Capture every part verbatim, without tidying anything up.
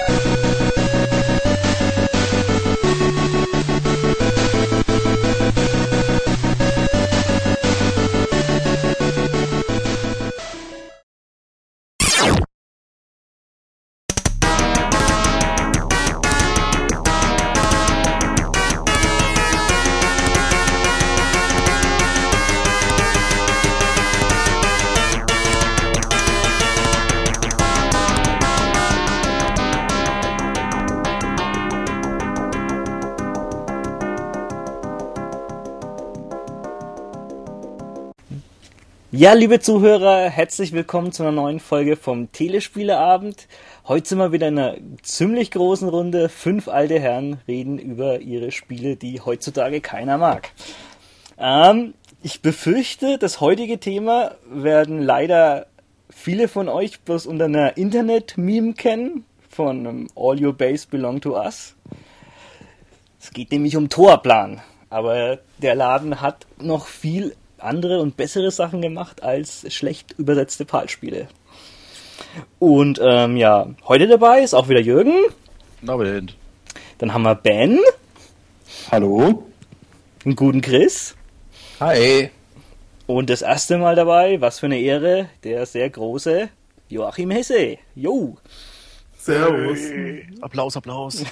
Ja, liebe Zuhörer, herzlich willkommen zu einer neuen Folge vom Telespieleabend. Heute sind wir wieder in einer ziemlich großen Runde. Fünf alte Herren reden über ihre Spiele, die heutzutage keiner mag. Ähm, ich befürchte, das heutige Thema werden leider viele von euch bloß unter einer Internet-Meme kennen, von um, All Your Base Belong to Us. Es geht nämlich um Tourplan, aber der Laden hat noch viel andere und bessere Sachen gemacht als schlecht übersetzte PAL-Spiele. Und ähm, ja, heute dabei ist auch wieder Jürgen. Abend. Dann haben wir Ben. Hallo. Einen guten Chris. Hi. Und das erste Mal dabei, was für eine Ehre, der sehr große Joachim Hesse. Jo. Servus. Hey. Applaus, Applaus.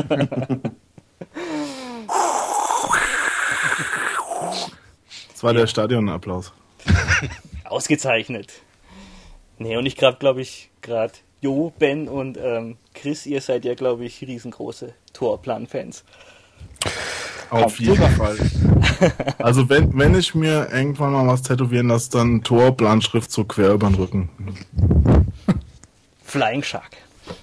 Das war der Stadionapplaus. Ausgezeichnet. Nee, und ich gerade, glaube ich, gerade Jo, Ben und ähm, Chris, ihr seid ja, glaube ich, riesengroße Tourplan-Fans. Auf jeden Fall. Also wenn, wenn ich mir irgendwann mal was tätowieren lasse, dann Tourplan-Schrift so quer über den Rücken. Flying Shark.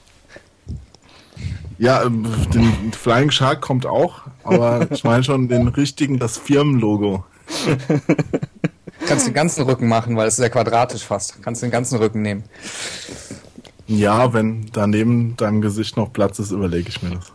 Ja, den Flying Shark kommt auch, aber ich meine schon den richtigen, das Firmenlogo. Kannst den ganzen Rücken machen, weil es ist ja quadratisch fast. Kannst den ganzen Rücken nehmen. Ja, wenn daneben deinem Gesicht noch Platz ist, überlege ich mir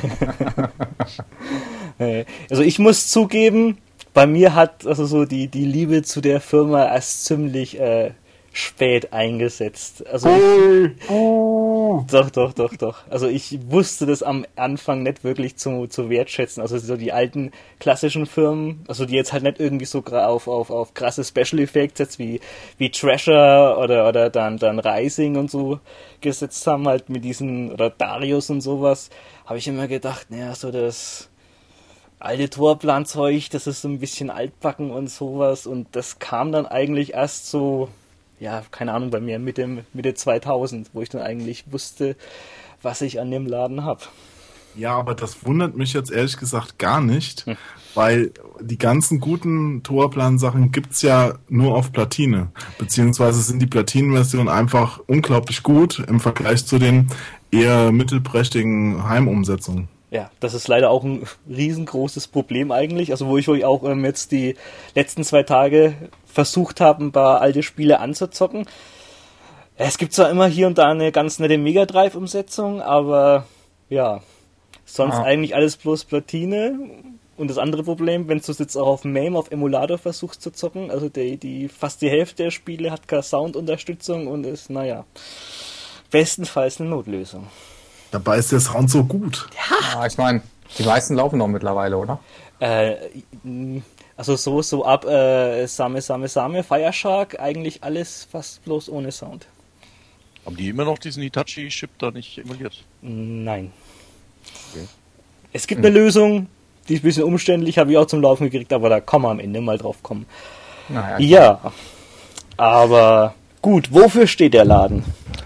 das. Also ich muss zugeben, bei mir hat also so die, die Liebe zu der Firma erst ziemlich äh, spät eingesetzt. Also ich, Oh. doch, doch, doch, doch. Also ich wusste das am Anfang nicht wirklich zu, zu wertschätzen. Also so die alten klassischen Firmen, also die jetzt halt nicht irgendwie so gra- auf, auf, auf krasse Special Effects jetzt wie, wie Treasure oder, oder dann, dann Rising und so gesetzt haben, halt mit diesen, oder Darius und sowas, habe ich immer gedacht, naja, so das alte Tourplan-Zeug, das ist so ein bisschen altbacken und sowas, und das kam dann eigentlich erst so, ja, keine Ahnung, bei mir Mitte, Mitte zweitausend, wo ich dann eigentlich wusste, was ich an dem Laden habe. Ja, aber das wundert mich jetzt ehrlich gesagt gar nicht, hm. weil die ganzen guten Tourplan-Sachen gibt's ja nur auf Platine, beziehungsweise sind die Platinenversionen einfach unglaublich gut im Vergleich zu den eher mittelprächtigen Heimumsetzungen. Ja, das ist leider auch ein riesengroßes Problem eigentlich, also wo ich euch auch ähm, jetzt die letzten zwei Tage versucht habe, ein paar alte Spiele anzuzocken. Es gibt zwar immer hier und da eine ganz nette Mega Drive-Umsetzung, aber ja, sonst ah. eigentlich alles bloß Platine. Und das andere Problem, wenn du es jetzt auch auf MAME, auf Emulator versuchst zu zocken, also die, die fast die Hälfte der Spiele hat keine Soundunterstützung und ist, naja, bestenfalls eine Notlösung. Dabei ist der Sound so gut. Ja, ja, ich meine, die meisten laufen noch mittlerweile, oder? Äh, also so, so ab äh, Same, Same, Same, Fire Shark, eigentlich alles fast bloß ohne Sound. Haben die immer noch diesen Hitachi-Chip da nicht emuliert? Nein. Okay. Es gibt hm. eine Lösung, die ist ein bisschen umständlich, habe ich auch zum Laufen gekriegt, aber da kann man am Ende mal drauf kommen. Naja, ja, aber gut, wofür steht der Laden?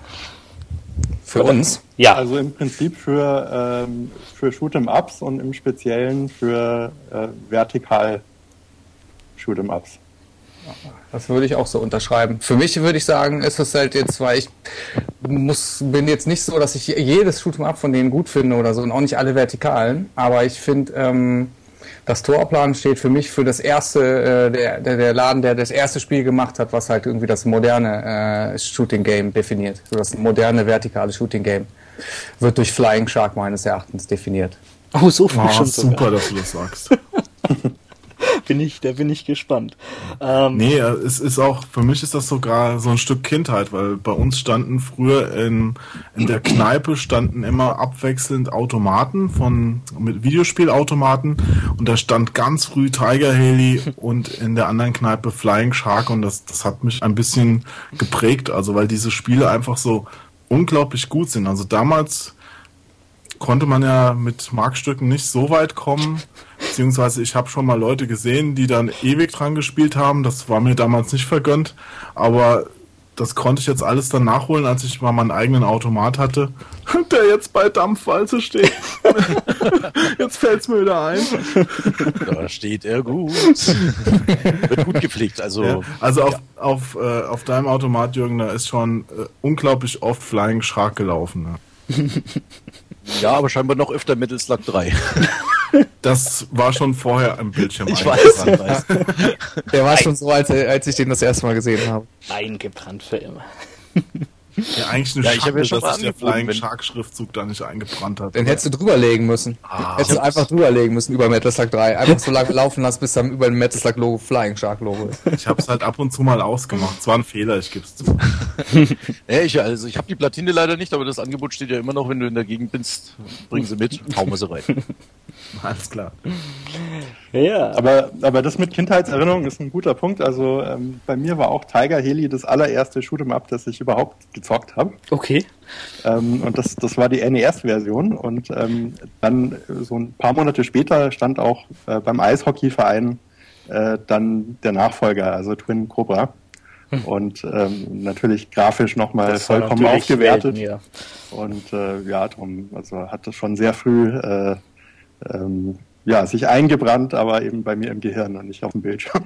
Für uns? Ja. Also im Prinzip für, ähm, für Shoot'em-Ups und im Speziellen für äh, vertikal Shoot'em-Ups. Das würde ich auch so unterschreiben. Für mich würde ich sagen, ist es halt jetzt, weil ich muss, bin jetzt nicht so, dass ich jedes Shoot'em-Up von denen gut finde oder so und auch nicht alle vertikalen, aber ich finde, ähm, das Tourplan steht für mich für das erste, äh, der, der, der Laden, der das erste Spiel gemacht hat, was halt irgendwie das moderne äh, Shooting-Game definiert. So das moderne, vertikale Shooting-Game wird durch Flying Shark meines Erachtens definiert. Oh, so viel oh, schon super, sogar. dass du das sagst. bin ich, da bin ich gespannt. Ähm, nee, es ist auch, für mich ist das sogar so ein Stück Kindheit, weil bei uns standen früher in, in der Kneipe standen immer abwechselnd Automaten von, mit Videospielautomaten und da stand ganz früh Tiger Heli und in der anderen Kneipe Flying Shark und das, das hat mich ein bisschen geprägt, also weil diese Spiele einfach so unglaublich gut sind. Also damals konnte man ja mit Markstücken nicht so weit kommen, beziehungsweise ich habe schon mal Leute gesehen, die dann ewig dran gespielt haben, das war mir damals nicht vergönnt, aber das konnte ich jetzt alles dann nachholen, als ich mal meinen eigenen Automat hatte, der jetzt bei Dampfwalze steht. Jetzt fällt's mir wieder ein. Da steht er gut. Wird gut gepflegt, also... Ja, also auf, ja. auf, äh, auf deinem Automat, Jürgen, da ist schon äh, unglaublich oft Flying Shark gelaufen. Ne? Ja, aber scheinbar noch öfter Metal Slug drei. Das war schon vorher im Bildschirm. Ich weiß, ich weiß. Der war schon so, als, als ich den das erste Mal gesehen habe. eingebrannt für immer. Ja, eigentlich eine Ja, ich hab Schande, ja schon dass mal sich der angeboten, Flying wenn- Shark Schriftzug da nicht eingebrannt hat. Den hättest du drüberlegen müssen. Ah, hättest du einfach drüberlegen müssen über Metal Slug drei. Einfach so lange laufen lassen, bis dann über dem Metal Slug Logo Flying Shark Logo ist. Ich habe es halt ab und zu mal ausgemacht. Es war ein Fehler, ich gebe es zu. Ja, ich, also ich habe die Platine leider nicht, aber das Angebot steht ja immer noch, wenn du in der Gegend bist, bring sie mit, hauen wir sie rein. Alles klar. Ja, Aber, aber das mit Kindheitserinnerung ist ein guter Punkt. Also ähm, bei mir war auch Tiger Heli das allererste Shoot'em Up, das ich überhaupt gezockt habe. okay. Ähm, und das, das war die N E S-Version. Und ähm, dann äh, so ein paar Monate später stand auch äh, beim Eishockeyverein äh, dann der Nachfolger, also Twin Cobra. Und ähm, natürlich grafisch nochmal Das war vollkommen natürlich aufgewertet. Welten, ja. Und äh, ja, drum, also hat das schon sehr früh äh, ähm, ja, sich eingebrannt, aber eben bei mir im Gehirn und nicht auf dem Bildschirm.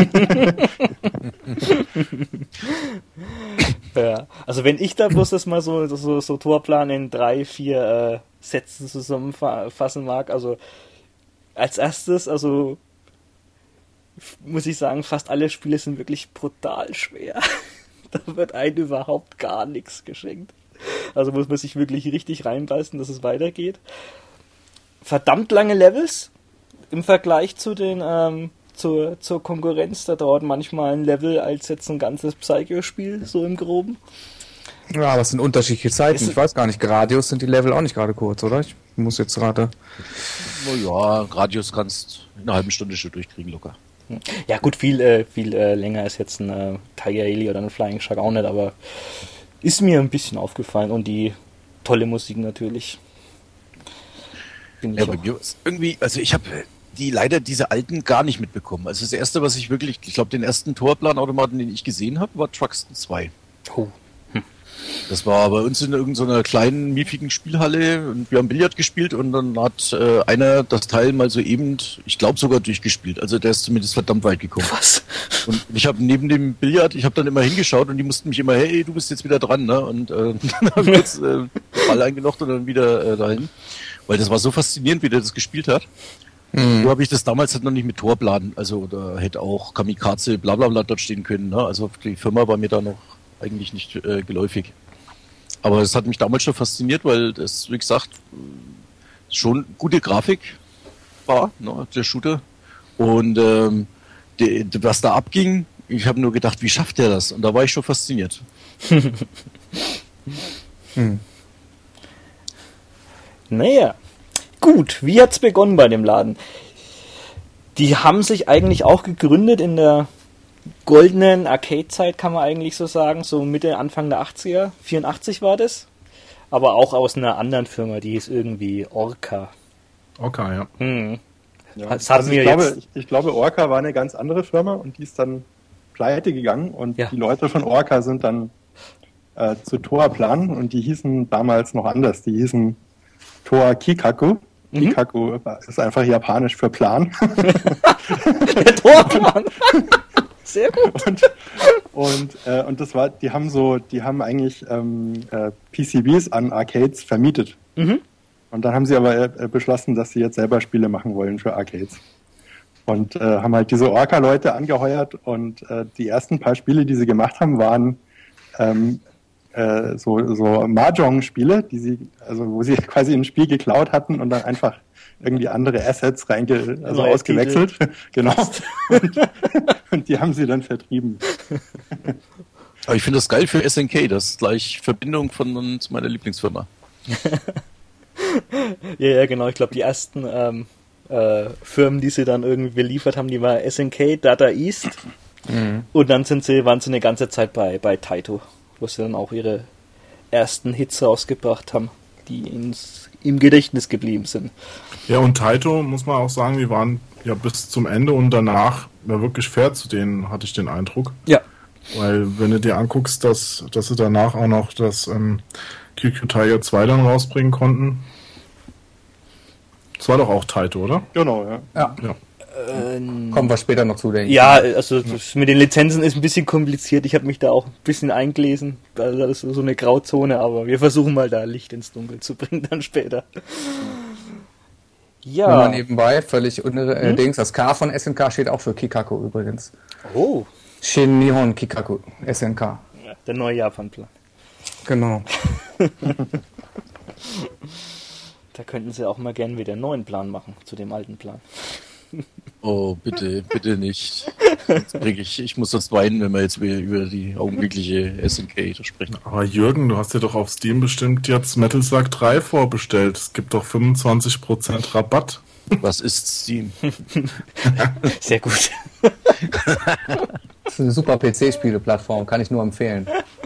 Ja, also wenn ich da bloß das mal so, so, so Torplan in drei, vier äh, Sätzen zusammenfassen mag, also als erstes, also f- muss ich sagen, fast alle Spiele sind wirklich brutal schwer. Da wird einem überhaupt gar nichts geschenkt. Also muss man sich wirklich richtig reinbeißen, dass es weitergeht. Verdammt lange Levels im Vergleich zu den ähm, zur, zur Konkurrenz. Da dauert manchmal ein Level als jetzt ein ganzes Psycho-Spiel, so im Groben. Ja, aber es sind unterschiedliche Zeiten. Ist- Ich weiß gar nicht, Gradius sind die Level auch nicht gerade kurz, oder? Ich muss jetzt gerade... Naja, Radius kannst in einer halben Stunde schon durchkriegen, locker. Ja gut, viel, äh, viel äh, länger ist jetzt ein äh, Tiger Heli oder ein Flying Shark auch nicht, aber ist mir ein bisschen aufgefallen und die tolle Musik natürlich. Bin ich Ja, bei auch- mir ist irgendwie, also ich habe die leider diese alten gar nicht mitbekommen. Also das erste, was ich wirklich, ich glaube, den ersten Torplanautomaten, den ich gesehen habe, war Truxton zwei. Oh. Das war bei uns in irgendeiner kleinen, miefigen Spielhalle und wir haben Billard gespielt und dann hat äh, einer das Teil mal so eben, ich glaube sogar durchgespielt. Also der ist zumindest verdammt weit gekommen. Was? Und ich habe neben dem Billard, ich habe dann immer hingeschaut und die mussten mich immer, hey, du bist jetzt wieder dran, ne? Und äh, dann habe ich jetzt äh, den Ball eingelocht und dann wieder äh, dahin. Weil das war so faszinierend, wie der das gespielt hat. So habe ich das damals halt noch nicht mit Torplan, also da hätte auch Kamikaze, bla bla bla dort stehen können. Ne? Also die Firma war mir da noch eigentlich nicht äh, geläufig. Aber es hat mich damals schon fasziniert, weil das, wie gesagt, schon gute Grafik war, ne, der Shooter. Und ähm, die, die, was da abging, ich habe nur gedacht, wie schafft der das? Und da war ich schon fasziniert. Hm. Naja, gut, wie hat's begonnen bei dem Laden? Die haben sich eigentlich auch gegründet in der goldenen Arcade-Zeit, kann man eigentlich so sagen, so Mitte, Anfang der achtziger, vierundachtzig war das, aber auch aus einer anderen Firma, die hieß irgendwie Orca. Okay, ja. Hm. Ja. Das hat Also mir ich, glaube, jetzt- ich, ich glaube, Orca war eine ganz andere Firma und die ist dann pleite gegangen und Ja. die Leute von Orca sind dann äh, zu Torplan und die hießen damals noch anders. Die hießen Toa Kikaku. Kikaku ist einfach japanisch für Plan. Der Torplan! Sehr gut. und und, äh, und das war, die haben so, die haben eigentlich ähm, äh, P C Bs an Arcades vermietet. Mhm. Und dann haben sie aber äh, beschlossen, dass sie jetzt selber Spiele machen wollen für Arcades. Und äh, haben halt diese Orca-Leute angeheuert und äh, die ersten paar Spiele, die sie gemacht haben, waren ähm, äh, so, so Mahjong-Spiele, die sie, also wo sie quasi ein Spiel geklaut hatten und dann einfach irgendwie andere Assets reinge, also Neue ausgewechselt. Genau. Und, und die haben sie dann vertrieben. Aber ich finde das geil für S N K, das ist gleich Verbindung von zu meiner Lieblingsfirma. Ja, ja, genau. Ich glaube, die ersten ähm, äh, Firmen, die sie dann irgendwie beliefert haben, die war S N K, Data East. Mhm. Und dann sind sie, waren sie eine ganze Zeit bei, bei Taito, wo sie dann auch ihre ersten Hits rausgebracht haben, die ins, im Gedächtnis geblieben sind. Ja, und Taito, muss man auch sagen, die waren ja bis zum Ende und danach ja wirklich fair zu denen, hatte ich den Eindruck. Ja. Weil, wenn du dir anguckst, dass, dass sie danach auch noch das ähm, Q Q Tiger zwei dann rausbringen konnten. Das war doch auch Taito, oder? Genau, ja. Ja. Ja. Ähm, Kommen wir später noch zu, denke ich. Ja, also das mit den Lizenzen ist ein bisschen kompliziert. Ich habe mich da auch ein bisschen eingelesen. Also das ist so eine Grauzone, aber wir versuchen mal da Licht ins Dunkel zu bringen dann später. Ja. Nur mal nebenbei, völlig unbedingt. Das K von S N K steht auch für Kikaku übrigens. Oh. Shin Nihon Kikaku, S N K. Ja, der neue Japan-Plan. Genau. Da könnten sie auch mal gern wieder einen neuen Plan machen zu dem alten Plan. Oh, bitte, bitte nicht. Sonst krieg ich, ich muss sonst weinen, wenn wir jetzt wieder über die augenblickliche S N K sprechen. Aber Jürgen, du hast ja doch auf Steam bestimmt jetzt Metal Slug drei vorbestellt. Es gibt doch fünfundzwanzig Prozent Rabatt. Was ist Steam? Sehr gut. Das ist eine super P C-Spiele-Plattform, kann ich nur empfehlen.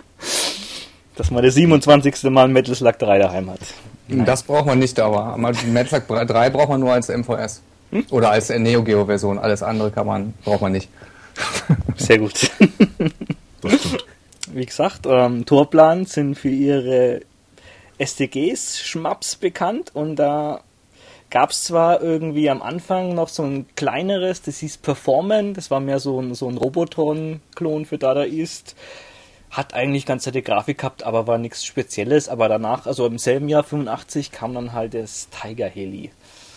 Dass man das siebenundzwanzigste Mal Metal Slug drei daheim hat. Das braucht man nicht, aber Metal Slug drei braucht man nur als M V S. Hm? Oder als Neo Geo Version. Alles andere kann man, braucht man nicht. Sehr gut. Das stimmt. Wie gesagt, ähm, Torplan sind für ihre S D Gs Schmaps bekannt und da gab es zwar irgendwie am Anfang noch so ein kleineres, das hieß Performan, das war mehr so ein, so ein Robotron-Klon für Data East. Hat eigentlich ganz nette Grafik gehabt, aber war nichts Spezielles. Aber danach, also im selben Jahr fünfundachtzig, kam dann halt das Tiger Heli.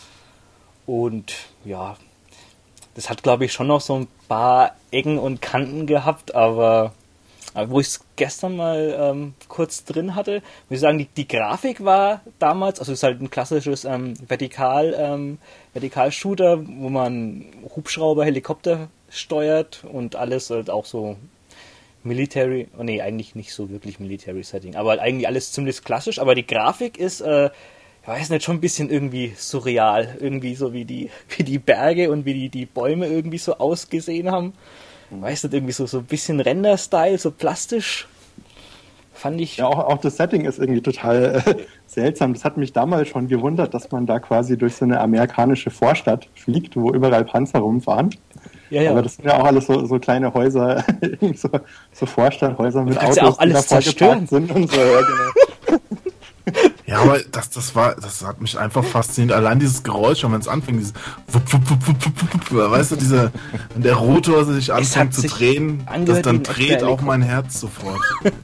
Und ja, das hat glaube ich schon noch so ein paar Ecken und Kanten gehabt, aber, aber wo ich es gestern mal ähm, kurz drin hatte, muss ich sagen, die, die Grafik war damals, also es ist halt ein klassisches ähm, Vertikal, ähm, Vertikal-Shooter, wo man Hubschrauber, Helikopter steuert und alles halt auch so Military, oh nee, eigentlich nicht so wirklich Military Setting, aber halt eigentlich alles ziemlich klassisch, aber die Grafik ist, äh, ich weiß nicht, schon ein bisschen irgendwie surreal, irgendwie so wie die, wie die Berge und wie die, die Bäume irgendwie so ausgesehen haben. Ich weiß nicht, irgendwie so, so ein bisschen Render-Style, so plastisch, fand ich. Ja, auch, auch das Setting ist irgendwie total äh, seltsam. Das hat mich damals schon gewundert, dass man da quasi durch so eine amerikanische Vorstadt fliegt, wo überall Panzer rumfahren. Ja, ja. Aber das sind ja auch alles so, so kleine Häuser, so, so Vorstadthäuser mit Autos, ja auch alles die da vollgeparkt sind und so. Ja, genau. Ja, aber das, das war, das hat mich einfach fasziniert. Allein dieses Geräusch, wenn es anfängt, dieses wupp, wupp, wupp, wupp, wupp, wupp, weißt du, dieser, wenn der Rotor sich anfängt zu drehen, das, dann dreht auch mein Herz sofort.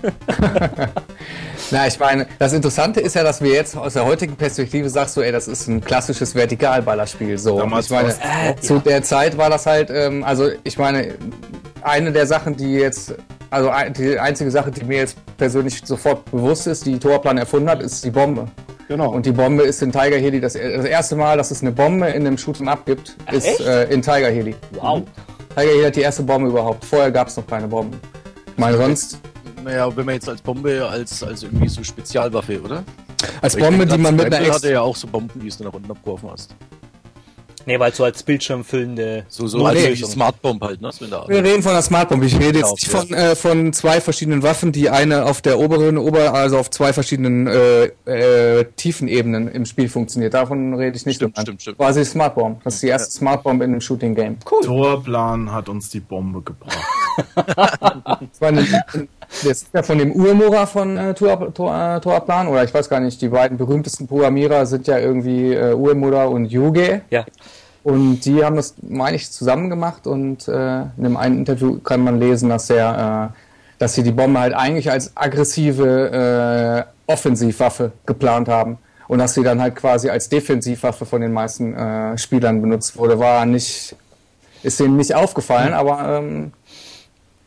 Na, ich meine, das Interessante ist ja, dass wir jetzt aus der heutigen Perspektive sagst du, ey, das ist ein klassisches Vertikalballerspiel. So, Damals ich meine, äh, zu ja. der Zeit war das halt, ähm, also ich meine, eine der Sachen, die jetzt, also die einzige Sache, die mir jetzt persönlich sofort bewusst ist, die Torplan erfunden hat, ist die Bombe. Genau. Und die Bombe ist in Tiger Heli, das, das erste Mal, dass es eine Bombe in einem Shoot'em Up gibt, Ach, ist echt? äh, in Tiger Heli. Wow. Tiger Heli hat die erste Bombe überhaupt. Vorher gab es noch keine Bomben. Ich meine, sonst Naja, wenn man jetzt als Bombe, als, als irgendwie so Spezialwaffe, oder? als Weil ich Bombe, denke, die man mit Scramble einer hatte ja auch so Bomben, die du nach unten abgeworfen hast. Nee, weil so als Bildschirm füllende. So, so Nee. als die Smart Bomb halt, ne? Wenn da Wir reden von der Smart Bomb. Ich rede jetzt Genau, nicht ja. von, äh, von zwei verschiedenen Waffen, die eine auf der oberen, ober, also auf zwei verschiedenen äh, äh, Tiefenebenen im Spiel funktioniert. Davon rede ich nicht. Stimmt, an. stimmt, stimmt. Quasi Smart Bomb. Das ist die erste Smart Bomb in einem Shooting Game. Torplan hat uns die Bombe gebracht. Das war eine, das ist ja von dem Uemura von äh, Tor, Tor, äh, Torplan, oder ich weiß gar nicht, die beiden berühmtesten Programmierer sind ja irgendwie äh, Uemura und Yuge. Ja. Und die haben das, meine ich, zusammen gemacht und äh, in einem einen Interview kann man lesen, dass er, äh, dass sie die Bombe halt eigentlich als aggressive äh, Offensivwaffe geplant haben und dass sie dann halt quasi als Defensivwaffe von den meisten äh, Spielern benutzt wurde, war nicht, ist denen nicht aufgefallen, aber ähm,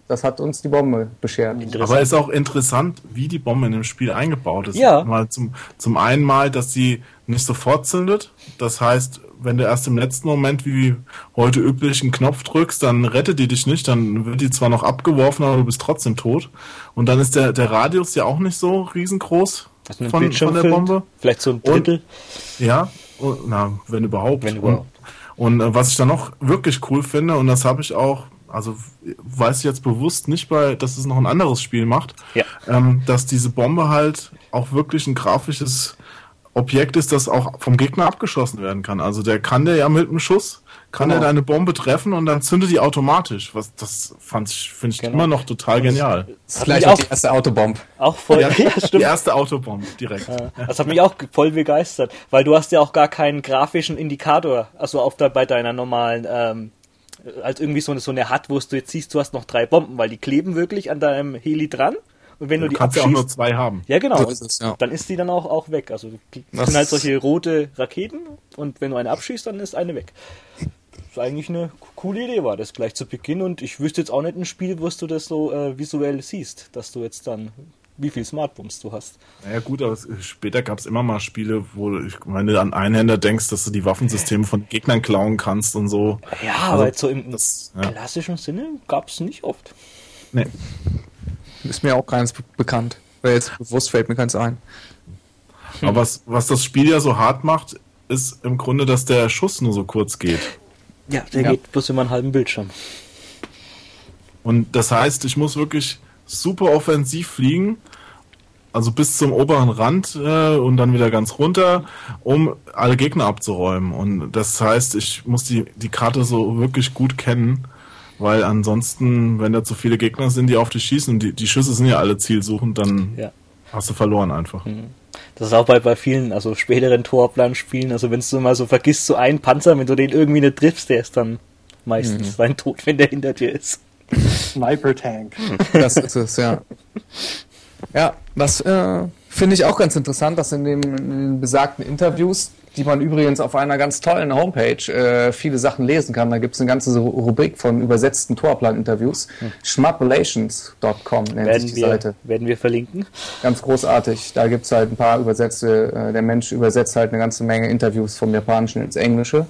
Das hat uns die Bombe beschert. Aber es ist auch interessant, wie die Bombe in dem Spiel eingebaut ist. Ja. Mal zum, zum einen mal, dass sie nicht sofort zündet. Das heißt, wenn du erst im letzten Moment, wie heute üblich, einen Knopf drückst, dann rettet die dich nicht. Dann wird die zwar noch abgeworfen, aber du bist trotzdem tot. Und dann ist der, der Radius ja auch nicht so riesengroß von, von der Bombe. Vielleicht so ein Drittel. Und, ja, und, na, wenn überhaupt. Wenn überhaupt. Und, und äh, was ich dann noch wirklich cool finde, und das habe ich auch, also weiß ich jetzt bewusst nicht, weil dass es noch ein anderes Spiel macht, ja. ähm, dass diese Bombe halt auch wirklich ein grafisches Objekt ist, das auch vom Gegner abgeschossen werden kann. Also der kann der ja mit einem Schuss, kann genau. er deine Bombe treffen und dann zündet die automatisch. Was das fand ich, finde ich genau. immer noch total genial. Das ist vielleicht auch die erste Autobomb. Auch voll, ja, ja, stimmt. Die erste Autobomb, direkt. Ja, das hat mich auch voll begeistert, weil du hast ja auch gar keinen grafischen Indikator, also auf der, bei deiner normalen, ähm, als irgendwie so eine, so eine H U D, wo du jetzt siehst, du hast noch drei Bomben, weil die kleben wirklich an deinem Heli dran. Und wenn du, du die kannst abschießt, ja auch nur zwei haben. Ja, genau. So ist es, ja. Dann ist die dann auch, auch weg. Also das sind halt solche rote Raketen und wenn du eine abschießt, dann ist eine weg. Das ist eigentlich eine coole Idee, war das gleich zu Beginn. Und ich wüsste jetzt auch nicht ein Spiel, wo du das so äh, visuell siehst, dass du jetzt dann, wie viel Smartbombs du hast. Naja gut, aber später gab es immer mal Spiele, wo du, wenn du an Einhänder denkst, dass du die Waffensysteme von Gegnern klauen kannst und so. Ja, also, aber jetzt so im das, ja. klassischen Sinne gab es nicht oft. Nee. Ist mir auch keins be- bekannt. Weil jetzt bewusst fällt mir keins ein. Aber was, was das Spiel ja so hart macht, ist im Grunde, dass der Schuss nur so kurz geht. Ja, der Ja. geht bloß über einen halben Bildschirm. Und das heißt, ich muss wirklich super offensiv fliegen, also bis zum oberen Rand äh, und dann wieder ganz runter, um alle Gegner abzuräumen. Und das heißt, ich muss die, die Karte so wirklich gut kennen, weil ansonsten, wenn da zu viele Gegner sind, die auf dich schießen, und die, die Schüsse sind ja alle zielsuchend, dann Ja. hast du verloren einfach. Das ist auch bei, bei vielen, also späteren Torplan-Spielen, also wenn du mal so vergisst, so einen Panzer, wenn du den irgendwie nicht triffst, der ist dann meistens dein Tod, wenn der hinter dir ist. Sniper Tank. Das ist es, ja. Ja, das äh, finde ich auch ganz interessant, dass in, dem, in den besagten Interviews, die man übrigens auf einer ganz tollen Homepage äh, viele Sachen lesen kann, da gibt es eine ganze Rubrik von übersetzten Torplan-Interviews. Hm. schmappelations Punkt com nennt Werden sich die wir, Seite. werden wir verlinken. Ganz großartig. Da gibt es halt ein paar Übersätze. Äh, der Mensch übersetzt halt eine ganze Menge Interviews vom Japanischen ins Englische.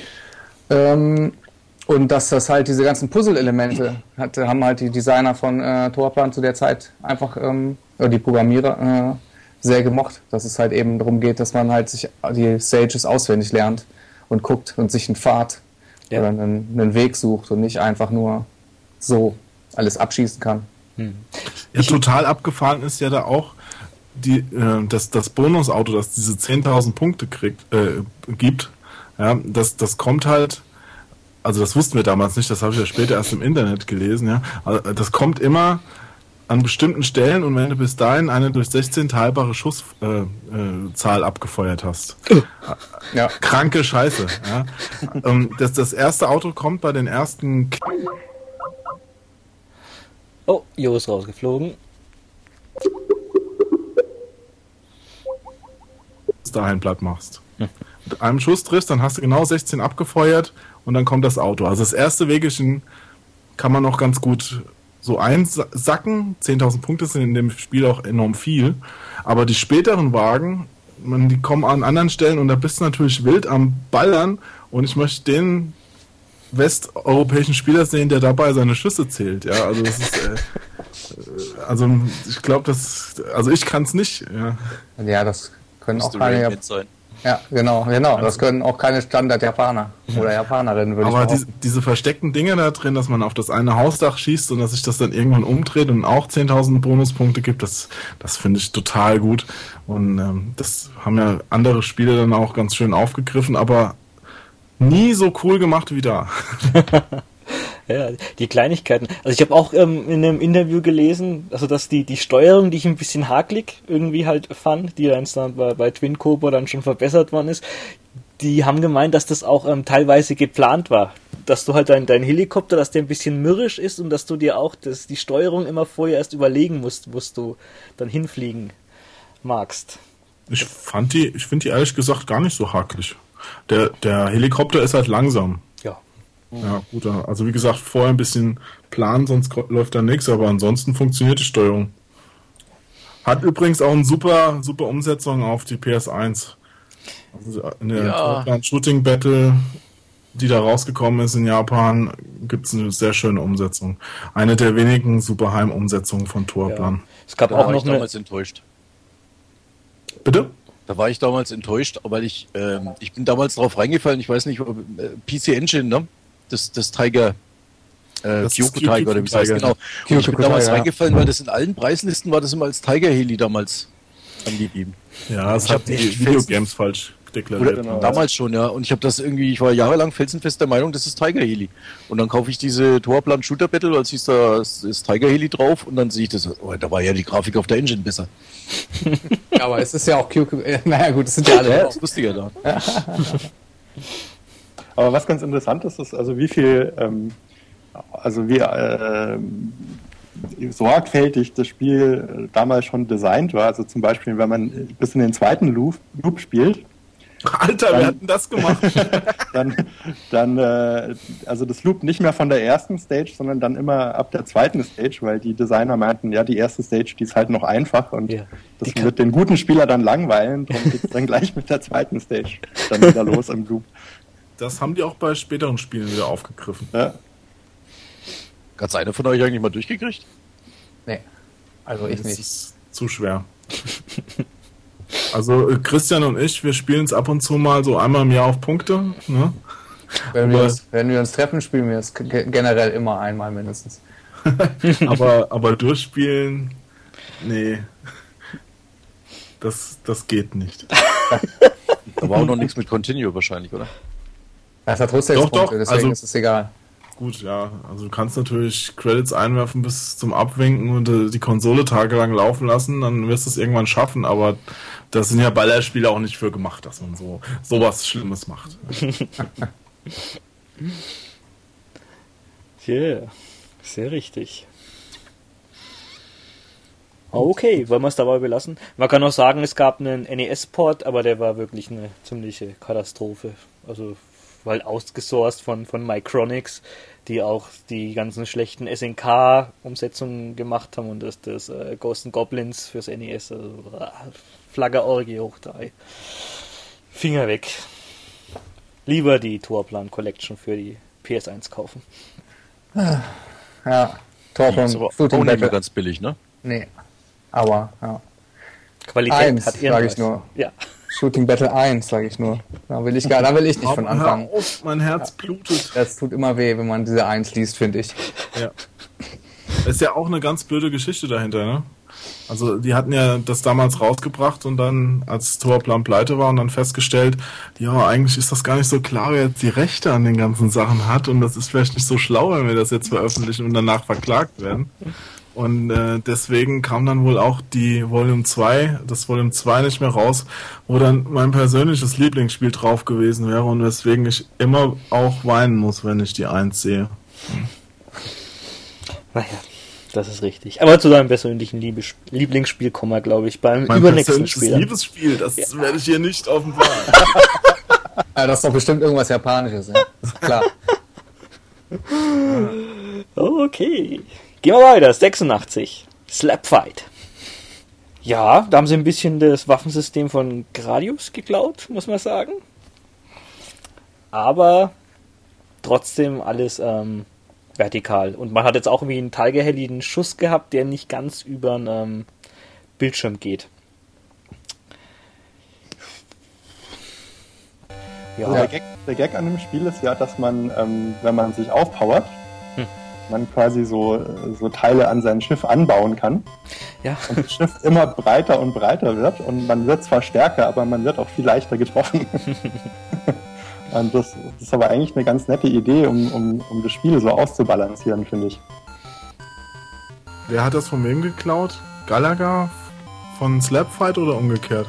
Ähm, und dass das halt diese ganzen Puzzle-Elemente hat, haben halt die Designer von äh, Torplan zu der Zeit einfach, ähm, oder die Programmierer, äh, sehr gemocht, dass es halt eben darum geht, dass man halt sich die Stages auswendig lernt und guckt und sich einen Pfad Ja. oder einen, einen Weg sucht und nicht einfach nur so alles abschießen kann. Ja, total abgefahren ist ja da auch die, äh, das, das Bonusauto, das diese zehntausend Punkte kriegt, äh, gibt. Ja, das, das kommt halt, also das wussten wir damals nicht, das habe ich ja später erst im Internet gelesen, ja. Also das kommt immer an bestimmten Stellen und wenn du bis dahin eine durch sechzehn teilbare Schusszahl äh, äh, abgefeuert hast. Ja. Kranke Scheiße. Ja. ähm, das, das erste Auto kommt bei den ersten K- Oh, Jo ist rausgeflogen. dahin platt machst. Hm. Mit einem Schuss triffst, dann hast du genau sechzehn abgefeuert und dann kommt das Auto. Also das erste Wegischen kann man noch ganz gut so einsacken. zehntausend Punkte sind in dem Spiel auch enorm viel. Aber die späteren Wagen, man, die kommen an anderen Stellen und da bist du natürlich wild am Ballern und ich möchte den westeuropäischen Spieler sehen, der dabei seine Schüsse zählt. Ja, also das ist, äh, also ich glaube, das, also ich kann es nicht. Ja. Ja, das können auch Müsste keine. Radiant sein. Ja, genau, genau. Das können auch keine Standard-Japaner oder Japanerinnen, würde ich Aber behaupten. diese, diese versteckten Dinge da drin, dass man auf das eine Hausdach schießt und dass sich das dann irgendwann umdreht und auch zehntausend Bonuspunkte gibt, das, das finde ich total gut. Und ähm, das haben ja andere Spiele dann auch ganz schön aufgegriffen, aber nie so cool gemacht wie da. Ja, die Kleinigkeiten. Also ich habe auch ähm, in einem Interview gelesen, also dass die, die Steuerung, die ich ein bisschen hakelig irgendwie halt fand, die dann bei, bei Twin Cobra dann schon verbessert worden ist, die haben gemeint, dass das auch ähm, teilweise geplant war. Dass du halt dein, dein Helikopter, dass der ein bisschen mürrisch ist und dass du dir auch das, die Steuerung immer vorher erst überlegen musst, wo du dann hinfliegen magst. Ich fand die, ich finde die ehrlich gesagt gar nicht so hakelig. Der, der Helikopter ist halt langsam. Ja. Ja, gut. Also wie gesagt, vorher ein bisschen planen, sonst ko- läuft da nichts, aber ansonsten funktioniert die Steuerung. Hat übrigens auch eine super, super Umsetzung auf die P S eins. Also in der Ja. Tourplan Shooting Battle, die da rausgekommen ist in Japan, gibt es eine sehr schöne Umsetzung. Eine der wenigen super Heim-Umsetzungen von Tourplan. Ja. Es gab Da auch war noch ich eine. damals enttäuscht. Bitte? Da war ich damals enttäuscht, weil ich, ähm, ich bin damals drauf reingefallen, ich weiß nicht, ob, äh, P C Engine, ne? Das, das Tiger, äh, Das Kyoko ist Kyoko Tiger, oder wie es heißt, Tiger. genau. Und ich bin Kyoko damals Tiger, ja. reingefallen, weil das in allen Preislisten war das immer als Tiger Heli damals angegeben. Ja, das Ich hat hab die echt Videogames falsch deklariert. Oder damals schon, ja. Und ich habe das irgendwie, ich war jahrelang felsenfest der Meinung, das ist Tiger Heli. Und dann kaufe ich diese Tourplan Shooter Battle, als hieß da ist, ist Tiger Heli drauf und dann sehe ich das, oh, da war ja die Grafik auf der Engine besser. Ja, aber es ist ja auch Q. Äh, naja, gut, es sind ja alle. Ja, drauf. das wusste ich ja da. Aber was ganz interessant ist, ist also wie viel, ähm, also wie äh, sorgfältig das Spiel damals schon designt war. Also zum Beispiel, wenn man bis in den zweiten Loop, Loop spielt, Alter, Dann- wer hat denn das gemacht? dann, dann äh, also das Loop nicht mehr von der ersten Stage, sondern dann immer ab der zweiten Stage, weil die Designer meinten, ja, die erste Stage, die ist halt noch einfach und Ja, das die kann- wird den guten Spieler dann langweilen, darum geht's dann gleich mit der zweiten Stage dann wieder los im Loop. Das haben die auch bei späteren Spielen wieder aufgegriffen. Ja. Hat's einer von euch eigentlich mal durchgekriegt? Nee. Also ich Das nicht. ist zu schwer. Also äh, Christian und ich, wir spielen es ab und zu mal so einmal im Jahr auf Punkte. Ne? Wenn wir, aber- uns, wenn wir uns treffen, spielen wir es ge- generell immer einmal mindestens. aber, aber durchspielen, nee. Das, das geht nicht. Da war auch noch nichts mit Continue wahrscheinlich, oder? Das hat trotzdem Doch, Punkte, doch, deswegen also- ist es egal. Gut, ja. Also du kannst natürlich Credits einwerfen bis zum Abwinken und äh, die Konsole tagelang laufen lassen, dann wirst du es irgendwann schaffen, aber das sind ja Ballerspiele auch nicht für gemacht, dass man so sowas Schlimmes macht. Yeah, sehr richtig. Okay, wollen wir es dabei belassen? Man kann auch sagen, es gab einen N E S-Port, aber der war wirklich eine ziemliche Katastrophe. Also, weil ausgesourced von, von Micronix, die auch die ganzen schlechten S N K-Umsetzungen gemacht haben und das, das äh, Ghosts and Goblins fürs N E S, also äh, Flaggerorgie hoch drei. Finger weg. Lieber die Tourplan Collection für die P S eins kaufen. Ja, Tor Die ist von aber auch Shooting nicht mehr Battle. ganz billig, ne? Nee. Aber, ja. Qualität Eins, hat ihren sag ich Preis. nur. Ja. Shooting Battle eins, sage ich nur. Da will ich gar, da will ich nicht von Aber anfangen. hör auf, mein Herz blutet. Das tut immer weh, wenn man diese eins liest, finde ich. Ja. Ist ja auch eine ganz blöde Geschichte dahinter, ne? Also die hatten ja das damals rausgebracht und dann, als Tourplan pleite war und dann festgestellt, ja, eigentlich ist das gar nicht so klar, wer jetzt die Rechte an den ganzen Sachen hat und das ist vielleicht nicht so schlau, wenn wir das jetzt veröffentlichen und danach verklagt werden. Und äh, deswegen kam dann wohl auch die Volume zwei, das Volume zwei nicht mehr raus, wo dann mein persönliches Lieblingsspiel drauf gewesen wäre und weswegen ich immer auch weinen muss, wenn ich die eins sehe. Naja, das ist richtig. Aber zu deinem persönlichen Liebes Lieblingsspiel kommen wir, glaube ich, beim Mein übernächsten persönliches Spiel. Liebesspiel, das werde ich hier nicht offenbaren. Ja, das ist doch bestimmt irgendwas Japanisches, ja. Ist klar. Okay. Gehen wir weiter. sechsundachtzig. Slapfight. Ja, da haben sie ein bisschen das Waffensystem von Gradius geklaut, muss man sagen. Aber trotzdem alles ähm, vertikal. Und man hat jetzt auch wie einen Tiger Heli einen Schuss gehabt, der nicht ganz über den ähm, Bildschirm geht. Ja, Der, Gag, der Gag an dem Spiel ist ja, dass man, ähm, wenn man sich aufpowert, Hm. man quasi so, so Teile an sein Schiff anbauen kann ja. und das Schiff immer breiter und breiter wird und man wird zwar stärker, aber man wird auch viel leichter getroffen. Und das, das ist aber eigentlich eine ganz nette Idee, um, um, um das Spiel so auszubalancieren, finde ich. Wer hat das von wem geklaut? Gallagher von Slapfight oder umgekehrt?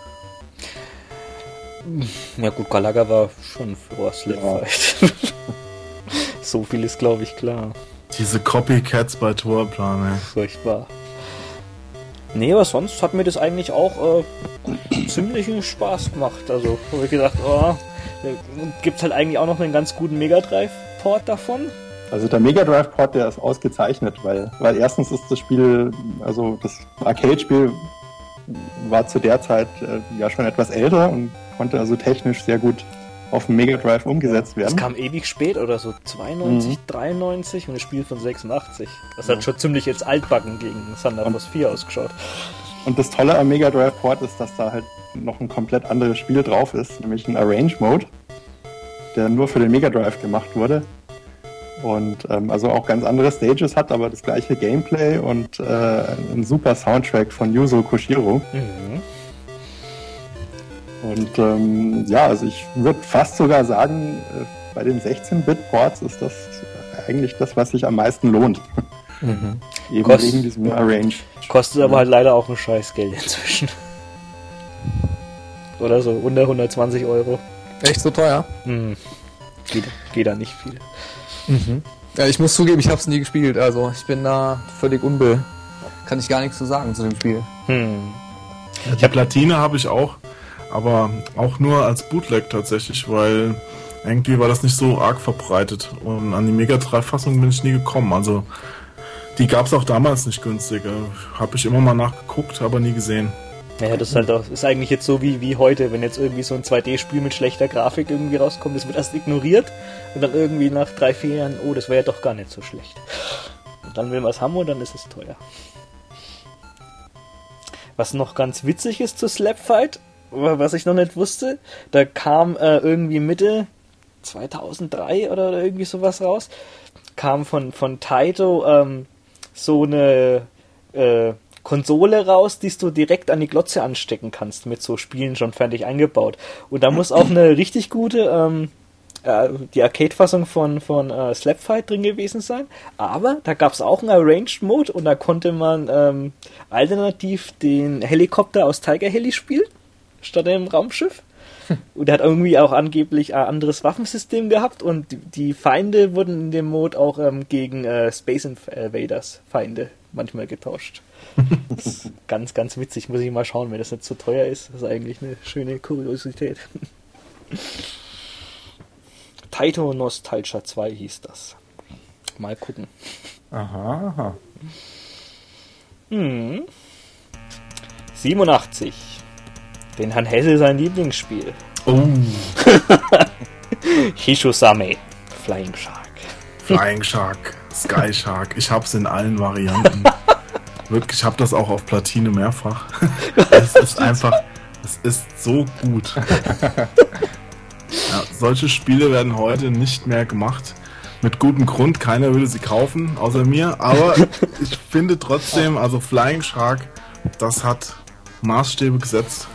Ja gut, Gallagher war schon vor Slapfight. So viel ist, glaube ich, klar. Diese Copycats bei Tourplan, ey. Furchtbar. Nee, aber sonst hat mir das eigentlich auch äh, ziemlichen Spaß gemacht. Also, habe ich gedacht, oh, da gibt's halt eigentlich auch noch einen ganz guten Mega Drive Port davon? Also der Mega Drive Port, der ist ausgezeichnet, weil, weil erstens ist das Spiel, also das Arcade-Spiel war zu der Zeit äh, ja schon etwas älter und konnte also technisch sehr gut auf dem Mega Drive umgesetzt werden. Das kam ewig spät oder so, zweiundneunzig, Mhm. dreiundneunzig und das Spiel von sechsundachtzig. Das hat schon ziemlich jetzt altbacken gegen Thunder Force vier ausgeschaut. Und das Tolle am Mega Drive Port ist, dass da halt noch ein komplett anderes Spiel drauf ist, nämlich ein Arrange Mode, der nur für den Mega Drive gemacht wurde. Und ähm, also auch ganz andere Stages hat, aber das gleiche Gameplay und äh, ein super Soundtrack von Yuzo Koshiro. Mhm. Und ähm, ja, also ich würde fast sogar sagen, äh, bei den sechzehn-Bit-Ports ist das eigentlich das, was sich am meisten lohnt. Mhm. Eben Kost- wegen diesem Arrange. Kostet aber halt leider auch ein scheiß Geld inzwischen. Oder so, unter hundertzwanzig Euro. Echt so teuer? Hm. Geht, geht da nicht viel. Mhm. Ja, ich muss zugeben, ich habe es nie gespielt, also ich bin da völlig unbe... Kann ich gar nichts zu sagen zu dem Spiel. Hm. Die Platine habe ich auch, aber auch nur als Bootleg tatsächlich, weil irgendwie war das nicht so arg verbreitet und an die Mega Drive-Fassung bin ich nie gekommen. Also die gab es auch damals nicht günstig. Habe ich immer mal nachgeguckt, aber nie gesehen. Naja, das ist halt auch, ist eigentlich jetzt so wie, wie heute, wenn jetzt irgendwie so ein zwei D-Spiel mit schlechter Grafik irgendwie rauskommt, das wird erst ignoriert und dann irgendwie nach drei, vier Jahren, oh, das wäre ja doch gar nicht so schlecht. Und dann will man es haben und dann ist es teuer. Was noch ganz witzig ist zu Slapfight, was ich noch nicht wusste, da kam äh, irgendwie Mitte zweitausenddrei oder, oder irgendwie sowas raus, kam von, von Taito ähm, so eine äh, Konsole raus, die du direkt an die Glotze anstecken kannst, mit so Spielen schon fertig eingebaut. Und da muss auch eine richtig gute, ähm, äh, die Arcade-Fassung von, von äh, Slapfight drin gewesen sein. Aber da gab es auch einen Arranged Mode und da konnte man ähm, alternativ den Helikopter aus Tiger Heli spielen, statt dem Raumschiff. Und er hat irgendwie auch angeblich ein anderes Waffensystem gehabt und die, die Feinde wurden in dem Mode auch ähm, gegen äh, Space Invaders Feinde manchmal getauscht. Das ist ganz, ganz witzig. Muss ich mal schauen, wenn das nicht so teuer ist. Das ist eigentlich eine schöne Kuriosität. Taito Nostalgia zwei hieß das. Mal gucken. Aha, aha. Hm. siebenundachtzig. Den Herrn Hesse sein Lieblingsspiel. Oh, Hishosame. Flying Shark. Flying Shark, Sky Shark. Ich hab's in allen Varianten. Wirklich, ich hab das auch auf Platine mehrfach. Es ist einfach, es ist so gut. Ja, solche Spiele werden heute nicht mehr gemacht. Mit gutem Grund, keiner würde sie kaufen, außer mir. Aber ich finde trotzdem, also Flying Shark, das hat Maßstäbe gesetzt.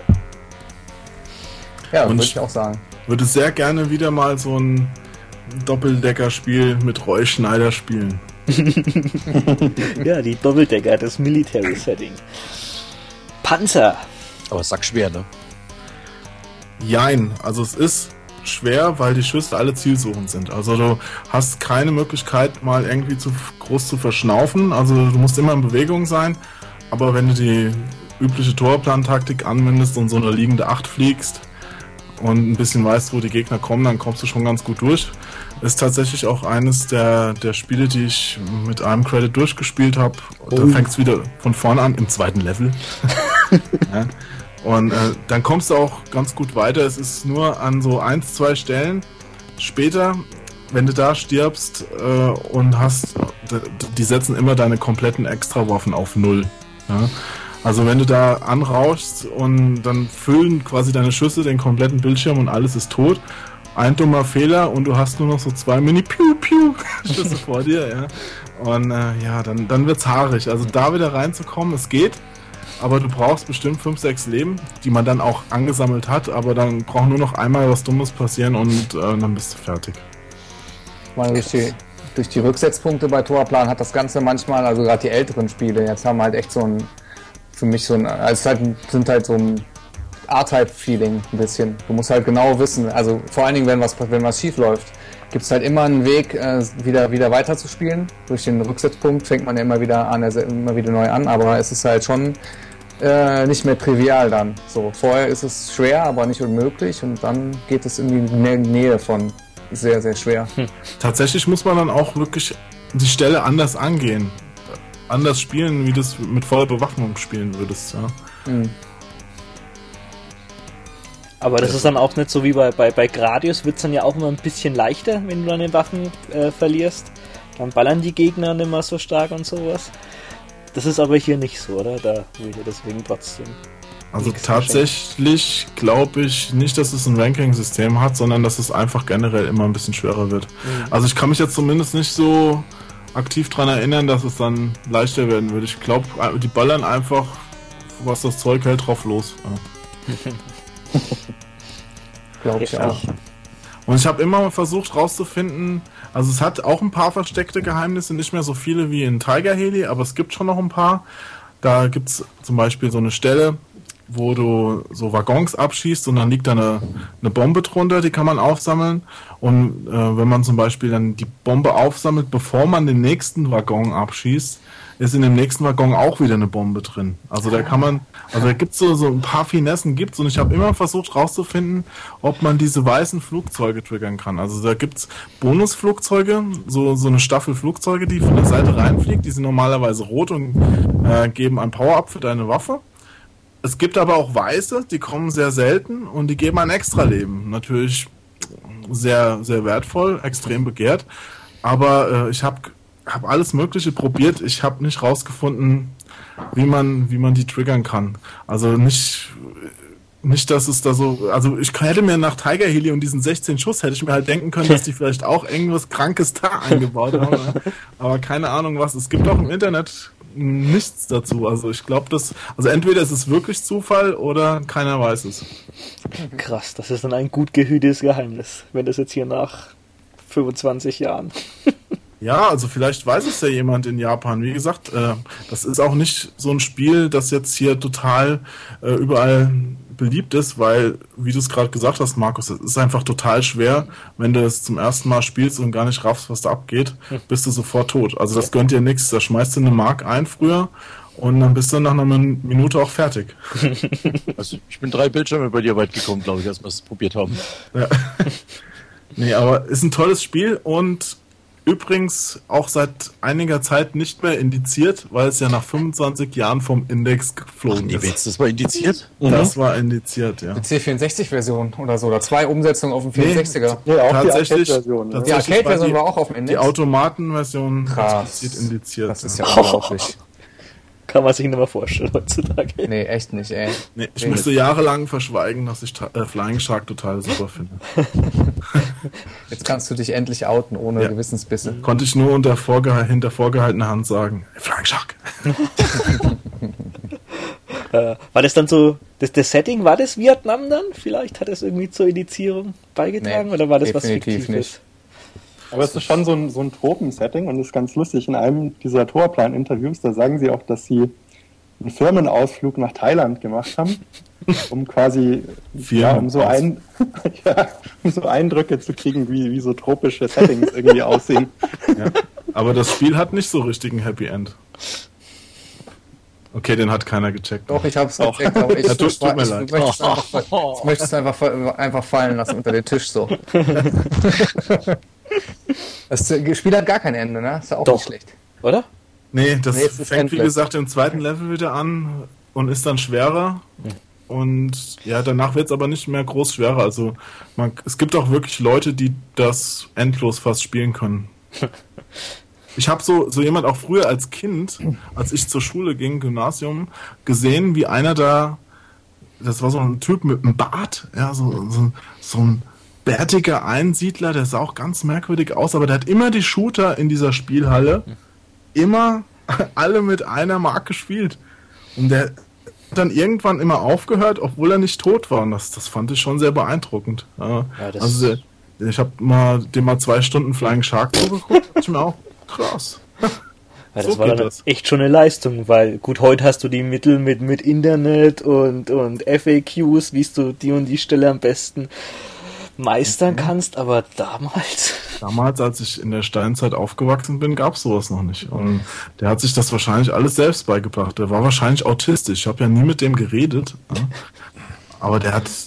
Ja, Und würde ich- ich auch sagen. Würde sehr gerne wieder mal so ein Doppeldecker-Spiel mit Roy Schneider spielen. Ja, die Doppeldecker, das Military Setting. Panzer. Aber sackschwer, ne? Jein, also es ist schwer, weil die Schüsse alle zielsuchend sind. Also du hast keine Möglichkeit, mal irgendwie zu groß zu verschnaufen. Also du musst immer in Bewegung sein. Aber wenn du die übliche Torplan-Taktik anwendest und so eine liegende Acht fliegst und ein bisschen weißt, wo die Gegner kommen, dann kommst du schon ganz gut durch. Ist tatsächlich auch eines der, der Spiele, die ich mit einem Credit durchgespielt habe. Da Oh. fängt es wieder von vorne an, im zweiten Level. Ja. Und äh, dann kommst du auch ganz gut weiter. Es ist nur an so eins, zwei Stellen später, wenn du da stirbst äh, und hast, die setzen immer deine kompletten Extrawaffen auf Null. Ja? Also wenn du da anrauschst und dann füllen quasi deine Schüsse den kompletten Bildschirm und alles ist tot. Ein dummer Fehler und du hast nur noch so zwei Mini-Piu-Piu-Schüsse vor dir. Ja? Und äh, ja, dann, dann wird's haarig. Also da wieder reinzukommen, es geht. Aber du brauchst bestimmt fünf, sechs Leben, die man dann auch angesammelt hat, aber dann braucht nur noch einmal was Dummes passieren und äh, dann bist du fertig. Ich meine, durch die, durch die Rücksetzpunkte bei Torplan hat das Ganze manchmal, also gerade die älteren Spiele, jetzt haben halt echt so ein, für mich so ein, also es halt, sind halt so ein R-Type-Feeling ein bisschen. Du musst halt genau wissen, also vor allen Dingen, wenn was, wenn was schief läuft, gibt es halt immer einen Weg, äh, wieder, wieder weiter zu spielen. Durch den Rücksetzpunkt fängt man ja immer wieder an, also immer wieder neu an, aber es ist halt schon äh, nicht mehr trivial dann. So, vorher ist es schwer, aber nicht unmöglich und dann geht es in die Nä- Nähe von sehr, sehr schwer. Hm. Tatsächlich muss man dann auch wirklich die Stelle anders angehen. Anders spielen, wie du es mit voller Bewaffnung spielen würdest. Ja. Hm. Aber das ist dann auch nicht so wie bei, bei, bei Gradius, wird es dann ja auch immer ein bisschen leichter, wenn du deine Waffen äh, verlierst. Dann ballern die Gegner nicht mehr so stark und sowas. Das ist aber hier nicht so, oder? Da will ich deswegen trotzdem. Also tatsächlich glaube ich nicht, dass es ein Ranking-System hat, sondern dass es einfach generell immer ein bisschen schwerer wird. Mhm. Also ich kann mich jetzt zumindest nicht so aktiv daran erinnern, dass es dann leichter werden würde. Ich glaube, die ballern einfach, was das Zeug hält, drauf los. Ja. Glaube ich auch. Und ich habe immer versucht rauszufinden, also es hat auch ein paar versteckte Geheimnisse, nicht mehr so viele wie in Tiger Heli, aber es gibt schon noch ein paar. Da gibt es zum Beispiel so eine Stelle, wo du so Waggons abschießt und dann liegt da eine, eine Bombe drunter, die kann man aufsammeln. Und äh, wenn man zum Beispiel dann die Bombe aufsammelt, bevor man den nächsten Waggon abschießt, ist in dem nächsten Waggon auch wieder eine Bombe drin. Also da kann man, also da gibt's so, so ein paar Finessen gibt's und ich habe immer versucht rauszufinden, ob man diese weißen Flugzeuge triggern kann. Also da gibt's Bonusflugzeuge, so, so eine Staffel Flugzeuge, die von der Seite reinfliegt, die sind normalerweise rot und äh, geben ein Power-Up für deine Waffe. Es gibt aber auch weiße, die kommen sehr selten und die geben ein Extra-Leben. Natürlich sehr, sehr wertvoll, extrem begehrt. Aber äh, ich habe hab alles Mögliche probiert. Ich habe nicht rausgefunden, wie man, wie man die triggern kann. Also nicht, nicht, dass es da so, also ich hätte mir nach Tiger Heli und diesen sechzehn Schuss hätte ich mir halt denken können, dass die vielleicht auch irgendwas Krankes da eingebaut haben. Aber keine Ahnung was. Es gibt auch im Internet nichts dazu. Also ich glaube, das, also entweder ist es wirklich Zufall oder keiner weiß es. Krass, das ist dann ein gut gehütetes Geheimnis, wenn das jetzt hier nach fünfundzwanzig Jahren. Ja, also vielleicht weiß es ja jemand in Japan. Wie gesagt, äh, das ist auch nicht so ein Spiel, das jetzt hier total äh, überall beliebt ist, weil, wie du es gerade gesagt hast, Markus, es ist einfach total schwer, wenn du es zum ersten Mal spielst und gar nicht raffst, was da abgeht, bist du sofort tot. Also das gönnt dir nichts. Da schmeißt du eine Mark ein früher und dann bist du nach einer Minute auch fertig. Also ich bin drei Bildschirme bei dir weit gekommen, glaube ich, als wir es probiert haben. Ja. Nee, aber ist ein tolles Spiel und übrigens auch seit einiger Zeit nicht mehr indiziert, weil es ja nach fünfundzwanzig Jahren vom Index geflogen Ach, ist. Das war indiziert? Das mhm. war indiziert, ja. Die C vierundsechzig-Version oder so, oder zwei Umsetzungen auf dem vierundsechziger. Nee, auch tatsächlich, die Arcade-Version. Die Arcade-Version war auch auf dem Index? Die Automaten-Version Krass. indiziert. Das ist ja unglaublich. Kann man sich nicht mehr vorstellen heutzutage. Nee, echt nicht, ey. Nee, ich musste jahrelang verschweigen, dass ich äh, Flying Shark total super finde. Jetzt kannst du dich endlich outen, ohne ja. Gewissensbisse. Konnte ich nur unter vorgeha- hinter vorgehaltener Hand sagen, Flying Shark. äh, war das dann so, das, das Setting, war das Vietnam dann? Vielleicht hat es irgendwie zur Indizierung beigetragen? Nee, oder war das was Fiktives? Nicht. Aber es ist schon so ein, so ein Tropen-Setting und es ist ganz lustig. In einem dieser Torplan-Interviews, da sagen sie auch, dass sie einen Firmenausflug nach Thailand gemacht haben, um quasi ja, um, so ein, ja, um so Eindrücke zu kriegen, wie, wie so tropische Settings irgendwie aussehen. Ja. Aber das Spiel hat nicht so richtig ein Happy End. Okay, den hat keiner gecheckt. Doch, ich hab's auch. Gecheckt, aber ich, ja, tut, tut mir ich, leid. Ich möchte es einfach, ich möchte es einfach, einfach fallen lassen unter den Tisch so. Das Spiel hat gar kein Ende, ne? Ist ja auch Doch. nicht schlecht. Oder? Nee, das nee, fängt wie gesagt im zweiten Level wieder an und ist dann schwerer. Mhm. Und ja, danach wird es aber nicht mehr groß schwerer. Also man, es gibt auch wirklich Leute, die das endlos fast spielen können. Ich habe so, so jemand auch früher als Kind, als ich zur Schule ging, Gymnasium, gesehen, wie einer da, das war so ein Typ mit einem Bart, ja, so, so, so ein bärtiger Einsiedler, der sah auch ganz merkwürdig aus, aber der hat immer die Shooter in dieser Spielhalle, immer alle mit einer Mark gespielt. Und der hat dann irgendwann immer aufgehört, obwohl er nicht tot war. Und das, das fand ich schon sehr beeindruckend. Ja, ja, also der, ich habe mal dem mal zwei Stunden Flying Shark zugeguckt, dachte ich mir auch, krass. Ja, das so war dann das. Echt schon eine Leistung, weil gut, heute hast du die Mittel mit, mit Internet und, und F A Qs, wie du die und die Stelle am besten meistern kannst, aber damals... Damals, als ich in der Steinzeit aufgewachsen bin, gab es sowas noch nicht. Und der hat sich das wahrscheinlich alles selbst beigebracht. Der war wahrscheinlich autistisch. Ich habe ja nie mit dem geredet. Ja. Aber der hat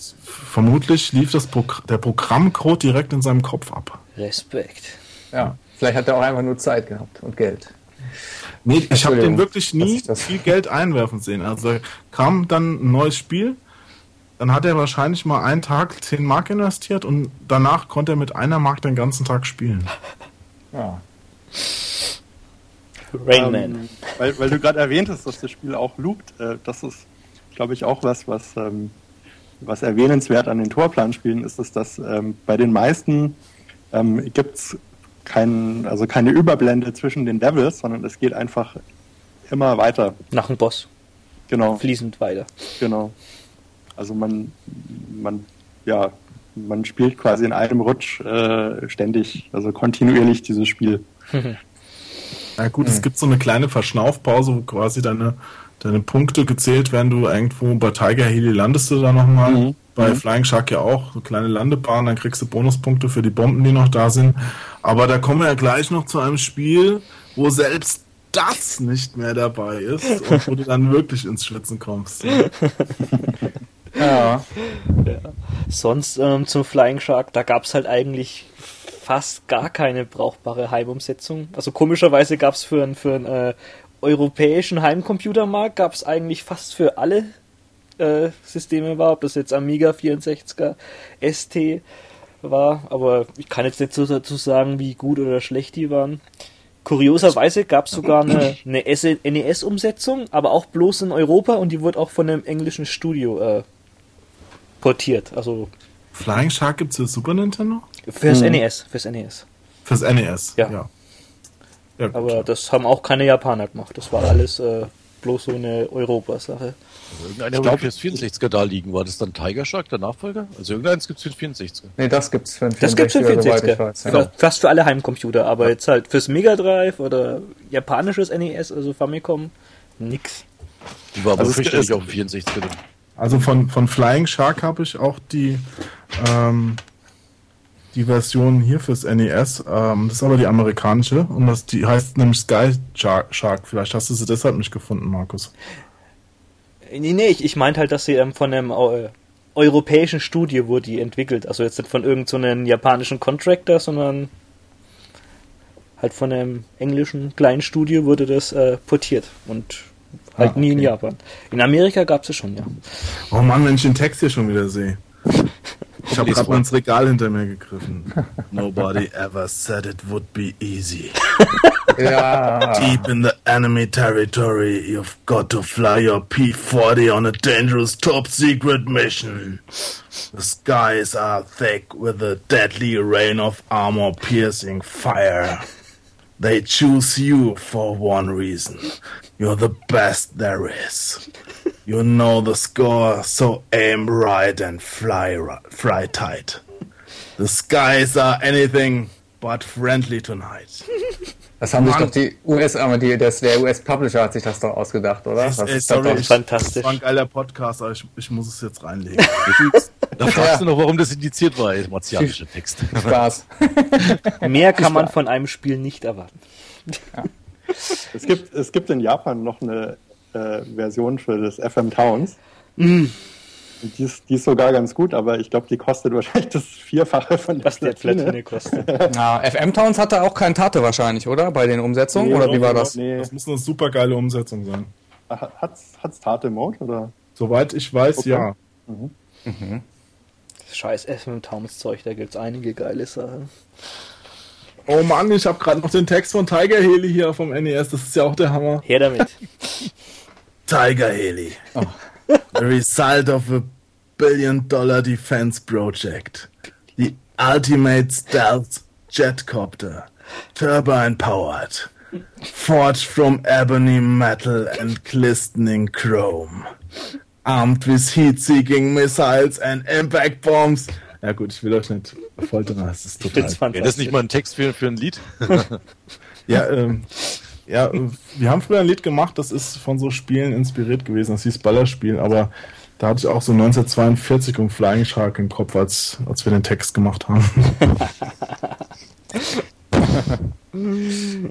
vermutlich lief das Progr- der Programmcode direkt in seinem Kopf ab. Respekt. Ja, vielleicht hat er auch einfach nur Zeit gehabt und Geld. Nee, ich habe den Entschuldigung, wirklich nie dass ich das- viel Geld einwerfen sehen. Also kam dann ein neues Spiel, dann hat er wahrscheinlich mal einen Tag zehn Mark investiert und danach konnte er mit einer Mark den ganzen Tag spielen. Ja. Rain Man. Ähm, weil, weil du gerade erwähnt hast, dass das Spiel auch loopt. Äh, das ist, glaube ich, auch was, was, ähm, was erwähnenswert an den Tourplanspielen ist, ist, dass ähm, bei den meisten ähm, gibt es kein, also keine Überblende zwischen den Levels, sondern es geht einfach immer weiter. Nach dem Boss. Genau, Fließend weiter. genau. Also man, man, ja, man spielt quasi in einem Rutsch äh, ständig, also kontinuierlich dieses Spiel. Ja gut, es gibt so eine kleine Verschnaufpause, wo quasi deine, deine Punkte gezählt werden. Du irgendwo bei Tiger Heli landest du da nochmal. Mhm. Bei Mhm. Flying Shark ja auch, so kleine Landebahnen, dann kriegst du Bonuspunkte für die Bomben, die noch da sind. Aber da kommen wir ja gleich noch zu einem Spiel, wo selbst das nicht mehr dabei ist und wo du dann wirklich ins Schwitzen kommst. Ja. Sonst ähm, zum Flying Shark, da gab es halt eigentlich fast gar keine brauchbare Heimumsetzung. Also komischerweise gab es für einen für einen, äh, europäischen Heimcomputermarkt gab es eigentlich fast für alle äh, Systeme war, ob das jetzt Amiga vierundsechziger, S T war, aber ich kann jetzt nicht so dazu sagen, wie gut oder schlecht die waren. Kurioserweise gab es sogar eine, eine N E S-Umsetzung, aber auch bloß in Europa und die wurde auch von einem englischen Studio äh, portiert. Also Flying Shark gibt's für Super Nintendo? fürs Hm. N E S, fürs N E S. Fürs N E S, Ja. ja. Ja, gut. Aber das haben auch keine Japaner gemacht. Das war alles äh, bloß so eine Europa-Sache. Also irgendeiner ich glaub, P S vierundsechziger da liegen. War das dann Tiger Shark, der Nachfolger? Also irgendeins gibt es für den vierundsechziger. Nee, das gibt's für einen Das gibt's für vierundsechziger, soweit ich vierundsechziger. weiß. Ja. Genau. Fast für alle Heimcomputer, aber jetzt halt fürs Mega Drive oder japanisches N E S, also Famicom, nix. Die war aber Also es- fürchterlich es- auf dem vierundsechziger drin. Also von, von Flying Shark habe ich auch die, ähm, die Version hier fürs N E S. Ähm, das ist aber die amerikanische und das, die heißt nämlich Sky Shark. Shark. Vielleicht hast du sie deshalb nicht gefunden, Markus. Nee, nee, ich, ich meinte halt, dass sie ähm, von einem äh, europäischen Studio wurde die entwickelt. Also jetzt nicht von irgendeinem so japanischen Contractor, sondern halt von einem englischen kleinen Studio wurde das äh, portiert und halt Ah, nie in okay. Japan. In Amerika gab es es schon, ja. Oh Mann, wenn ich den Text hier schon wieder sehe. Ich habe Lies gerade vor. mal ins Regal hinter mir gegriffen. Nobody ever said it would be easy. Ja. Deep in the enemy territory, you've got to fly your P forty on a dangerous top secret mission. The skies are thick with a deadly rain of armor piercing fire. They choose you for one reason. You're the best there is. You know the score, so aim right and fly, ri- fly tight. The skies are anything but friendly tonight. Das haben sich Mann. doch die U S, aber die, das, der U S-Publisher hat sich das doch ausgedacht, oder? Das Ey, ist doch sorry, doch- ich, fantastisch. Das war ein geiler Podcast, aber ich, ich muss es jetzt reinlegen. Da fragst du noch, warum das indiziert war, der martianische Text. Spaß. Mehr kann man von einem Spiel nicht erwarten. Es gibt, es gibt in Japan noch eine äh, Version für das F M Towns. Mm. Die ist, die ist sogar ganz gut, aber ich glaube, die kostet wahrscheinlich das Vierfache von der Was der Platine. Platine kostet. Na, F M Towns hatte auch kein Tate wahrscheinlich, oder? Bei den Umsetzungen? Nee, oder wie war nee, das? Nee. Das muss eine super geile Umsetzung sein. Hat- Hat's, hat's Tate-Mode, oder? Soweit ich weiß, Okay. ja. Scheiß F M Towns Zeug, da gibt's einige geile Sachen. Oh Mann, ich habe gerade noch den Text von Tiger Heli hier vom N E S. Das ist ja auch der Hammer. Her damit. Tiger Heli. The result of a billion dollar defense project. The ultimate stealth jetcopter. Turbine powered. Forged from ebony metal and glistening chrome. Armed with heat-seeking missiles and impact bombs. Ja gut, ich will euch nicht foltern, das ist Ich total... find's Wäre das fantastisch. nicht mal ein Text für, für ein Lied? Ja, ähm, ja, äh, wir haben früher ein Lied gemacht, das ist von so Spielen inspiriert gewesen. Das hieß Ballerspiel, aber da hatte ich auch so neunzehnhundertzweiundvierzig und Flying Shark im Kopf, als, als wir den Text gemacht haben.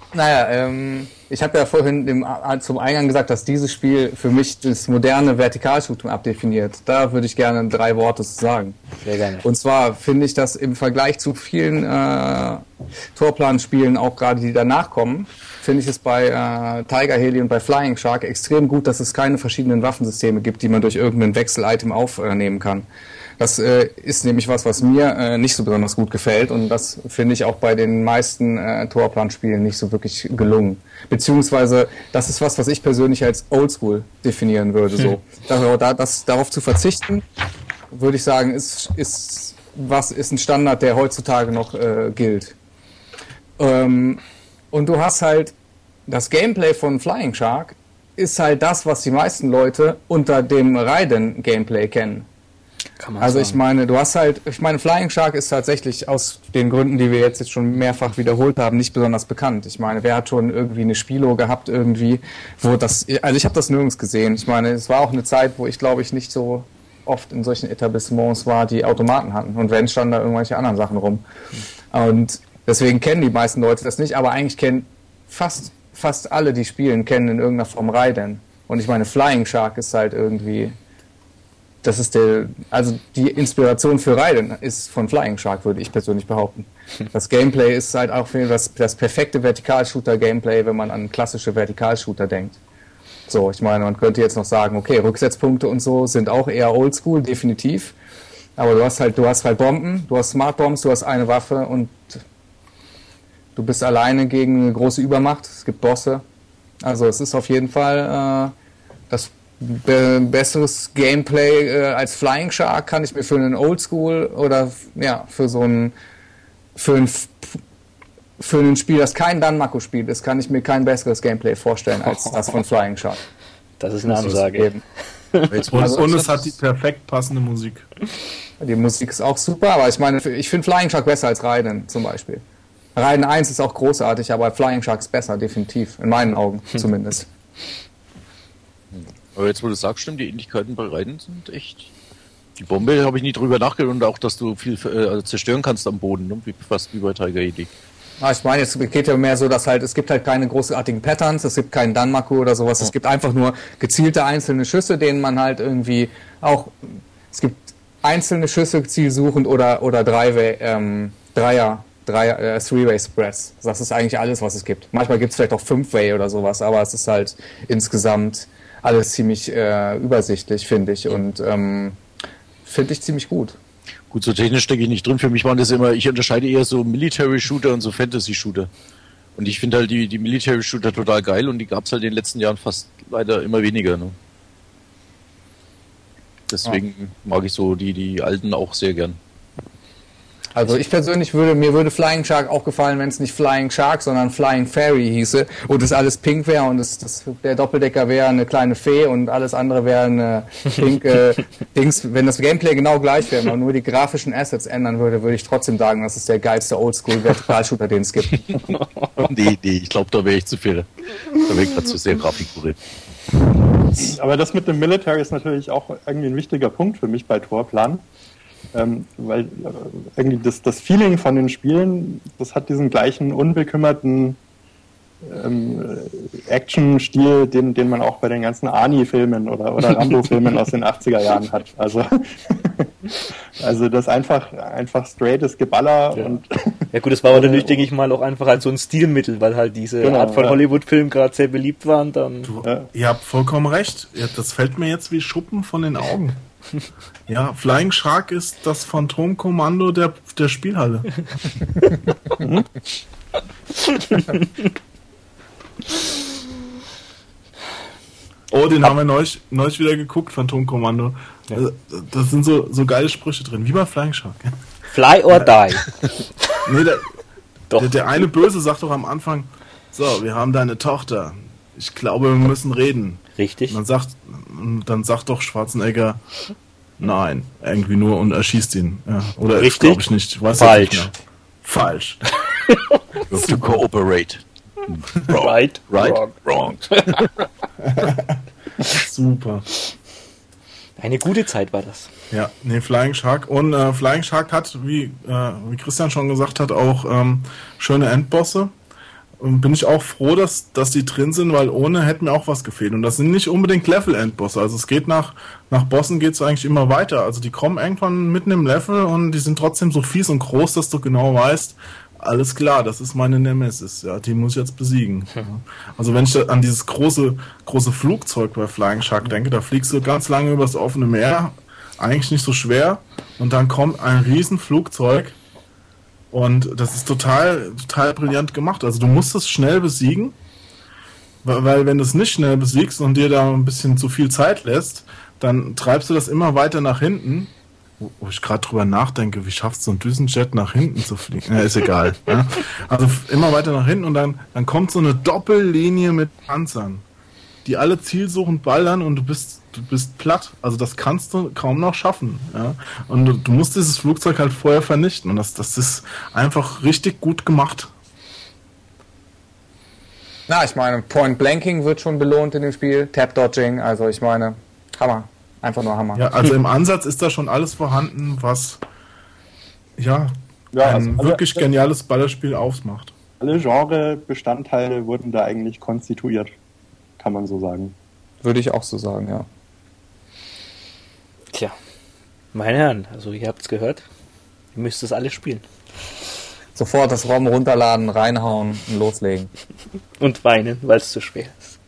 Naja, ähm, ich habe ja vorhin im, zum Eingang gesagt, dass dieses Spiel für mich das moderne Vertikalshooting abdefiniert. Da würde ich gerne drei Worte zu sagen. Sehr gerne. Und zwar finde ich das im Vergleich zu vielen äh, Tourplan-Spielen, auch gerade die danach kommen, finde ich es bei äh, Tiger Heli und bei Flying Shark extrem gut, dass es keine verschiedenen Waffensysteme gibt, die man durch irgendein Wechsel-Item aufnehmen kann. Das äh, ist nämlich was, was mir äh, nicht so besonders gut gefällt und das finde ich auch bei den meisten äh, Tourplan-Spielen nicht so wirklich gelungen. Beziehungsweise das ist was, was ich persönlich als Oldschool definieren würde. So. Hm. Da, das, darauf zu verzichten, würde ich sagen, ist, ist, was, ist ein Standard, der heutzutage noch äh, gilt. Ähm, und du hast halt das Gameplay von Flying Shark ist halt das, was die meisten Leute unter dem Raiden-Gameplay kennen. Kann man also sagen. Ich meine, du hast halt, ich meine, Flying Shark ist tatsächlich aus den Gründen, die wir jetzt, jetzt schon mehrfach wiederholt haben, nicht besonders bekannt. Ich meine, wer hat schon irgendwie eine Spielo gehabt irgendwie, wo das, also ich habe das nirgends gesehen. Ich meine, es war auch eine Zeit, wo ich glaube ich nicht so oft in solchen Etablissements war, die Automaten hatten. Und wenn, standen da irgendwelche anderen Sachen rum. Und deswegen kennen die meisten Leute das nicht, aber eigentlich kennen fast, fast alle, die spielen, kennen in irgendeiner Form Raiden. Und ich meine, Flying Shark ist halt irgendwie... Das ist der, also die Inspiration für Raiden ist von Flying Shark, würde ich persönlich behaupten. Das Gameplay ist halt auch das, das perfekte Vertikalshooter-Gameplay, wenn man an klassische Vertikalshooter denkt. So, ich meine, man könnte jetzt noch sagen, okay, Rücksetzpunkte und so sind auch eher oldschool, definitiv. Aber du hast halt, du hast halt Bomben, du hast Smart Bombs, du hast eine Waffe und du bist alleine gegen eine große Übermacht. Es gibt Bosse. Also es ist auf jeden Fall äh, das Be- besseres Gameplay äh, als Flying Shark kann ich mir für einen Oldschool oder ja für so ein für ein für ein Spiel, das kein Danmaku-Spiel ist, kann ich mir kein besseres Gameplay vorstellen als das von Flying Shark. Das ist eine Ansage. Und, also, und es hat die perfekt passende Musik. Die Musik ist auch super, aber ich meine, ich finde Flying Shark besser als Raiden zum Beispiel. Raiden eins ist auch großartig, aber Flying Shark ist besser, definitiv. In meinen Augen zumindest. Aber jetzt, wo du sagst, stimmt, die Ähnlichkeiten bei Raiden sind echt... Die Bombe habe ich nie drüber nachgedacht und auch, dass du viel äh, also zerstören kannst am Boden, ne? wie, fast wie bei Tiger Heli. Ja, ich meine, es geht ja mehr so, dass halt, es gibt halt keine großartigen Patterns, es gibt keinen Danmaku oder sowas, ja. Es gibt einfach nur gezielte einzelne Schüsse, denen man halt irgendwie auch, es gibt einzelne Schüsse zielsuchend oder, oder drei, ähm, Dreier, Dreier, äh, Three-Way Spreads. Das ist eigentlich alles, was es gibt. Manchmal gibt es vielleicht auch Fünf-Way oder sowas, aber es ist halt insgesamt alles ziemlich äh, übersichtlich, finde ich, und ähm, finde ich ziemlich gut. Gut, so technisch stecke ich nicht drin. Für mich waren das immer, ich unterscheide eher so Military-Shooter und so Fantasy-Shooter. Und ich finde halt die, die Military-Shooter total geil und die gab es halt in den letzten Jahren fast leider immer weniger. Ne? Deswegen ja. mag ich so die, die alten auch sehr gern. Also ich persönlich würde, mir würde Flying Shark auch gefallen, wenn es nicht Flying Shark, sondern Flying Fairy hieße und es alles pink wäre und es, das, der Doppeldecker wäre eine kleine Fee und alles andere wäre eine pinke Dings. Wenn das Gameplay genau gleich wäre, man nur die grafischen Assets ändern würde, würde ich trotzdem sagen, das ist der geilste Oldschool-Vertikalshooter, den es gibt. nee, nee, ich glaube, da wäre ich zu viel. Da wäre ich gerade zu sehr Grafikpurist. Aber das mit dem Military ist natürlich auch irgendwie ein wichtiger Punkt für mich bei Tourplan. Ähm, weil äh, irgendwie das, das Feeling von den Spielen, das hat diesen gleichen unbekümmerten ähm, Action-Stil, den, den man auch bei den ganzen Arnie-Filmen oder, oder Rambo-Filmen aus den achtziger Jahren hat. Also, also das einfach, einfach straightes Geballer. Ja. Und ja gut, das war aber natürlich, denke ich mal, auch einfach halt so ein Stilmittel, weil halt diese genau, Art von ja. Hollywood-Filmen gerade sehr beliebt waren. Dann Du, ja. Ihr habt vollkommen recht. Ja, das fällt mir jetzt wie Schuppen von den Augen. Ja, Flying Shark ist das Phantomkommando der, der Spielhalle. Oh, den haben wir neulich, neulich wieder geguckt, Phantomkommando. Ja. Das sind so, so geile Sprüche drin, wie bei Flying Shark. Fly or die. Nee, der, der, der eine Böse sagt doch am Anfang, so, wir haben deine Tochter. Ich glaube, wir müssen reden. Richtig. Und dann sagt, dann sagt doch Schwarzenegger, nein, irgendwie nur und erschießt ihn. Ja. Oder richtig? Glaube ich nicht. Weiß Falsch. Nicht Falsch. You have to cooperate. Wrong. Right, right, wrong. wrong. Super. Eine gute Zeit war das. Ja, nee, Flying Shark. Und äh, Flying Shark hat, wie, äh, wie Christian schon gesagt hat, auch ähm, schöne Endbosse. bin ich auch froh, dass, dass die drin sind, weil ohne hätte mir auch was gefehlt. Und das sind nicht unbedingt Level-Endbosse. Also es geht nach, nach Bossen geht es eigentlich immer weiter. Also die kommen irgendwann mitten im Level und die sind trotzdem so fies und groß, dass du genau weißt, alles klar, das ist meine Nemesis. Ja, die muss ich jetzt besiegen. Ja. Also wenn ich da an dieses große, große Flugzeug bei Flying Shark denke, da fliegst du ganz lange übers offene Meer, eigentlich nicht so schwer, und dann kommt ein riesen Flugzeug. Und das ist total, total brillant gemacht. Also du musst es schnell besiegen, weil, weil wenn du es nicht schnell besiegst und dir da ein bisschen zu viel Zeit lässt, dann treibst du das immer weiter nach hinten. Wo, wo ich gerade drüber nachdenke, wie schaffst du so ein Düsenjet nach hinten zu fliegen? Ja, ist egal. Ja. Also immer weiter nach hinten und dann, dann kommt so eine Doppellinie mit Panzern, die alle zielsuchend ballern und du bist du bist platt. Also das kannst du kaum noch schaffen. Ja? Und du, du musst dieses Flugzeug halt vorher vernichten. Und das, das ist einfach richtig gut gemacht. Na, ich meine, Point Blanking wird schon belohnt in dem Spiel. Tap Dodging, also ich meine, Hammer. Einfach nur Hammer. Ja, also im Ansatz ist da schon alles vorhanden, was ja, Ja, ein also alle- wirklich geniales Ballerspiel ausmacht. Alle Genre-Bestandteile wurden da eigentlich konstituiert, kann man so sagen. Würde ich auch so sagen, ja. Tja, meine Herren, also ihr habt's gehört. Ihr müsst es alle spielen. Sofort das ROM runterladen, reinhauen und loslegen. Und weinen, weil es zu schwer ist.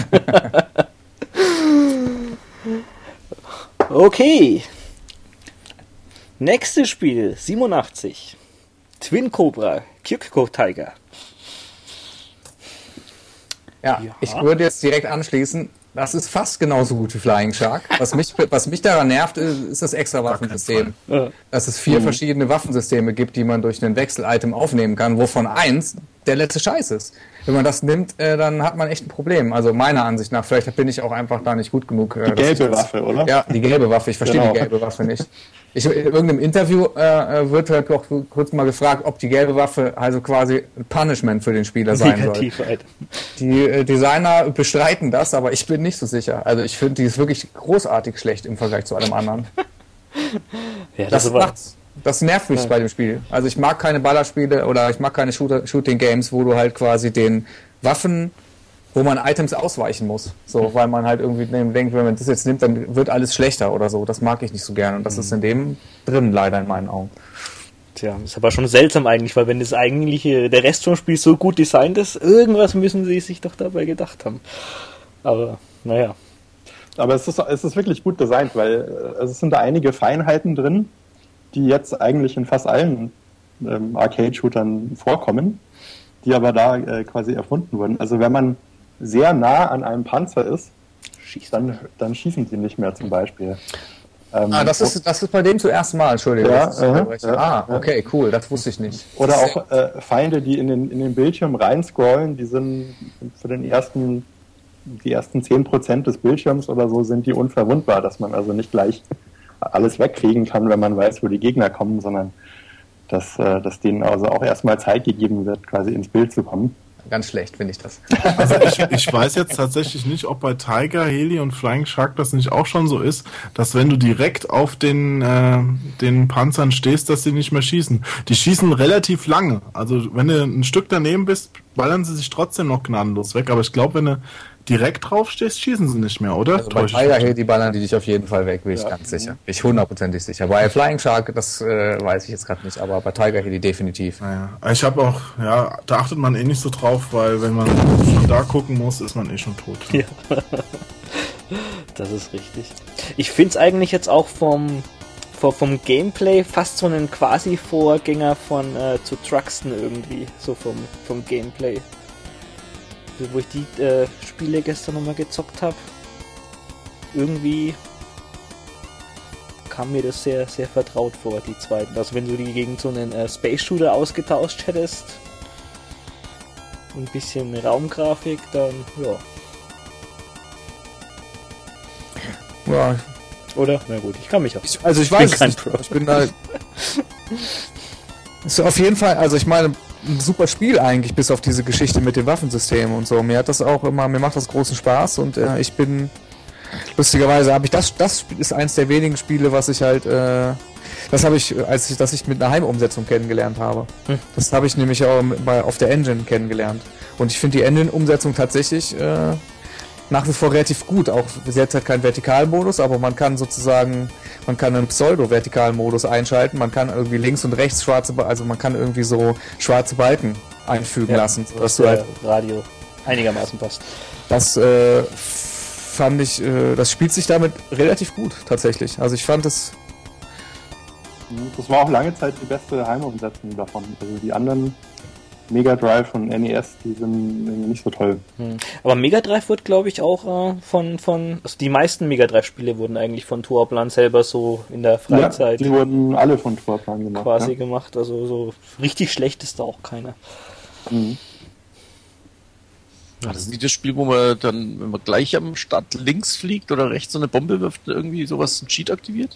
Okay. Nächstes Spiel, siebenundachtzig. Twin Cobra, Kyoko Tiger. Ja, Ja. ich würde jetzt direkt anschließen. Das ist fast genauso gut wie Flying Shark. Was mich, was mich daran nervt, ist, ist das extra Waffensystem. Ja. Dass es vier verschiedene Waffensysteme gibt, die man durch ein Wechsel-Item aufnehmen kann, wovon eins der letzte Scheiß ist. Wenn man das nimmt, äh, dann hat man echt ein Problem. Also meiner Ansicht nach, vielleicht bin ich auch einfach da nicht gut genug. Äh, Die dass ich gelbe das- Waffe, oder? Ja, die gelbe Waffe. Ich verstehe Genau. die gelbe Waffe nicht. Ich, in irgendeinem Interview äh, wird halt auch kurz mal gefragt, ob die gelbe Waffe also quasi ein Punishment für den Spieler sein soll. Negativ, Alter. Die äh, Designer bestreiten das, aber ich bin nicht so sicher. Also ich finde, die ist wirklich großartig schlecht im Vergleich zu allem anderen. Ja, Das, das war, macht's, das nervt mich Ja. bei dem Spiel. Also ich mag keine Ballerspiele oder ich mag keine Shooter, Shooting-Games, wo du halt quasi den Waffen, wo man Items ausweichen muss. So, weil man halt irgendwie denkt, wenn man das jetzt nimmt, dann wird alles schlechter oder so. Das mag ich nicht so gerne. Und das ist in dem drin, leider in meinen Augen. tja, ist aber schon seltsam eigentlich, weil wenn das eigentliche, der Rest vom Spiel so gut designt ist, irgendwas müssen sie sich doch dabei gedacht haben. Aber, naja. Aber es ist, es ist wirklich gut designt, weil äh, es sind da einige Feinheiten drin, die jetzt eigentlich in fast allen ähm, Arcade-Shootern vorkommen, die aber da äh, quasi erfunden wurden. Also wenn man sehr nah an einem Panzer ist, Schießt. dann, dann schießen die nicht mehr zum Beispiel. Ähm, Ah, das ist, das ist bei dem zuerst Mal, Entschuldigung. Ja, das ist aha, unterbrechen. ja, ah, ja. okay, cool, das wusste ich nicht. Oder auch äh, Feinde, die in den, in den Bildschirm reinscrollen, die sind für den ersten, die ersten zehn Prozent des Bildschirms oder so sind die unverwundbar, dass man also nicht gleich alles wegkriegen kann, wenn man weiß, wo die Gegner kommen, sondern dass, äh, dass denen also auch erstmal Zeit gegeben wird, quasi ins Bild zu kommen. Ganz schlecht finde ich das. Also ich, ich weiß jetzt tatsächlich nicht, ob bei Tiger, Heli und Flying Shark das nicht auch schon so ist, dass wenn du direkt auf den, äh, den Panzern stehst, dass sie nicht mehr schießen. Die schießen relativ lange. Also wenn du ein Stück daneben bist, ballern sie sich trotzdem noch gnadenlos weg. Aber ich glaube, wenn du direkt drauf stehst, schießen sie nicht mehr, oder? Also bei Täusche ich Tiger mich? Hill, die ballern die dich auf jeden Fall weg, bin ich Ja. ganz sicher. Bin ich hundertprozentig sicher. Bei Flying Shark, das äh, weiß ich jetzt gerade nicht, aber bei Tiger Hill definitiv. Naja, ich habe auch, ja, da achtet man eh nicht so drauf, weil wenn man schon da gucken muss, ist man eh schon tot. Ja. Das ist richtig. Ich finde es eigentlich jetzt auch vom, vom, vom Gameplay fast so einen quasi Vorgänger von äh, zu Truxton irgendwie, so vom, vom Gameplay. Wo ich die äh, Spiele gestern nochmal gezockt habe. Irgendwie kam mir das sehr, sehr vertraut vor, die zweiten. Also wenn du die gegen so einen äh, Space Shooter ausgetauscht hättest und ein bisschen Raumgrafik, dann ja. Ja, Oder? Na gut, ich kann mich auch. ich, also ich bin weiß es kein nicht. Pro. Ich bin da. Ist auf jeden Fall, also ich meine, ein super Spiel eigentlich, bis auf diese Geschichte mit dem Waffensystem und so. Mir hat das auch immer, mir macht das großen Spaß und äh, ich bin lustigerweise habe ich das, das ist eins der wenigen Spiele, was ich halt, äh, Das habe ich, als ich das ich mit einer Heimumsetzung kennengelernt habe. Hm. Das habe ich nämlich auch bei, auf der Engine kennengelernt. Und ich finde die Engine-Umsetzung tatsächlich äh, nach wie vor relativ gut. Auch sie hat halt keinen Vertikalmodus, aber man kann sozusagen, man kann einen Pseudo-Vertikalmodus einschalten. Man kann irgendwie links und rechts schwarze, also man kann irgendwie so schwarze Balken einfügen ja, lassen, dass du halt Radio einigermaßen passt. Das äh, fand ich, äh, das spielt sich damit relativ gut tatsächlich. Also ich fand es. Das war auch lange Zeit die beste Heimumsetzung davon. Also die anderen Mega Drive und N E S, die sind nicht so toll. Hm. Aber Mega Drive wird, glaube ich, auch äh, von, von, also die meisten Mega Drive-Spiele wurden eigentlich von Tourplan selber so in der Freizeit. Ja, die wurden alle von Tourplan gemacht. Quasi ja. gemacht, also so richtig schlecht ist da auch keiner. Mhm. Ja, das ist nicht das Spiel, wo man dann, wenn man gleich am Start links fliegt oder rechts so eine Bombe wirft, irgendwie sowas, ein Cheat aktiviert?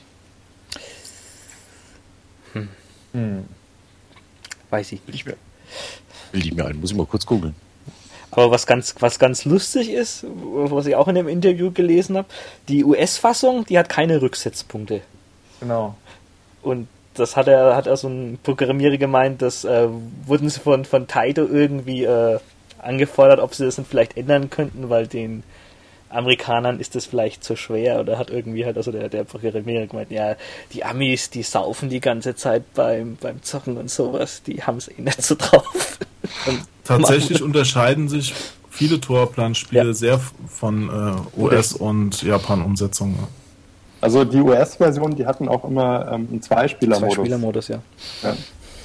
Hm. Hm. Weiß ich nicht mehr. Will ich mir ein, muss ich mal kurz googeln. Aber was ganz, was ganz lustig ist, was ich auch in dem Interview gelesen habe, die U S-Fassung, die hat keine Rücksetzpunkte. Genau. Und das hat er, hat er so ein Programmierer gemeint, das äh, wurden sie von, von Taito irgendwie äh, angefordert, ob sie das dann vielleicht ändern könnten, weil den Amerikanern ist das vielleicht zu schwer, oder hat irgendwie halt, also der, der Programmierer gemeint, ja, die Amis, die saufen die ganze Zeit beim, beim Zocken und sowas, die haben es eh nicht so drauf. Tatsächlich unterscheiden sich viele Tourplan-Spiele ja. sehr von äh, U S- und Japan-Umsetzungen. Also die U S-Version, die hatten auch immer ähm, einen Zweispieler-Modus. Zweispieler-Modus, ja. Ja.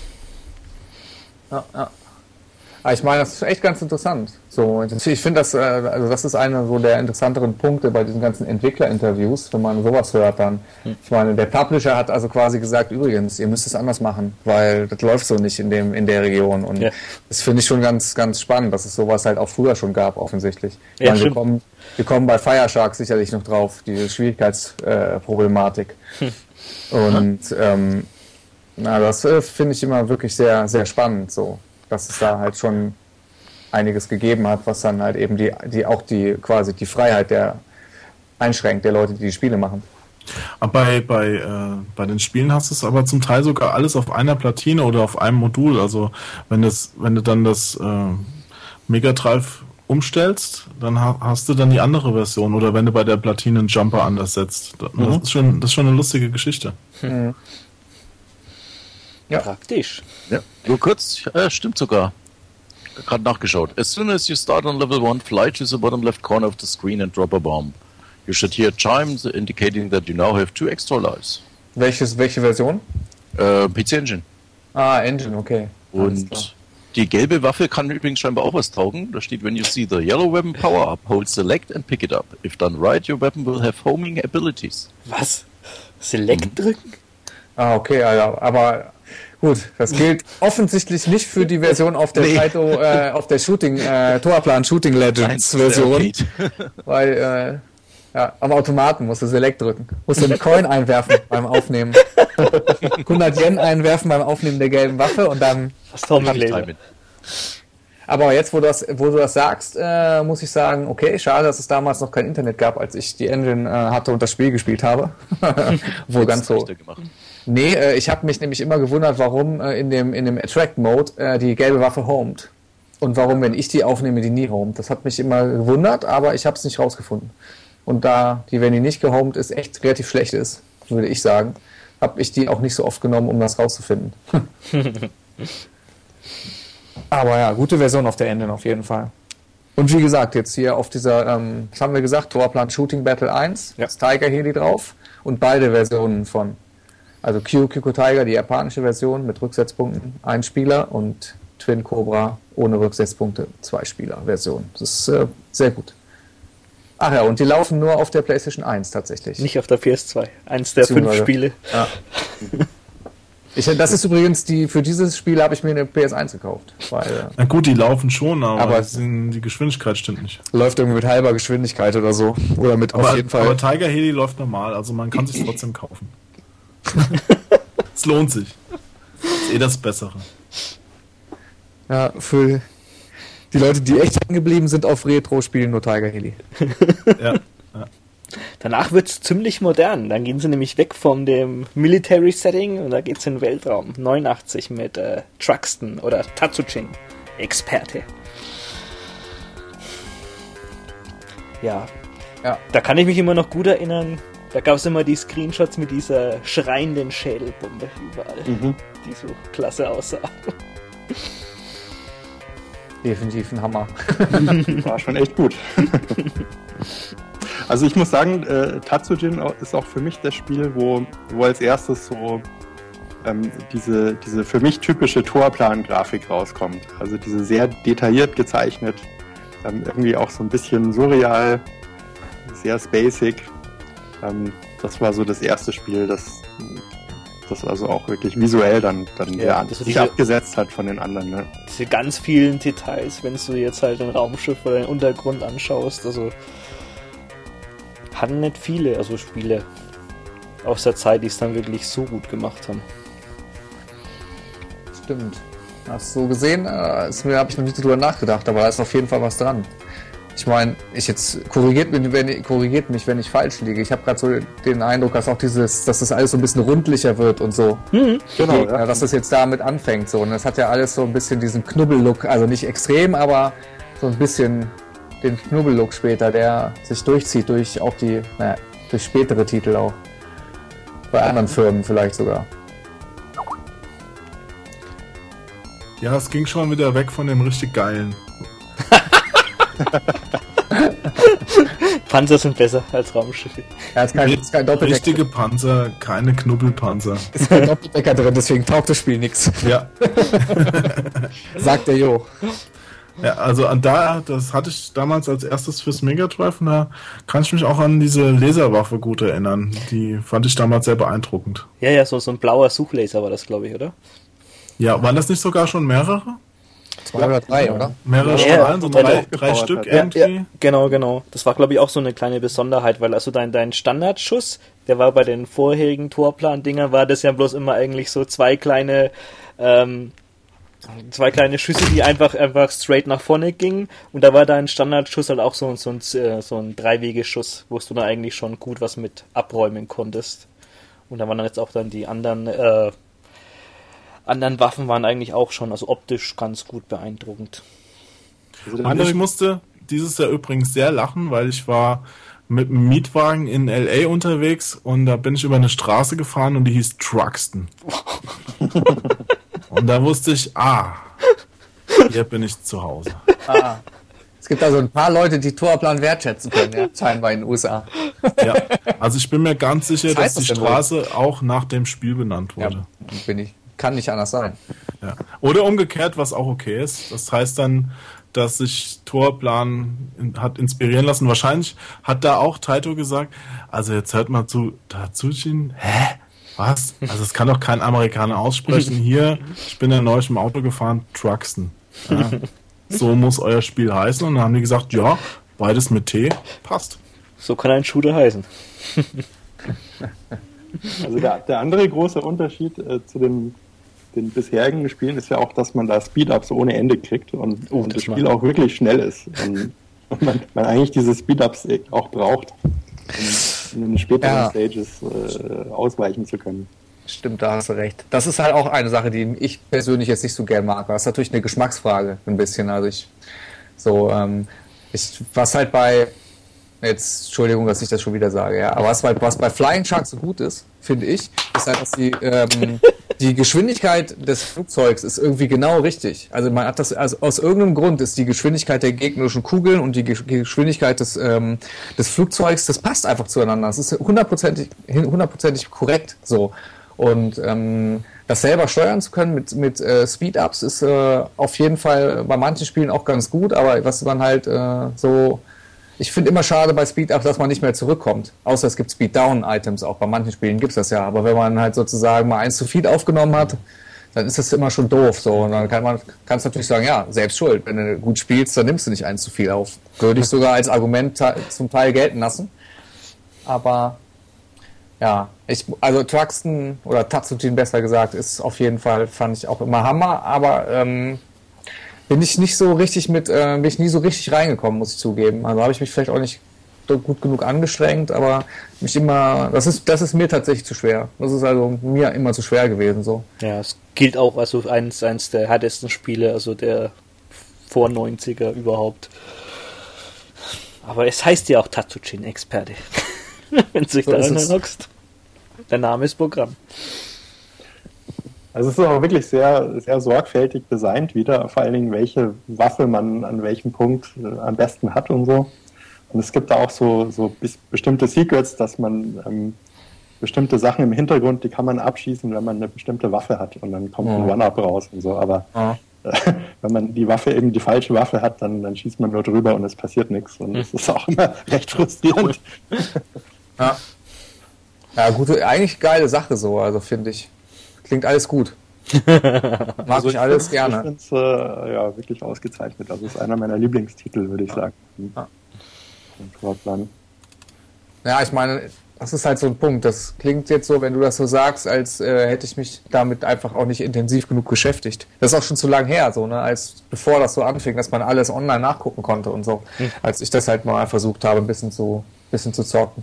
Ja, ja. Aber ich meine, das ist echt ganz interessant. So, ich finde das, also das ist einer so der interessanteren Punkte bei diesen ganzen Entwicklerinterviews, wenn man sowas hört dann. Hm. Ich meine, der Publisher hat also quasi gesagt, übrigens, ihr müsst es anders machen, weil das läuft so nicht in dem in der Region. Und ja. das finde ich schon ganz, ganz spannend, dass es sowas halt auch früher schon gab, offensichtlich. Ich ja, meine, wir kommen, wir kommen bei Fireshark sicherlich noch drauf, diese Schwierigkeitsproblematik. Hm. Und ähm, na, das äh, finde ich immer wirklich sehr, sehr spannend so. Dass es da halt schon einiges gegeben hat, was dann halt eben die, die auch die quasi die Freiheit der einschränkt, der Leute, die die Spiele machen. Aber bei, bei, äh, bei den Spielen hast du es aber zum Teil sogar alles auf einer Platine oder auf einem Modul. Also wenn das, wenn du dann das äh, Mega Drive umstellst, dann ha- hast du dann die andere Version. Oder wenn du bei der Platine einen Jumper anders setzt. Das, mhm. ist, schon, das ist schon eine lustige Geschichte. Mhm. Ja. Praktisch. Ja, nur kurz, äh, stimmt sogar. Gerade nachgeschaut. As soon as you start on level one, fly to the bottom left corner of the screen and drop a bomb. You should hear chimes indicating that you now have two extra lives. Welches, welche Version? Äh, P C Engine. Ah, Engine, okay. Und die gelbe Waffe kann übrigens scheinbar auch was taugen. Da steht, when you see the yellow weapon power up, hold select and pick it up. If done right, your weapon will have homing abilities. Was? Select mhm. drücken? Ah, okay, ja, aber gut, das gilt offensichtlich nicht für die Version auf der nee. Taito, äh, auf der Shooting, äh, Tourplan Shooting Legends Version. Weil, äh, ja, am Automaten musst du Select drücken. Musst du eine Coin einwerfen beim Aufnehmen. hundert Yen einwerfen beim Aufnehmen der gelben Waffe und dann. Was Tommy Aber jetzt, wo du das, wo du das sagst, äh, muss ich sagen, okay, schade, dass es damals noch kein Internet gab, als ich die Engine äh, hatte und das Spiel gespielt habe. Wohl ganz so. Nee, äh, ich habe mich nämlich immer gewundert, warum äh, in dem in dem Attract-Mode äh, die gelbe Waffe homed. Und warum, wenn ich die aufnehme, die nie homed. Das hat mich immer gewundert, aber ich habe es nicht rausgefunden. Und da die, wenn die nicht gehomed ist, echt relativ schlecht ist, würde ich sagen, habe ich die auch nicht so oft genommen, um das rauszufinden. Aber ja, gute Version auf der Engine auf jeden Fall. Und wie gesagt, jetzt hier auf dieser, ähm, was haben wir gesagt, Tourplan Shooting Battle eins, ja. ist Tiger Heli drauf und beide Versionen von, also Q, Kyuko Tiger, die japanische Version mit Rücksetzpunkten, ein Spieler, und Twin Cobra ohne Rücksetzpunkte, zwei Spieler Version. Das ist äh, sehr gut. Ach ja, und die laufen nur auf der PlayStation eins tatsächlich. Nicht auf der P S zwei. Eins der fünf Spiele. Ja. Ich, das ist übrigens die, für dieses Spiel habe ich mir eine P S eins gekauft. Weil, Na gut, die laufen schon, aber, aber sind, die Geschwindigkeit stimmt nicht. Läuft irgendwie mit halber Geschwindigkeit oder so. Oder mit aber, auf jeden Fall. Aber Tiger Heli läuft normal, also man kann sich trotzdem kaufen. Es lohnt sich. Ist eh das Bessere. Ja, für die Leute, die echt hängen geblieben sind auf Retro, spielen nur Tiger Heli. Ja. Ja. Danach wird's ziemlich modern. Dann gehen sie nämlich weg von dem Military-Setting und da geht's in den Weltraum. neunundachtzig mit äh, Truxton oder Tatsujin, Experte. Ja. Ja. Da kann ich mich immer noch gut erinnern. Da gab es immer die Screenshots mit dieser schreienden Schädelbombe überall, Mhm. die so klasse aussah. Definitiv ein Hammer. War schon echt gut. Also ich muss sagen, äh, Tatsujin ist auch für mich das Spiel, wo, wo als erstes so ähm, diese, diese für mich typische Tourplan-Grafik rauskommt. Also diese sehr detailliert gezeichnet, ähm, irgendwie auch so ein bisschen surreal, sehr spacig. Ähm, das war so das erste Spiel, das, das also auch wirklich visuell dann, dann Ja, sehr das ist sich diese- abgesetzt hat von den anderen. Ne? Diese ganz vielen Details, wenn du jetzt halt ein Raumschiff oder den Untergrund anschaust, also hatten nicht viele, also Spiele aus der Zeit, die es dann wirklich so gut gemacht haben. Stimmt. Hast du so gesehen? Äh, habe ich noch nicht drüber nachgedacht, aber da ist auf jeden Fall was dran. Ich meine, ich jetzt korrigiert mich, wenn, korrigiert mich, wenn ich falsch liege. Ich habe gerade so den Eindruck, dass auch dieses, dass das alles so ein bisschen rundlicher wird und so. Mhm. Genau, Ja, dass das jetzt damit anfängt. So. Und das hat ja alles so ein bisschen diesen Knubbel-Look, also nicht extrem, aber so ein bisschen den Knubbel-Look später, der sich durchzieht durch auch die, naja, durch spätere Titel auch. Bei anderen Firmen vielleicht sogar. Ja, es ging schon wieder weg von dem richtig geilen. Panzer sind besser als Raumschiffe. Ja, ist kein, ist kein Doppeldecker, Richtige Panzer, keine Knubbelpanzer. ist kein Doppeldecker drin, deswegen taugt das Spiel nichts. Ja. Sagt der Jo. Ja, also an da, das hatte ich damals als erstes fürs Mega Drive und da kann ich mich auch an diese Laserwaffe gut erinnern. Die fand ich damals sehr beeindruckend. Ja, ja, so, so ein blauer Suchlaser war das, glaube ich, oder? Ja, waren das nicht sogar schon mehrere? Zwei oder drei, oder? Mehrere Ja, Strahlen, so ja, drei, ja. drei Stück Ja, irgendwie? Ja, genau, genau. Das war, glaube ich, auch so eine kleine Besonderheit, weil also dein, dein Standardschuss, der war bei den vorherigen Torplan-Dingern, war das ja bloß immer eigentlich so zwei kleine, ähm, zwei kleine Schüsse, die einfach, einfach straight nach vorne gingen. Und da war dein Standardschuss halt auch so, so ein, äh, so ein Dreiwegeschuss, wo du da eigentlich schon gut was mit abräumen konntest. Und da waren dann jetzt auch dann die anderen, äh, anderen Waffen waren eigentlich auch schon, also optisch ganz gut beeindruckend. Also Und ich musste dieses Jahr übrigens sehr lachen, weil ich war mit einem Mietwagen in L A unterwegs und da bin ich über eine Straße gefahren und die hieß Truxton. Und da wusste ich, ah, hier bin ich zu Hause. Ah. Es gibt also ein paar Leute, die Torplan wertschätzen können, ja, scheinbar in den U S A. Ja, also ich bin mir ganz sicher, Was dass heißt die das denn wohl? Straße auch nach dem Spiel benannt Ja, wurde. bin ich. Kann nicht anders sein. Ja. Oder umgekehrt, was auch okay ist. Das heißt dann, dass sich Torplan in, hat inspirieren lassen. Wahrscheinlich hat da auch Taito gesagt, also jetzt hört mal zu Tatsujin, hä? Was? Also das kann doch kein Amerikaner aussprechen. Hier, ich bin ja neulich im Auto gefahren, Truxton. Ja. So muss euer Spiel heißen. Und dann haben die gesagt, ja, beides mit T, passt. So kann ein Shooter heißen. Also der, der andere große Unterschied äh, zu den, den bisherigen Spielen ist ja auch, dass man da Speed-Ups ohne Ende kriegt und, Oh, und das das Spiel auch wirklich schnell ist. Und, und man, man eigentlich diese Speed-Ups auch braucht, um in den späteren Ja. Stages äh, ausweichen zu können. Stimmt, da hast du recht. Das ist halt auch eine Sache, die ich persönlich jetzt nicht so gern mag. Das ist natürlich eine Geschmacksfrage, ein bisschen. Also ich, so, ähm, ich, was halt bei, jetzt, Entschuldigung, dass ich das schon wieder sage, ja, aber was, halt, was bei Flying Shark so gut ist, finde ich, ist halt, dass die, ähm, die Geschwindigkeit des Flugzeugs ist irgendwie genau richtig. Also man hat das, also aus irgendeinem Grund ist die Geschwindigkeit der gegnerischen Kugeln und die Gesch- Geschwindigkeit des, ähm, des Flugzeugs, das passt einfach zueinander. Das ist hundertprozentig, hundertprozentig korrekt, so. Und ähm, das selber steuern zu können mit, mit äh, Speed-Ups ist äh, auf jeden Fall bei manchen Spielen auch ganz gut, aber was man halt äh, so... Ich finde immer schade bei Speed-Ups, dass man nicht mehr zurückkommt. Außer es gibt Speed-Down-Items, auch bei manchen Spielen gibt es das ja. Aber wenn man halt sozusagen mal eins zu viel aufgenommen hat, dann ist das immer schon doof. So. Und dann kann man kannst natürlich sagen, ja, selbst schuld. Wenn du gut spielst, dann nimmst du nicht eins zu viel auf. Würde ich sogar als Argument te- zum Teil gelten lassen. Aber... Ja, ich, also Truxton oder Tatsujin besser gesagt, ist auf jeden Fall, fand ich auch immer Hammer, aber ähm, bin ich nicht so richtig mit, äh, bin ich nie so richtig reingekommen, muss ich zugeben. Also habe ich mich vielleicht auch nicht gut genug angestrengt, aber mich immer, das ist, das ist mir tatsächlich zu schwer. Das ist also mir immer zu schwer gewesen, so. Ja, es gilt auch als so eins, eins der härtesten Spiele, also der vor neunziger überhaupt. Aber es heißt ja auch Tatsujin-Experte. Wenn du dich So da ist es. hinhockst. Der Name ist Programm. Also es ist auch wirklich sehr, sehr sorgfältig designt wieder, vor allen Dingen, welche Waffe man an welchem Punkt äh, am besten hat und so. Und es gibt da auch so, so bis, bestimmte Secrets, dass man ähm, bestimmte Sachen im Hintergrund, die kann man abschießen, wenn man eine bestimmte Waffe hat und dann kommt Ja. ein One-Up raus und so. Aber Ja. äh, wenn man die Waffe eben die falsche Waffe hat, dann, dann schießt man nur drüber und es passiert nichts. Und das ist auch immer recht frustrierend. Ja. Ja, gute, eigentlich geile Sache so, also finde ich. Klingt alles gut. Mag Also ich alles Ich gerne. finde es äh, ja, wirklich ausgezeichnet. Also es ist einer meiner Lieblingstitel, würde ich sagen. Ja. Im Torplan. Ja, ich meine, das ist halt so ein Punkt. Das klingt jetzt so, wenn du das so sagst, als äh, hätte ich mich damit einfach auch nicht intensiv genug beschäftigt. Das ist auch schon zu lang her, so, ne, als bevor das so anfing, dass man alles online nachgucken konnte und so. Hm. Als ich das halt mal versucht habe, ein bisschen zu, bisschen zu zocken.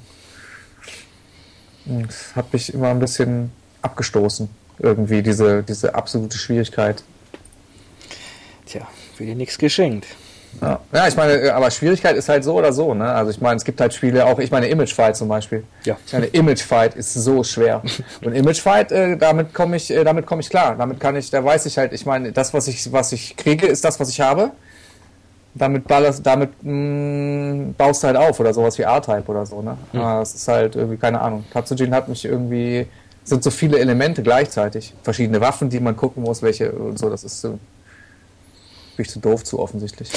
Und das hat mich immer ein bisschen abgestoßen. Irgendwie diese, diese absolute Schwierigkeit. Tja, wird dir nichts geschenkt. Ja. ja, ich meine, aber Schwierigkeit ist halt so oder so, ne? Also ich meine, es gibt halt Spiele, auch ich meine Image Fight zum Beispiel. Ja. Ich meine, Image Fight ist so schwer. Und Image Fight, äh, damit komme ich, äh, damit komme ich klar. Damit kann ich, da weiß ich halt, ich meine, das, was ich, was ich kriege, ist das, was ich habe. Damit ballerst, damit mh, baust du halt auf oder sowas wie R-Type oder so, ne? Hm. Aber es ist halt irgendwie, keine Ahnung. Tatsujin hat mich irgendwie, sind so viele Elemente gleichzeitig. Verschiedene Waffen, die man gucken muss, welche und so, das ist so. Bin ich zu doof zu offensichtlich.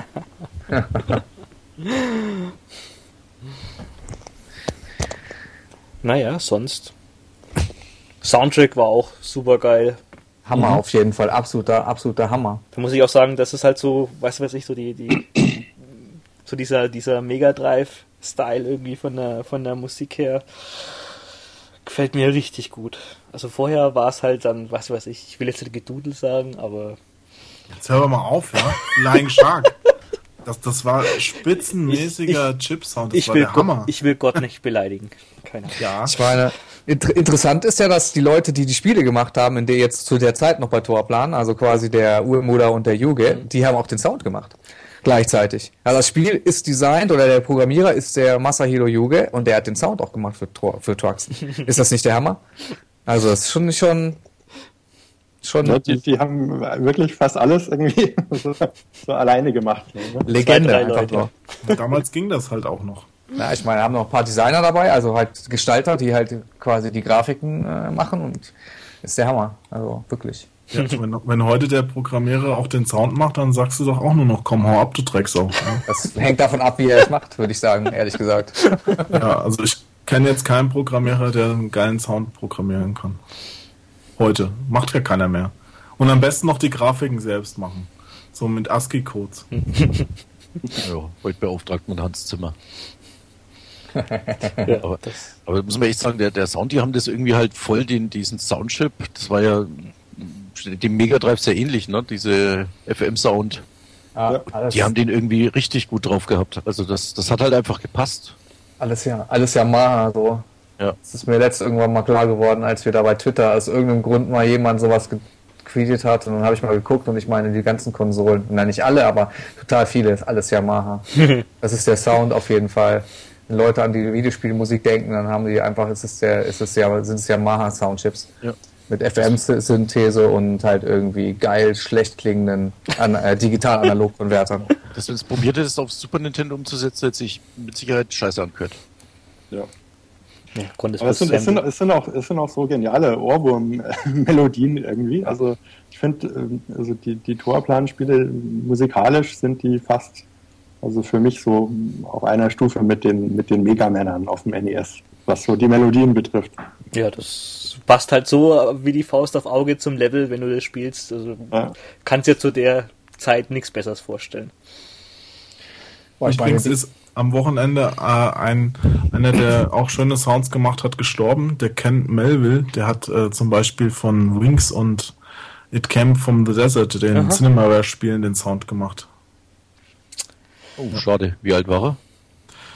Naja, sonst. Soundtrack war auch super geil. Hammer auf jeden Fall, absoluter, absoluter Hammer. Da muss ich auch sagen, das ist halt so, weißt du was ich, so die, die so dieser, dieser Mega Drive-Style irgendwie von der, von der Musik her. Gefällt mir richtig gut. Also vorher war es halt dann, was weiß ich, ich will jetzt nicht Gedudel sagen, aber Jetzt hör mal auf, ja? Flying Shark. Das, das war spitzenmäßiger Chip-Sound. Das ich war will, der Hammer. Gott, ich will Gott nicht beleidigen. Keine Ahnung. ja. Ich meine, inter interessant ist ja, dass die Leute, die die Spiele gemacht haben, in der jetzt zu der Zeit noch bei Torplan, also quasi der Uemura und der Yuge, die haben auch den Sound gemacht. Gleichzeitig. Also das Spiel ist designt oder der Programmierer ist der Masahiro Yuge und der hat den Sound auch gemacht für, Tor für Trucks. Ist das nicht der Hammer? Also das ist schon, schon, schon Ja, die, die haben wirklich fast alles irgendwie so, so alleine gemacht. Ne? Legende Zwei, drei einfach Leute. nur. Damals ging das halt auch noch. Ja, ich meine, wir haben noch ein paar Designer dabei, also halt Gestalter, die halt quasi die Grafiken äh, machen und ist der Hammer. Also wirklich. Ja, wenn, wenn heute der Programmierer auch den Sound macht, dann sagst du doch auch nur noch, komm, hau ab, du Drecksau. Ja, Das hängt davon ab, wie er es macht, würde ich sagen, ehrlich gesagt. ja, also ich kenne jetzt keinen Programmierer, der einen geilen Sound programmieren kann. Heute. Macht ja keiner mehr. Und am besten noch die Grafiken selbst machen. So mit ASCII-Codes. Ja, heute beauftragt man Hans Zimmer. Ja, Aber, das, aber muss man echt sagen, der, der Sound, die haben das irgendwie halt voll den, diesen Soundchip, das war ja dem Mega Drive sehr ähnlich, ne? Diese F M-Sound. Ja, alles, Die haben den irgendwie richtig gut drauf gehabt. Also das, das hat halt einfach gepasst. alles ja, alles Yamaha, so. Ja. Das ist mir letzt irgendwann mal klar geworden, als wir da bei Twitter aus irgendeinem Grund mal jemand sowas getweetet hat und dann habe ich mal geguckt und ich meine, die ganzen Konsolen, nein, nicht alle, aber total viele, ist alles Yamaha. Das ist der Sound auf jeden Fall. Wenn Leute an die Videospielmusik denken, dann haben die einfach, ist es der, ist es ja, sind es Yamaha Soundchips. Ja. Mit F M-Synthese und halt irgendwie geil schlecht klingenden an, äh, Digital-Analog-Konvertern. Dass wenn es probiert hätte, das auf Super Nintendo umzusetzen, hätte sich mit Sicherheit scheiße angehört. Ja. ja, konnte Aber es sind, es, sind, es, sind auch, es sind auch so geniale Ohrwurm-Melodien irgendwie. Also ich finde, also die, die Torplan-Spiele musikalisch sind die fast, also für mich so auf einer Stufe mit den, mit den Megamännern auf dem N E S, was so die Melodien betrifft. ja, das passt halt so wie die Faust auf Auge zum Level, wenn du das spielst. Also Ja. kannst dir zu der Zeit nichts Besseres vorstellen. Boah, ich meine, Übrigens ist am Wochenende äh, ein, einer, der auch schöne Sounds gemacht hat, gestorben. Der Ken Melville, der hat äh, zum Beispiel von Wings und It Came from the Desert, den Aha. Cinemaware-Spielen, den Sound gemacht. Oh, schade. Wie alt war er?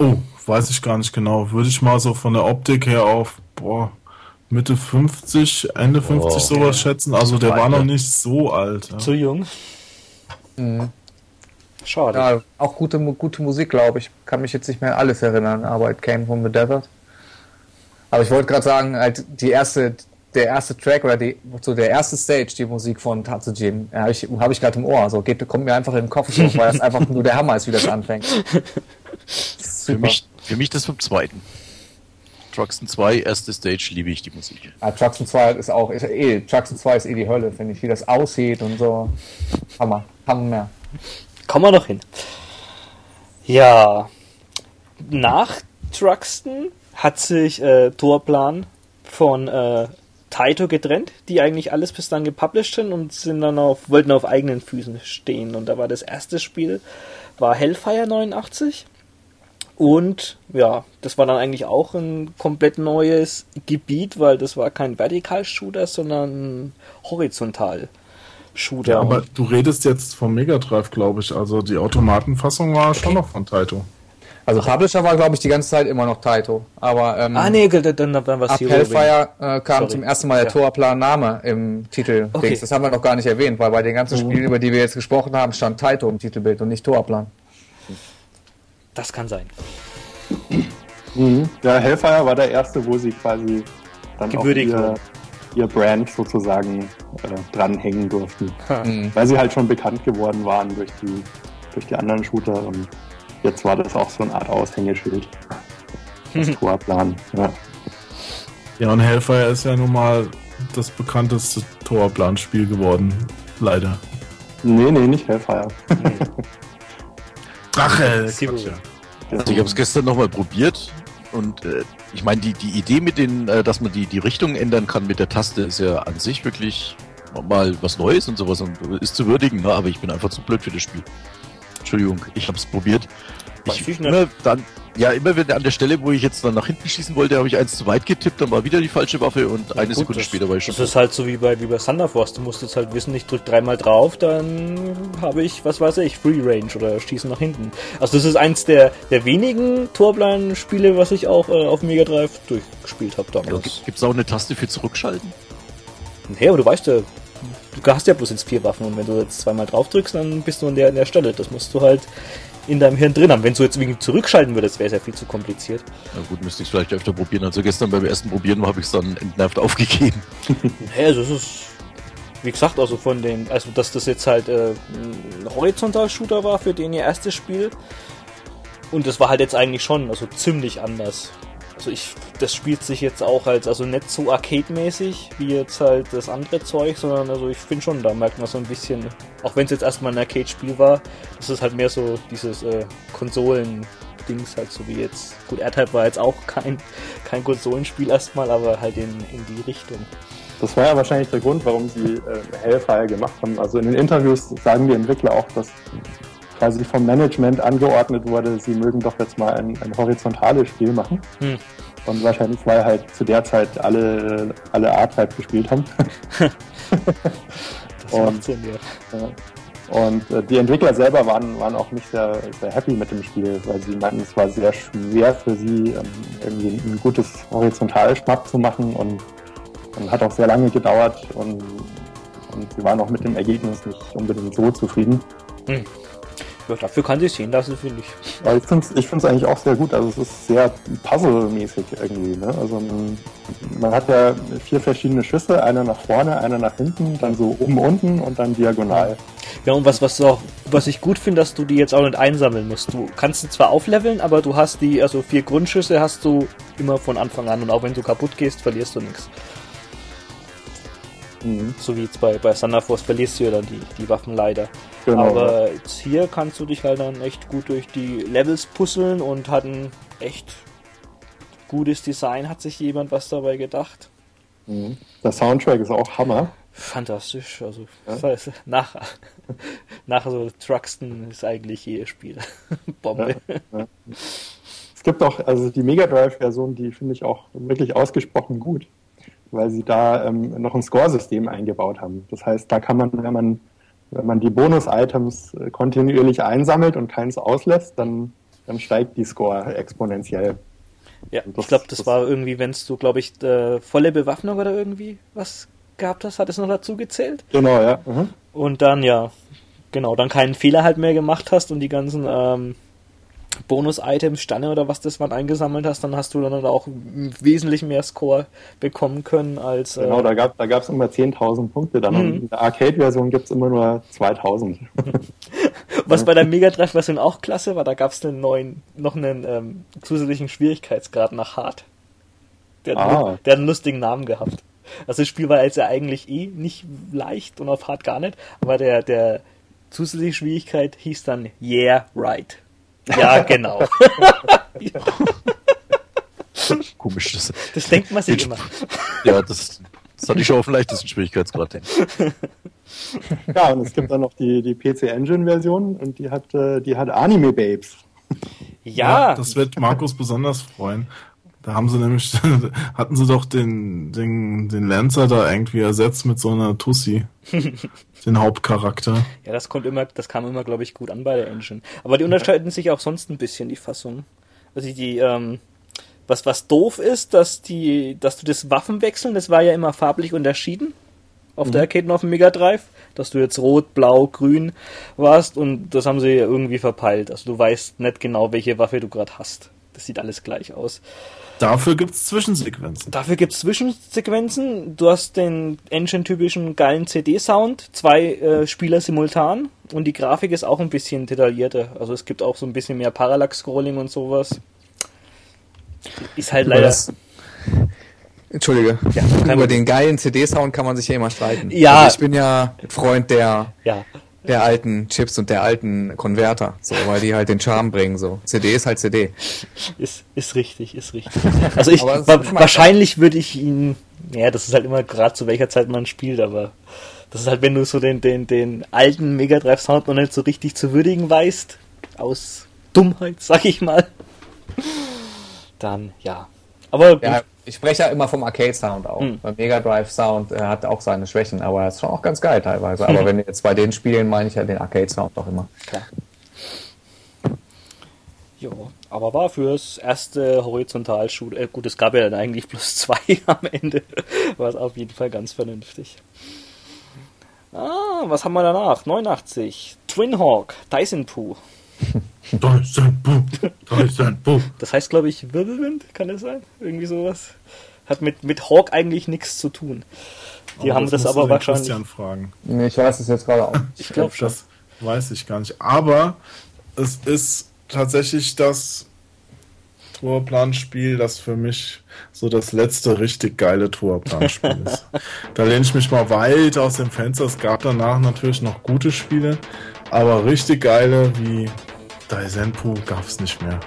Oh, weiß ich gar nicht genau. Würde ich mal so von der Optik her auf, boah, Mitte fünfzig, Ende fünfzig Oh, sowas ja. schätzen. Also der Alter. war noch nicht so alt. Ja. Zu jung. Mhm. Schade. Ja, auch gute, Mu- gute Musik, glaube ich. Kann mich jetzt nicht mehr an alles erinnern, aber It Came from the Desert. Aber ich wollte gerade sagen, halt die erste, der erste Track oder die, so der erste Stage, die Musik von Tatsujin, ja, habe ich, hab ich gerade im Ohr. So geht, kommt mir einfach in den Kopf, so, weil das einfach nur der Hammer ist, wie das anfängt. Für mich, für mich das vom zweiten. Truxton zwei, erste Stage, liebe ich die Musik. Ja, Truxton zwei ist auch, ist eh, Truxton zwei ist eh die Hölle, finde ich, wie das aussieht und so. Hammer, Hammer mehr. Kommen wir noch hin. Ja, nach Truxton hat sich äh, Tourplan von äh, Taito getrennt, die eigentlich alles bis dann gepublished sind und sind dann auf, wollten auf eigenen Füßen stehen. Und da war das erste Spiel, war Hellfire neunundachtzig. Und ja, das war dann eigentlich auch ein komplett neues Gebiet, weil das war kein Vertical-Shooter, sondern ein Horizontal-Shooter. Ja, aber du redest jetzt vom Mega Drive, glaube ich. Also die Automatenfassung war schon noch von Taito. Also Publisher war, glaube ich, die ganze Zeit immer noch Taito. Aber ähm, ah nee, dann, dann, dann war es ab Hellfire äh, kam Sorry. zum ersten Mal der Ja. Tourplan-Name im Titel. Okay. Das haben wir noch gar nicht erwähnt, weil bei den ganzen Spielen, über die wir jetzt gesprochen haben, stand Taito im Titelbild und nicht Tourplan. Das kann sein. Mhm. Ja, Hellfire war der erste, wo sie quasi dann Gewürdigt auch ihr, wurden. ihr Brand sozusagen äh, dranhängen durften. Mhm. Weil sie halt schon bekannt geworden waren durch die, durch die anderen Shooter und jetzt war das auch so eine Art Aushängeschild. Das Torplan. Ja. Ja, und Hellfire ist ja nun mal das bekannteste Torplanspiel geworden. Leider. Nee, nee, nicht Hellfire. Drache! Zero. Quatsch, ja. Also ich habe es gestern nochmal probiert und äh, ich meine, die, die Idee mit den, äh, dass man die, die Richtung ändern kann mit der Taste, ist ja an sich wirklich mal was Neues und sowas und ist zu würdigen, ne? Aber ich bin einfach zu blöd für das Spiel. Entschuldigung, ich habe es probiert. Weiß Ich, ich nicht. immer dann, ja, immer wenn an der Stelle, wo ich jetzt dann nach hinten schießen wollte, habe ich eins zu weit getippt, dann war wieder die falsche Waffe und eine Gut, Sekunde das, später war ich schon. Das ist halt so wie bei, wie bei Thunder Force. Du musst jetzt halt wissen, ich drück dreimal drauf, dann habe ich, was weiß ich, Free Range oder schieße nach hinten. Also das ist eins der, der wenigen Torplan-Spiele, was ich auch äh, auf Mega Drive durchgespielt habe Ja, damals. Gibt es auch eine Taste für Zurückschalten? Hey, aber du weißt ja, du hast ja bloß jetzt vier Waffen und wenn du jetzt zweimal drauf drückst, dann bist du an der, an der Stelle. Das musst du halt in deinem Hirn drin haben. Wenn du jetzt wegen zurückschalten würdest, wäre es ja viel zu kompliziert. Na gut, müsste ich es vielleicht öfter probieren. Also gestern beim ersten Probieren habe ich es dann entnervt aufgegeben. Hey, also es ist, wie gesagt, also von den, also dass das jetzt halt äh, ein Horizontal-Shooter war für den ihr erstes Spiel und das war halt jetzt eigentlich schon, also ziemlich anders. Also ich, das spielt sich jetzt auch als, also nicht so arcade-mäßig wie jetzt halt das andere Zeug, sondern also ich finde schon, da merkt man so ein bisschen, auch wenn es jetzt erstmal ein Arcade-Spiel war, das ist halt mehr so dieses äh, Konsolen-Dings halt so wie jetzt, gut, R-Type war jetzt auch kein, kein Konsolenspiel erstmal, aber halt in, in die Richtung. Das war ja wahrscheinlich der Grund, warum sie äh, Hellfire gemacht haben. Also in den Interviews sagen die Entwickler auch, dass quasi vom Management angeordnet wurde, sie mögen doch jetzt mal ein, ein horizontales Spiel machen. Hm. Und wahrscheinlich, weil halt zu der Zeit alle, alle R-Type gespielt haben. Das Und- macht Sinn, ja. Ja. Und äh, die Entwickler selber waren, waren auch nicht sehr, sehr happy mit dem Spiel, weil sie meinten, es war sehr schwer für sie, ähm, irgendwie ein gutes Horizontalschmack zu machen und, und hat auch sehr lange gedauert und, und sie waren auch mit dem Ergebnis nicht unbedingt so zufrieden. Ja, dafür kann sie sehen lassen, finde ich. Aber ich finde es ich find's eigentlich auch sehr gut, also es ist sehr puzzle-mäßig irgendwie, ne? Also man, man hat ja vier verschiedene Schüsse, einer nach vorne, einer nach hinten, dann so oben, unten und dann diagonal. Ja, und was, was, auch, was ich gut finde, dass du die jetzt auch nicht einsammeln musst. Du kannst sie zwar aufleveln, aber du hast die, also vier Grundschüsse hast du immer von Anfang an und auch wenn du kaputt gehst, verlierst du nichts. Mhm. So wie jetzt bei, bei Thunder Force verlierst du ja dann die, die Waffen leider. Genau. Aber jetzt hier kannst du dich halt dann echt gut durch die Levels puzzeln und hat ein echt gutes Design, hat sich jemand was dabei gedacht. Mhm. Der Soundtrack ist auch Hammer. Fantastisch, also Ja. das heißt, nach, nach so Truxton ist eigentlich jedes Spiel Bombe. Ja. Es gibt auch, also die Mega Drive-Version, die finde ich auch wirklich ausgesprochen gut, weil sie da ähm, noch ein Score-System eingebaut haben. Das heißt, da kann man, wenn man, wenn man die Bonus-Items äh, kontinuierlich einsammelt und keins auslässt, dann dann steigt die Score exponentiell. Ja, Und das- ich glaube, das, das- war irgendwie, wenn du, glaube ich, äh, volle Bewaffnung oder irgendwie was gehabt hast, hat es noch dazu gezählt. Genau, ja. Mhm. Und dann, ja, genau, dann keinen Fehler halt mehr gemacht hast und die ganzen ähm, Bonus-Items, Sterne oder was das waren, eingesammelt hast, dann hast du dann auch wesentlich mehr Score bekommen können als... Äh, Genau, da gab da gab's immer zehntausend Punkte dann. Mhm. Und in der Arcade-Version gibt's immer nur zweitausend. was bei der Mega Drive-Version auch klasse war, da gab es einen neuen, noch einen ähm, zusätzlichen Schwierigkeitsgrad nach Hard. Der, hat Ah. einen- der hat einen lustigen Namen gehabt. Also das Spiel war jetzt ja eigentlich eh nicht leicht und auf Hard gar nicht, aber der, der zusätzliche Schwierigkeit hieß dann Yeah, right. Ja, genau. Komisch. Das, Das denkt man sich Den- immer. ja, das, das hatte ich schon auf dem leichtesten Schwierigkeitsgrad. Ja, und es gibt dann noch die, die P C Engine-Version und die hat, äh, die hat Anime-Babes. Ja, Das wird Markus besonders freuen. Da haben sie nämlich, hatten sie doch den, den, den Lancer da irgendwie ersetzt mit so einer Tussi. Den Hauptcharakter. ja, das kommt immer, das kam immer, glaube ich, gut an bei der Engine. Aber die unterscheiden sich auch sonst ein bisschen, die Fassungen. Also die, ähm, was, was doof ist, dass die, dass du das Waffenwechseln, das war ja immer farblich unterschieden. Auf der Arcade und auf dem Mega Drive, dass du jetzt rot, blau, grün warst und das haben sie irgendwie verpeilt. Also du weißt nicht genau, welche Waffe du gerade hast. Das sieht alles gleich aus. Dafür gibt's Zwischensequenzen. Dafür gibt's Zwischensequenzen. Du hast den Engine-typischen geilen C D-Sound, zwei äh, Spieler simultan und die Grafik ist auch ein bisschen detaillierter. Also es gibt auch so ein bisschen mehr Parallax-Scrolling und sowas. Ist halt Über leider... das- Entschuldige. Ja, kein Über Problem. den geilen C D-Sound kann man sich ja immer streiten. Ja. Also ich bin ja Freund der, Ja, der alten Chips und der alten Konverter, so, weil die halt den Charme bringen. So. C D ist halt C D. ist, ist richtig, ist richtig. Also ich, Aber es ist wa Geschmackssache. wahrscheinlich würde ich ihn... Ja, das ist halt immer gerade zu welcher Zeit man spielt, aber... Das ist halt, wenn du so den, den, den alten Mega Drive Sound noch nicht so richtig zu würdigen weißt, aus Dummheit, sag ich mal, dann ja. Aber gut. Ja, ich spreche ja immer vom Arcade-Sound auch. Hm. Beim Mega Drive-Sound äh, hat auch seine Schwächen, aber er ist schon auch ganz geil teilweise. Aber wenn wir jetzt bei den Spielen, meine ich ja den Arcade-Sound auch immer. Klar. Jo, aber war fürs erste Horizontal-Shoot, äh, gut, es gab ja dann eigentlich plus zwei am Ende, war es auf jeden Fall ganz vernünftig. Ah, was haben wir danach? neunundachtzig, Twin Hawk, Dyson Poo. Dyson Boom, Dyson Boom. Das heißt, glaube ich, Wirbelwind, kann das sein? Irgendwie sowas. Hat mit, mit Hawk eigentlich nichts zu tun. Die Oh, haben das musst du aber den wahrscheinlich... Christian fragen. Nee, ich weiß es jetzt gerade auch. Ich glaube schon. Das weiß ich gar nicht. Aber es ist tatsächlich das Tourplanspiel, das für mich so das letzte richtig geile Tourplanspiel ist. Da lehne ich mich mal weit aus dem Fenster. Es gab danach natürlich noch gute Spiele, aber richtig geile wie Daisenpu gab es nicht mehr.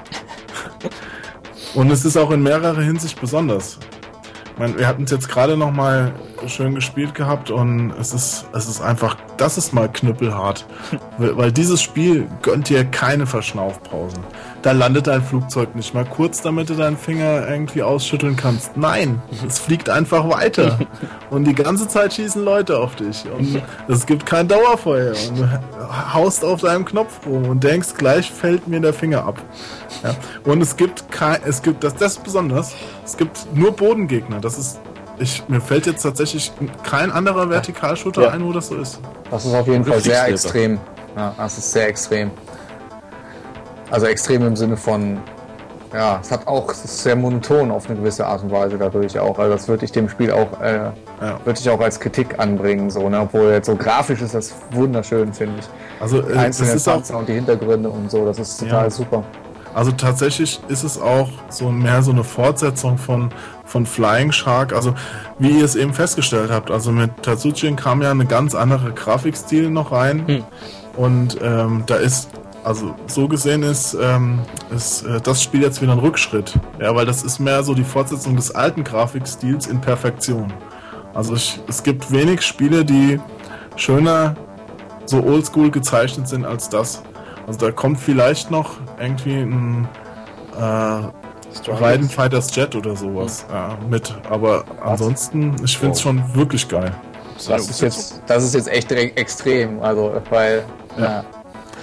Und es ist auch in mehrerer Hinsicht besonders. Ich meine, wir hatten es jetzt gerade noch mal schön gespielt gehabt und es ist, es ist einfach, das ist mal knüppelhart. Weil weil dieses Spiel gönnt dir keine Verschnaufpausen. Da landet dein Flugzeug nicht mal kurz, damit du deinen Finger irgendwie ausschütteln kannst. Nein, es fliegt einfach weiter. Und die ganze Zeit schießen Leute auf dich. Und es gibt kein Dauerfeuer. Und du haust auf deinem Knopf rum und denkst, gleich fällt mir der Finger ab. Ja. Und es gibt kein, es gibt, das, das ist besonders, es gibt nur Bodengegner. Das ist, ich, mir fällt jetzt tatsächlich kein anderer Vertikalshooter Ja. ein, wo das so ist. Das ist auf jeden Du Fall sehr fliegst extrem. Ja, das ist sehr extrem. Also extrem im Sinne von, ja, es hat auch, es ist sehr monoton auf eine gewisse Art und Weise dadurch auch. Also das würde ich dem Spiel auch, äh, Ja. würde ich auch als Kritik anbringen, so, ne? Obwohl jetzt so grafisch ist das wunderschön, finde ich. Also, Die äh, das einzelnen ist auch, Panzer und die Hintergründe und so, das ist total Ja. super. also tatsächlich ist es auch so mehr so eine Fortsetzung von, von Flying Shark. Also, wie ihr es eben festgestellt habt, also mit Tatsujin kam ja eine ganz andere Grafikstil noch rein. Hm. Und ähm, da ist, also so gesehen ist, ähm, ist äh, das Spiel jetzt wieder ein Rückschritt. Ja, weil das ist mehr so die Fortsetzung des alten Grafikstils in Perfektion. Also ich, es gibt wenig Spiele, die schöner so oldschool gezeichnet sind als das. Also da kommt vielleicht noch irgendwie ein äh, Raiden Fighters Jet oder sowas ja, mit. Aber ansonsten, ich finde es schon wirklich geil. Das ist jetzt, das ist jetzt echt re- extrem, also, weil, ja.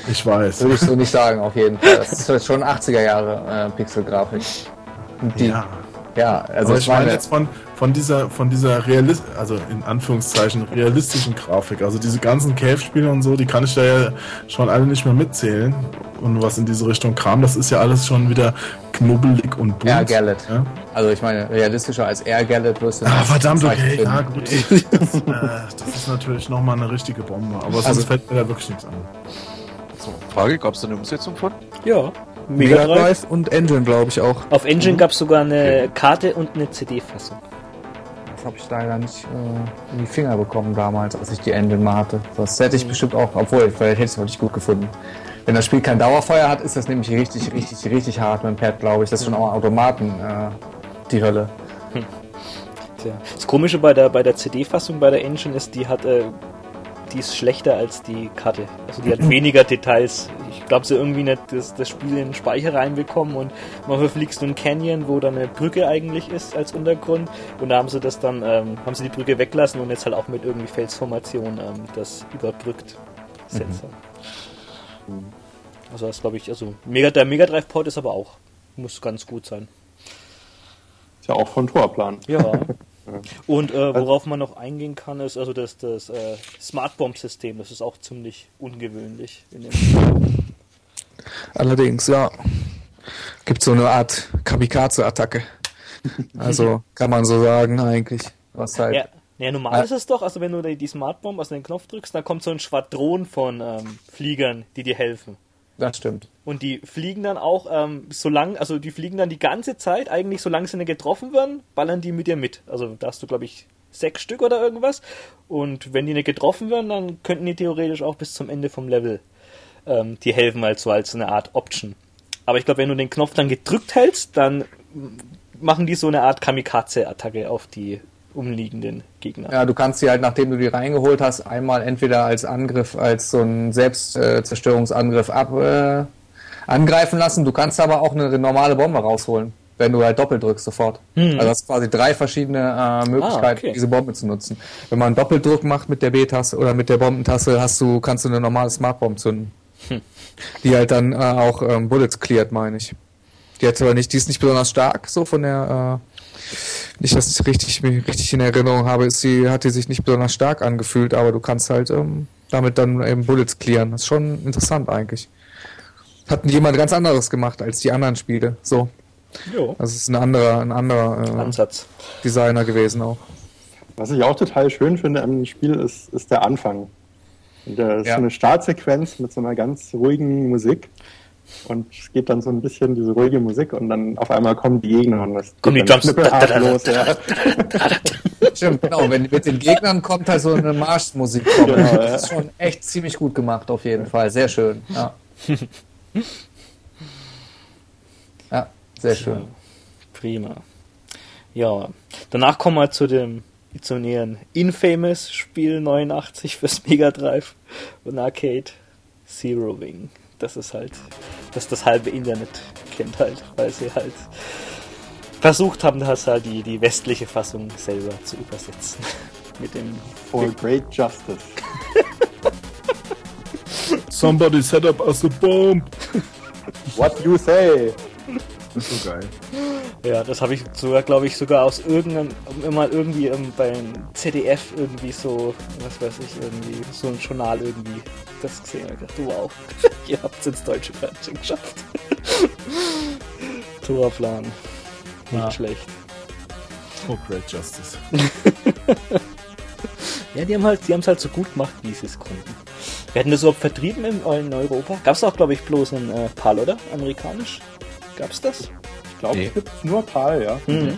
Ich weiß. Würde ich so nicht sagen, auf jeden Fall. Das ist jetzt schon achtziger Jahre äh, Pixel-Grafik. Und die, Ja. ja, also Aber ich ich meine meine, jetzt von, von dieser, von dieser realist, also in Anführungszeichen realistischen Grafik. Also diese ganzen Cave-Spiele und so, die kann ich da ja schon alle nicht mehr mitzählen. Und was in diese Richtung kam, das ist ja alles schon wieder knubbelig und bunt. Air Gallet. Ja? Also ich meine, realistischer als Air Gallet wirst du Ah, nicht verdammt, okay, finden. ja gut. Das, äh, das ist natürlich nochmal eine richtige Bombe. Aber sonst Also- fällt mir da wirklich nichts an. So, Frage, gab es da eine Umsetzung von? Ja. Mega Mega Drive. Drive und Engine, glaube ich auch. Auf Engine gab es sogar eine Karte und eine C D-Fassung. Das habe ich leider nicht äh, in die Finger bekommen damals, als ich die Engine mal hatte. Das hätte ich bestimmt auch, obwohl, vielleicht hätte ich es wirklich gut gefunden. Wenn das Spiel kein Dauerfeuer hat, ist das nämlich richtig, richtig, richtig hart mit dem Pad, glaube ich. Das ist schon auch Automaten äh, die Hölle. Tja. Das Komische bei der, bei der C D-Fassung bei der Engine ist, die hat, äh, die ist schlechter als die Karte. Also die hat weniger Details. Ich glaube, sie irgendwie nicht das, das Spiel in den Speicher reinbekommen und manchmal fliegst du einen Canyon, wo dann eine Brücke eigentlich ist als Untergrund und da haben sie das dann, ähm, haben sie die Brücke weglassen und jetzt halt auch mit irgendwie Felsformation ähm, das überbrückt. Seltsam. Mhm. Also das glaube ich, also Mega, der Mega Drive Port ist aber auch, muss ganz gut sein. Ist ja auch von Torplan. Ja. Und äh, worauf man noch eingehen kann, ist also das, das äh, Smart Bomb System. Das ist auch ziemlich ungewöhnlich in dem Spiel. Allerdings, ja. Gibt so eine Art Kamikaze-Attacke. Also kann man so sagen eigentlich. Was halt. Ja, ja, normal ist es doch, also wenn du die, die Smart Bomb aus den Knopf drückst, dann kommt so ein Schwadron von ähm, Fliegern, die dir helfen. Das stimmt. Und die fliegen dann auch, ähm, solange, also die fliegen dann die ganze Zeit, eigentlich solange sie nicht getroffen werden, ballern die mit dir mit. Also da hast du, glaube ich, sechs Stück oder irgendwas. Und wenn die nicht getroffen werden, dann könnten die theoretisch auch bis zum Ende vom Level ähm, die helfen, halt so als eine Art Option. Aber ich glaube, wenn du den Knopf dann gedrückt hältst, dann machen die so eine Art Kamikaze-Attacke auf die umliegenden Gegner. Ja, du kannst sie halt, nachdem du die reingeholt hast, einmal entweder als Angriff, als so ein Selbstzerstörungsangriff ab, äh, angreifen lassen. Du kannst aber auch eine normale Bombe rausholen, wenn du halt doppelt drückst sofort. Hm. Also das ist quasi drei verschiedene äh, Möglichkeiten, Ah, okay. diese Bombe zu nutzen. Wenn man einen Doppeldruck macht mit der B-Taste oder mit der Bombentaste, hast du, kannst du eine normale Smartbomb zünden. Hm. Die halt dann äh, auch ähm, Bullets cleart, meine ich. Die hat aber nicht, die ist nicht besonders stark, so von der, äh, nicht, dass ich richtig, richtig in Erinnerung habe, ist sie, hat die sich nicht besonders stark angefühlt, aber du kannst halt ähm, damit dann eben Bullets clearen. Das ist schon interessant eigentlich. Hat jemand ganz anderes gemacht als die anderen Spiele. So. Jo. Also es ist ein anderer, ein anderer äh, Ansatz. Designer gewesen auch. Was ich auch total schön finde am Spiel ist, ist der Anfang. Und der ist Ja. so eine Startsequenz mit so einer ganz ruhigen Musik. Und es geht dann so ein bisschen diese ruhige Musik und dann auf einmal kommen die Gegner und das Kommen die geht dann Jumps- knüppelhart da, da, da, los. Ja. Stimmt, genau. Wenn mit den Gegnern kommt halt so eine Marschmusik. Kommt. Genau, ja. Das ist schon echt ziemlich gut gemacht auf jeden Fall. Sehr schön. Ja, ja sehr schön. Prima. Ja, danach kommen wir zu dem zu näheren Infamous Spiel neunundachtzig fürs Mega Drive und Arcade, Zero Wing. Das ist halt, dass das halbe Internet kennt halt, weil sie halt versucht haben, das halt die, die westliche Fassung selber zu übersetzen. Mit dem For great justice. Somebody set up us a bomb. What you say? Das ist so geil. Ja, das habe ich sogar, glaube ich, sogar aus irgendeinem, immer irgendwie ähm, beim Z D F irgendwie so, was weiß ich, irgendwie, so ein Journal irgendwie das gesehen und gedacht, wow, ihr habt es ins deutsche Fernsehen geschafft. Torplan. Nicht Ja. schlecht. Oh, great justice. Ja, die haben halt, die haben es halt so gut gemacht, wie sie es konnten. Wir hatten das überhaupt vertrieben in, in Europa? Gab es auch, glaube ich, bloß in äh, PAL, oder? Amerikanisch? Gab's das? Ich glaube, Nee. es gibt nur PAL, ja. Mhm.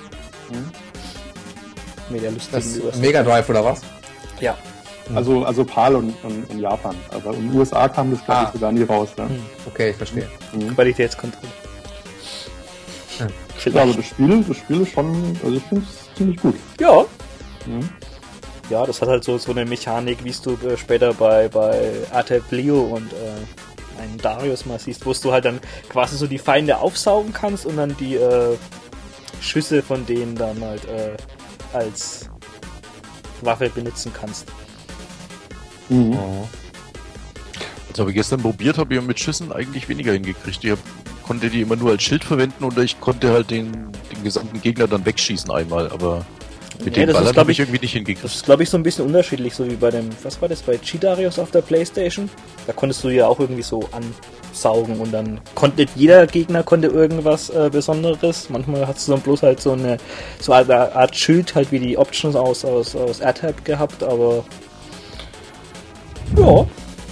Mit der lustigen Das Übersetzung. Mega Drive oder was? Ja. Also, also PAL und, und, und Japan. Aber in den U S A kam das, glaube ich, Ah. sogar nie raus. Ne? Okay, ich verstehe. Qualitätskontrolle. Hm. Ja, aber das Spiel, das Spiel ist schon, also ich finde es ziemlich gut. Ja. Mhm. Ja, das hat halt so, so eine Mechanik, wie es du äh, später bei, bei Arte Plio und äh, einen Darius mal siehst, wo du halt dann quasi so die Feinde aufsaugen kannst und dann die äh, Schüsse von denen dann halt äh, als Waffe benutzen kannst. Mhm. Das habe ich gestern probiert, habe ich mit Schüssen eigentlich weniger hingekriegt. Ich hab, konnte die immer nur als Schild verwenden oder ich konnte halt den, den gesamten Gegner dann wegschießen einmal, aber mit Ja, den das ist, Ballern glaub habe ich ich- irgendwie nicht hingekriegt. Das ist, glaube ich, so ein bisschen unterschiedlich, so wie bei dem, was war das, bei G-Darius auf der Playstation? Da konntest du ja auch irgendwie so ansaugen und dann konnte nicht jeder Gegner konnte irgendwas äh, Besonderes. Manchmal hast du dann bloß halt so eine so eine Art Schild, halt wie die Options aus, aus, aus R-Type gehabt, aber ja,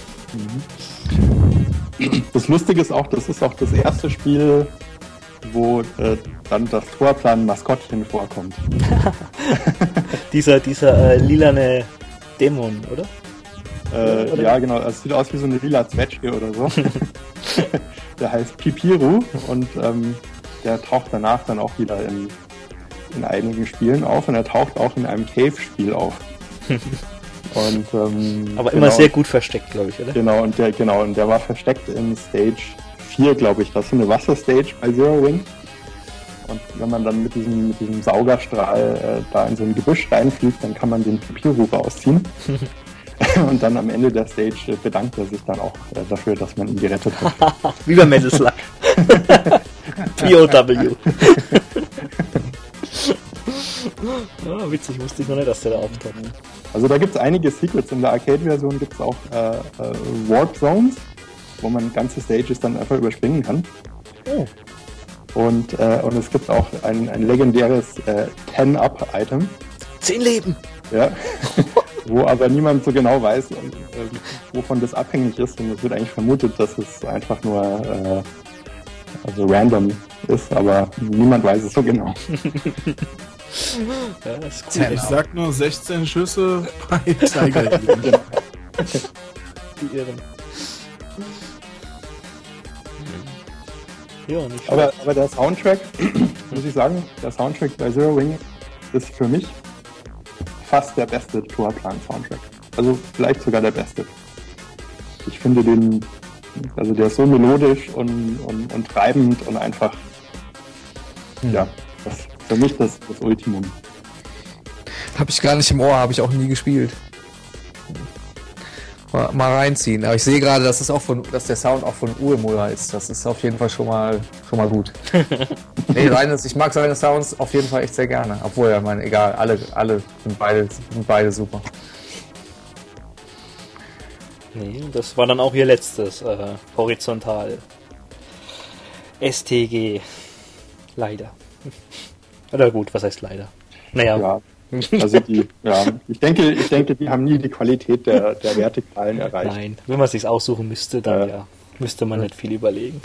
Das Lustige ist auch, das ist auch das erste Spiel, wo äh, dann das Torplan-Maskottchen vorkommt. dieser, dieser äh, lilane Dämon, oder? Äh, Oder? ja, genau. Es sieht aus wie so eine lila Zwetschge oder so. Der heißt Pipiru und ähm, der taucht danach dann auch wieder in, in einigen Spielen auf und er taucht auch in einem Cave-Spiel auf. Und, ähm, Aber immer genau, sehr gut versteckt, glaube ich, oder? Genau, und der, genau, und der war versteckt in Stage vier, glaube ich. Das ist so eine Wasserstage bei Zero Wing. Und wenn man dann mit diesem, mit diesem Saugerstrahl äh, da in so ein Gebüsch reinfliegt, dann kann man den Pipiru rausziehen. Und dann am Ende der Stage äh, bedankt er sich dann auch äh, dafür, dass man ihn gerettet hat. Wie bei Metal Slug. P O W. Ja, witzig, wusste ich noch nicht, dass der da auftaucht. Also da gibt es einige Secrets. In der Arcade-Version gibt es auch äh, äh, Warp Zones, wo man ganze Stages dann einfach überspringen kann. Oh. Und, äh, und es gibt auch ein, ein legendäres äh, Ten-Up-Item, Zehn Leben! ja, wo aber niemand so genau weiß, äh, wovon das abhängig ist. Und es wird eigentlich vermutet, dass es einfach nur äh, also random ist, aber niemand weiß es so genau. Ja, das ist cool. Ich sag nur sechzehn Schüsse bei Tiger Healing. Die Irren. Ja, nicht Aber, aber der Soundtrack, muss ich sagen, der Soundtrack bei Zero Wing ist für mich fast der beste Torplan-Soundtrack. Also vielleicht sogar der beste. Ich finde den, also der ist so melodisch und, und, und treibend und einfach, ja, das ist für mich das, das Ultimum. Habe ich gar nicht im Ohr, habe ich auch nie gespielt. Mal, mal reinziehen. Aber ich sehe gerade, dass es auch von, dass der Sound auch von Uemura ist. Das ist auf jeden Fall schon mal schon mal gut. Nee, seine, ich mag seine Sounds auf jeden Fall echt sehr gerne. Obwohl, ja, meine, egal, alle, alle sind beide, sind beide super. Nee, das war dann auch ihr letztes äh, Horizontal S T G. Leider. Oder gut, was heißt leider? Naja, Ja, also die, ja, ich denke, ich denke, die haben nie die Qualität der, der Vertikalen erreicht. nein. Wenn man sich's aussuchen müsste, dann Ja. ja, müsste man nicht viel überlegen.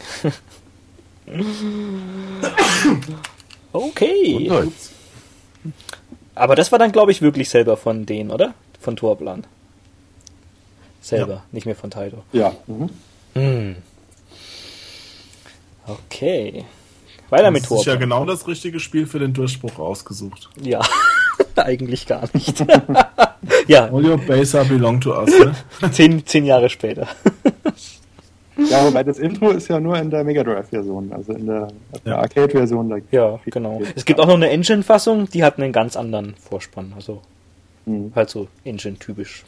Okay. Nein. Aber das war dann, glaube ich, wirklich selber von denen, oder? Von Torplan. Selber, nicht mehr von Taito. Ja, mhm. Hm. Okay. Weiter mit Das ist ja Torplan. genau das richtige Spiel für den Durchbruch ausgesucht. Ja, eigentlich gar nicht. Ja, All your base belong to us, ne? zehn, zehn Jahre später. Ja, wobei das Intro ist ja nur in der Mega Drive-Version, also in der, der Ja. Arcade-Version. Da Ja, genau. Es gibt auch noch eine Engine-Fassung, die hat einen ganz anderen Vorspann. Also Mhm. halt so Engine-typisch.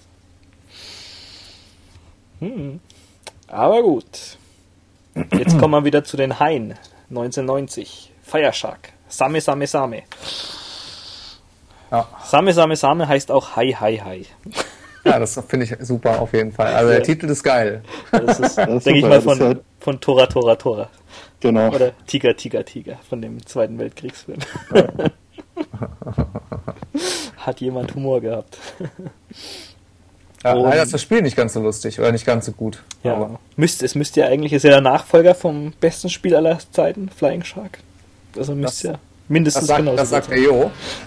Hm. Aber gut. Jetzt kommen wir wieder zu den Haien. neunzehnhundertneunzig. Fire Shark. Same, Same, Same. Ja, Same, Same, Same heißt auch Hai, Hai, Hai. ja das finde ich super auf jeden Fall. Also der Titel ist geil. Das ist, Das ist denke ich super, mal, das ist von, halt- von Tora, Tora, Tora. Genau. Oder Tiger, Tiger, Tiger von dem Zweiten Weltkriegsfilm. Hat jemand Humor gehabt. Ja, Und- leider ist das Spiel nicht ganz so lustig oder nicht ganz so gut. Ja, Aber müsste, es müsste ja eigentlich, ist ja der Nachfolger vom besten Spiel aller Zeiten, Flying Shark. Also müsste ja das mindestens sagt, genauso das sagt sein. der Jo.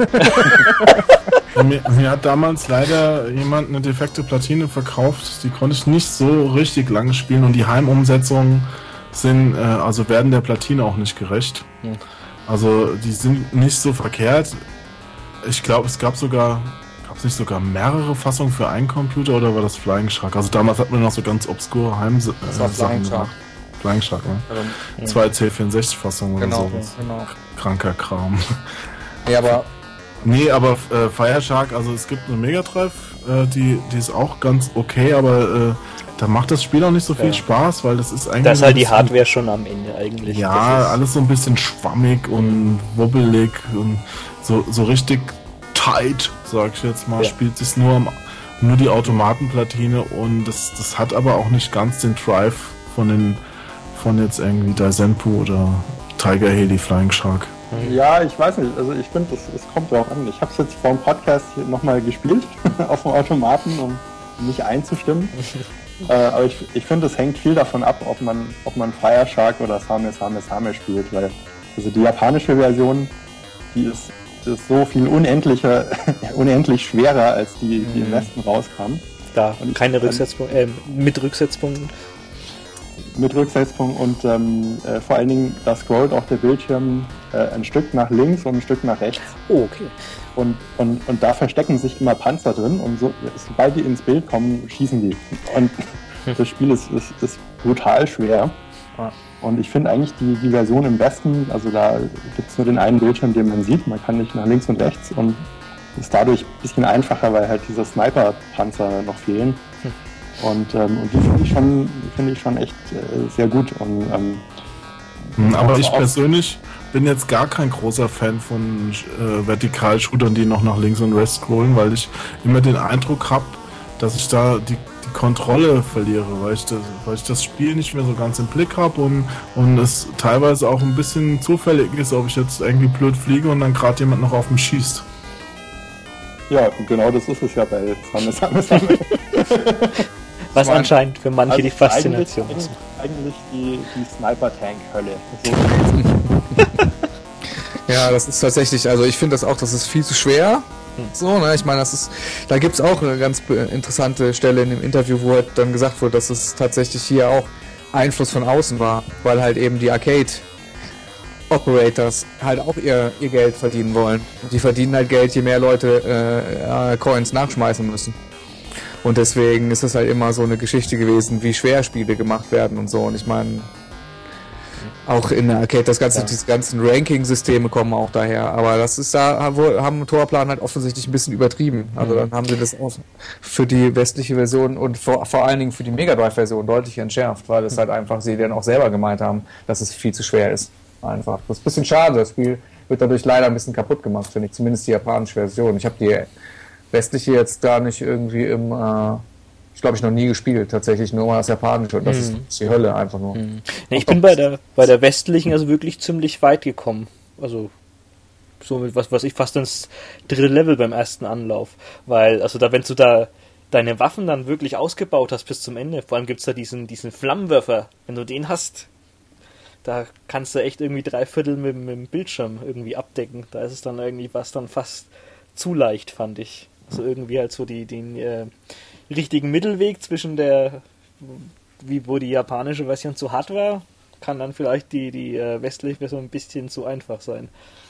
Mir, mir hat damals leider jemand eine defekte Platine verkauft, die konnte ich nicht so richtig lange spielen und die Heimumsetzungen sind, äh, also werden der Platine auch nicht gerecht. Hm. Also die sind nicht so verkehrt. Ich glaube, es gab sogar, gab es nicht sogar mehrere Fassungen für einen Computer oder war das Flying Shark? Also damals hat man noch so ganz obskure Heim Das war äh, Flying Sachen Shark. gemacht. Flying Shark, ne? Also, Zwei C vierundsechzig Fassungen oder genau, sowas. genau. Kranker Kram. Nee, aber Nee, aber äh, Fire Shark, also es gibt eine Mega Drive, äh, die, die ist auch ganz okay, aber äh, da macht das Spiel auch nicht so viel Ja. Spaß, weil das ist eigentlich... Da ist halt die ein bisschen- Hardware schon am Ende eigentlich. Ja, Das ist- alles so ein bisschen schwammig und wobbelig und so, so richtig tight, sag ich jetzt mal, Ja. spielt sich nur am, nur die Automatenplatine und das, das hat aber auch nicht ganz den Drive von den von jetzt irgendwie Daisenpu oder Tiger Heli Flying Shark. Ja, ich weiß nicht. Also ich finde, es kommt drauf an. Ich habe es jetzt vor dem Podcast nochmal gespielt auf dem Automaten, um nicht einzustimmen. äh, aber ich, ich finde, es hängt viel davon ab, ob man, ob man Fire Shark oder Same Same Same spielt. Weil also die japanische Version, die ist, die ist so viel unendlicher, unendlich schwerer als die, die im Westen rauskam. Da Und ich- keine Rücksetzpunkte, äh, mit Rücksetzpunkten. Mit Rücksetzpunkt und ähm, äh, vor allen Dingen, da scrollt auch der Bildschirm äh, ein Stück nach links und ein Stück nach rechts. Oh, okay. Und, und, und da verstecken sich immer Panzer drin und so, sobald die ins Bild kommen, schießen die. Und das Spiel ist, ist, ist brutal schwer. Und ich finde eigentlich die, die Version im Westen, also da gibt es nur den einen Bildschirm, den man sieht, man kann nicht nach links und rechts und ist dadurch ein bisschen einfacher, weil halt diese Sniper-Panzer noch fehlen. Und, ähm, und die finde ich schon, finde ich schon echt äh, sehr gut. Und, ähm, Hm, aber ich auch- persönlich bin jetzt gar kein großer Fan von äh, Vertikalshootern, die noch nach links und rechts scrollen, weil ich immer den Eindruck habe, dass ich da die, die Kontrolle verliere, weil ich, das, weil ich das Spiel nicht mehr so ganz im Blick habe und, und es teilweise auch ein bisschen zufällig ist, ob ich jetzt irgendwie blöd fliege und dann gerade jemand noch auf mich schießt. ja, genau das ist es ja bei Same Same Same. Was meine- anscheinend für manche Also die Faszination eigentlich, ist. eigentlich die, die Sniper-Tank-Hölle. So. Ja, das ist tatsächlich, also ich finde das auch, das ist viel zu schwer. So, ne, ich meine, das ist, da gibt's auch eine ganz be- interessante Stelle in dem Interview, wo halt dann gesagt wurde, dass es tatsächlich hier auch Einfluss von außen war, weil halt eben die Arcade Operators halt auch ihr, ihr Geld verdienen wollen. Und die verdienen halt Geld, je mehr Leute äh, äh, Coins nachschmeißen müssen. Und deswegen ist es halt immer so eine Geschichte gewesen, wie schwer Spiele gemacht werden und so. Und ich meine, auch in der Arcade, das ganze, Ja. diese ganzen Ranking-Systeme kommen auch daher. Aber das ist da, haben- haben Torplan halt offensichtlich ein bisschen übertrieben. Also dann haben sie das auch für die westliche Version und vor, vor allen Dingen für die Mega Drive-Version deutlich entschärft, weil es halt einfach sie dann auch selber gemeint haben, dass es viel zu schwer ist. Einfach. Das ist ein bisschen schade. Das Spiel wird dadurch leider ein bisschen kaputt gemacht, finde ich. Zumindest die japanische Version. Ich habe die westliche jetzt gar nicht irgendwie im, äh, ich glaube, ich noch nie gespielt. Tatsächlich nur mal das japanische. Und das ist die Hölle einfach nur. Nee, ich bin bei der, bei der westlichen also wirklich ziemlich weit gekommen. Also so mit was, was ich fast ins dritte Level beim ersten Anlauf. Weil, also da, wenn du da deine Waffen dann wirklich ausgebaut hast bis zum Ende, vor allem gibt's da diesen, diesen Flammenwerfer, wenn du den hast, da kannst du echt irgendwie drei Viertel mit, mit dem Bildschirm irgendwie abdecken. Da ist es dann irgendwie was dann fast zu leicht, fand ich. Also irgendwie halt so die, den äh, richtigen Mittelweg zwischen der, wie wo die japanische Version zu hart war, kann dann vielleicht die, die äh, westliche Version ein bisschen zu einfach sein.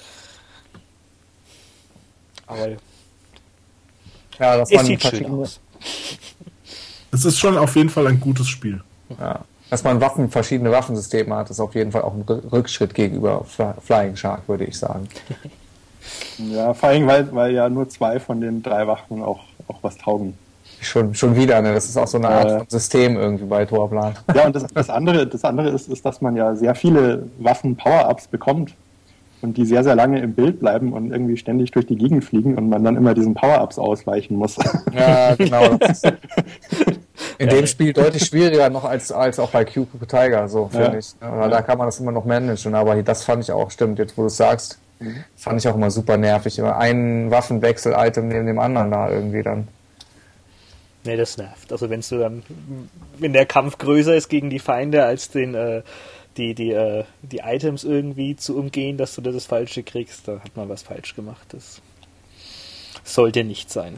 Aber Ja, das es man sieht schön verschiedene- aus. Es ist schon auf jeden Fall ein gutes Spiel. Ja. Dass man Waffen, verschiedene Waffensysteme hat, ist auf jeden Fall auch ein Rü- Rückschritt gegenüber Fly- Flying Shark, würde ich sagen. Ja, vor allem, weil, weil ja nur zwei von den drei Wachen auch, auch was taugen. Schon, schon wieder, ne? Das ist auch so eine Art Äh. von System irgendwie bei Torplan. Ja, und das, das andere, das andere ist, ist, dass man ja sehr viele Waffen-Power-Ups bekommt und die sehr, sehr lange im Bild bleiben und irgendwie ständig durch die Gegend fliegen und man dann immer diesen Power-Ups ausweichen muss. Ja, genau. Das ist in dem Spiel deutlich schwieriger noch als, als auch bei Q Q Tiger, so finde Ja. ich. Ja, da kann man das immer noch managen, aber das fand ich auch, stimmt, jetzt wo du es sagst, fand ich auch immer super nervig. Immer ein Waffenwechsel-Item neben dem anderen da irgendwie dann. Nee, das nervt. Also wenn du dann, wenn der Kampf größer ist gegen die Feinde, als den, äh, die, die, äh, die Items irgendwie zu umgehen, dass du da das Falsche kriegst, da hat man was falsch gemacht. Das sollte nicht sein.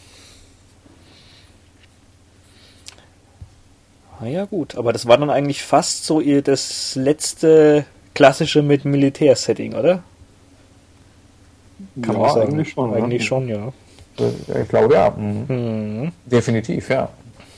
Ah ja, gut. Aber das war dann eigentlich fast so ihr das letzte klassische mit Militärsetting, oder? Kann Ja, man sagen. Eigentlich schon. Eigentlich ne? schon, ja. Ich glaube ja. Mhm. Mhm. Definitiv, ja.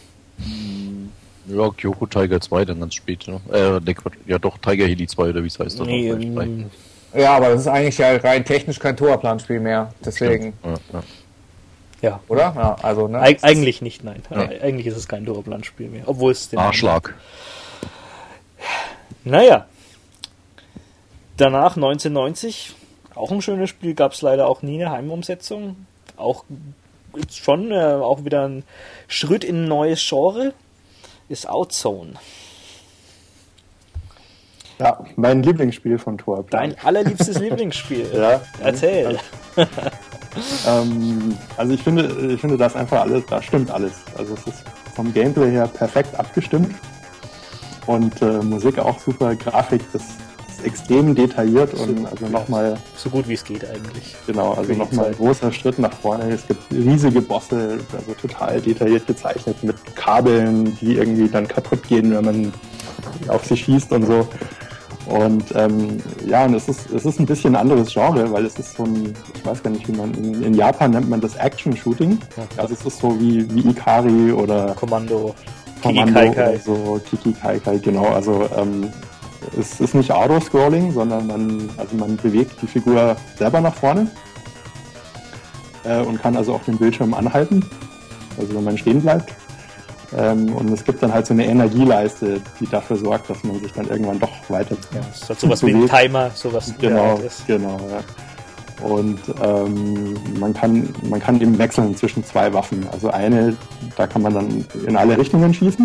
Ja, Kyoko Tiger zwei dann ganz spät. Ne? Äh, ne, Quatsch. Ja doch, Tiger Heli zwei oder wie es heißt. Nee, doch, noch, ähm, Ja, aber das ist eigentlich ja rein technisch kein Torplanspiel mehr. Deswegen. Ja, ja. Ja. Oder? Ja, also, ne? Eig eigentlich nicht, nein. Ja. Eigentlich ist es kein Tourplan-Spiel mehr. Obwohl es den Arschlag. Naja. Danach neunzehnhundertneunzig, auch ein schönes Spiel, gab es leider auch nie eine Heimumsetzung. Auch jetzt schon äh, auch wieder ein Schritt in ein neues Genre, ist Outzone. Ja, mein Lieblingsspiel von Tourplan. Dein allerliebstes Lieblingsspiel. Ja. Erzähl. Ähm, also ich finde, ich finde das einfach alles, da stimmt alles. Also es ist vom Gameplay her perfekt abgestimmt und äh, Musik auch super, Grafik ist, ist extrem detailliert und also nochmal So gut wie es geht eigentlich. genau, also Für die nochmal ein Zeit. großer Schritt nach vorne. Es gibt riesige Bosse, also total detailliert gezeichnet mit Kabeln, die irgendwie dann kaputt gehen, wenn man auf sie schießt und so. Und ähm, ja, und es ist, es ist ein bisschen ein anderes Genre, weil es ist so ein, ich weiß gar nicht, wie man, in, in Japan nennt man das Action-Shooting. Also es ist so wie, wie Ikari oder Kommando. Kommando Kiki-Kai-Kai. oder so, Kiki Kai Kai, genau. Also ähm, es ist nicht Auto-Scrolling, sondern man, also man bewegt die Figur selber nach vorne äh, und kann also auch den Bildschirm anhalten, also wenn man stehen bleibt. Ähm, und es gibt dann halt so eine Energieleiste, die dafür sorgt, dass man sich dann irgendwann doch weiter Ja, es hat sowas wie ein bewegt. Timer, sowas in der Genau, Art ist. genau, ja. Und ähm, man kann man kann eben wechseln zwischen zwei Waffen. Also eine, da kann man dann in alle Richtungen schießen,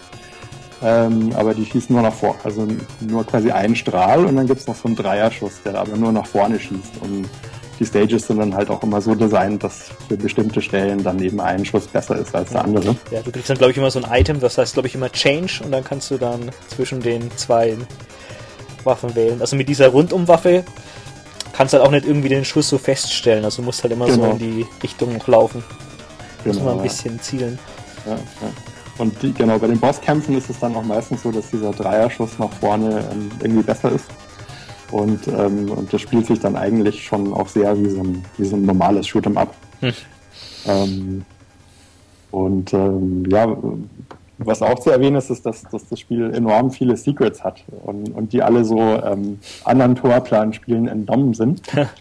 ähm, aber die schießen nur nach vorne, also nur quasi einen Strahl und dann gibt es noch so einen Dreierschuss, der aber nur nach vorne schießt. Und die Stages sind dann halt auch immer so designt, dass für bestimmte Stellen dann eben ein Schuss besser ist als der andere. Ja, du kriegst dann, glaube ich, immer so ein Item, das heißt, glaube ich, immer Change und dann kannst du dann zwischen den zwei Waffen wählen. Also mit dieser Rundumwaffe kannst du halt auch nicht irgendwie den Schuss so feststellen. Also du musst halt immer so Genau. in die Richtung noch laufen. Muss Genau, man ein ja. bisschen zielen. Ja, ja. Und die, genau, bei den Bosskämpfen ist es dann auch meistens so, dass dieser Dreierschuss nach vorne ähm, irgendwie besser ist. Und, ähm, und das spielt sich dann eigentlich schon auch sehr wie so ein, wie so ein normales Shoot'em Up. Hm. Ähm, und ähm, ja, was auch zu erwähnen ist, ist, dass, dass das Spiel enorm viele Secrets hat und, und die alle so ähm, anderen Tourplan-Spielen entnommen sind.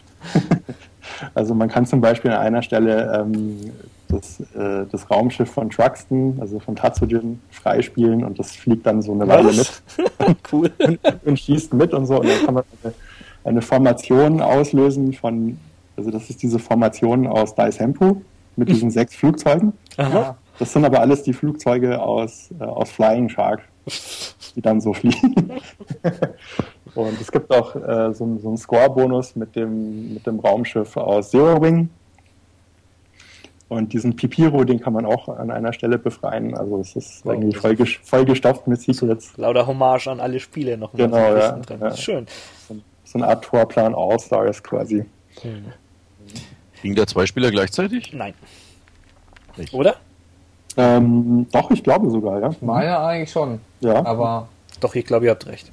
Also man kann zum Beispiel an einer Stelle ähm, das, äh, das Raumschiff von Truxton, also von Tatsujin, freispielen und das fliegt dann so eine Weile mit Cool. und schießt mit und so. Und dann kann man eine, eine Formation auslösen von, also das ist diese Formation aus Dice Hempo mit diesen sechs Flugzeugen. Aha. Das sind aber alles die Flugzeuge aus, äh, aus Flying Shark, die dann so fliegen. Und es gibt auch äh, so, einen- so einen Score-Bonus mit dem, mit dem Raumschiff aus Zero Wing. Und diesen Pipiro, den kann man auch an einer Stelle befreien. Also es ist Wow. irgendwie voll, ges- voll gestopft mit Secrets. Lauter Hommage an alle Spiele noch mal Genau, so ein ja, bisschen drin. ja. Das ist schön. So eine Art Torplan All-Stars quasi. Ging da zwei Spieler gleichzeitig? Nein. Nicht. Oder? Ähm, doch, ich glaube sogar, ja. Meine eigentlich schon. Ja. Aber Doch, ich glaube, ihr habt recht.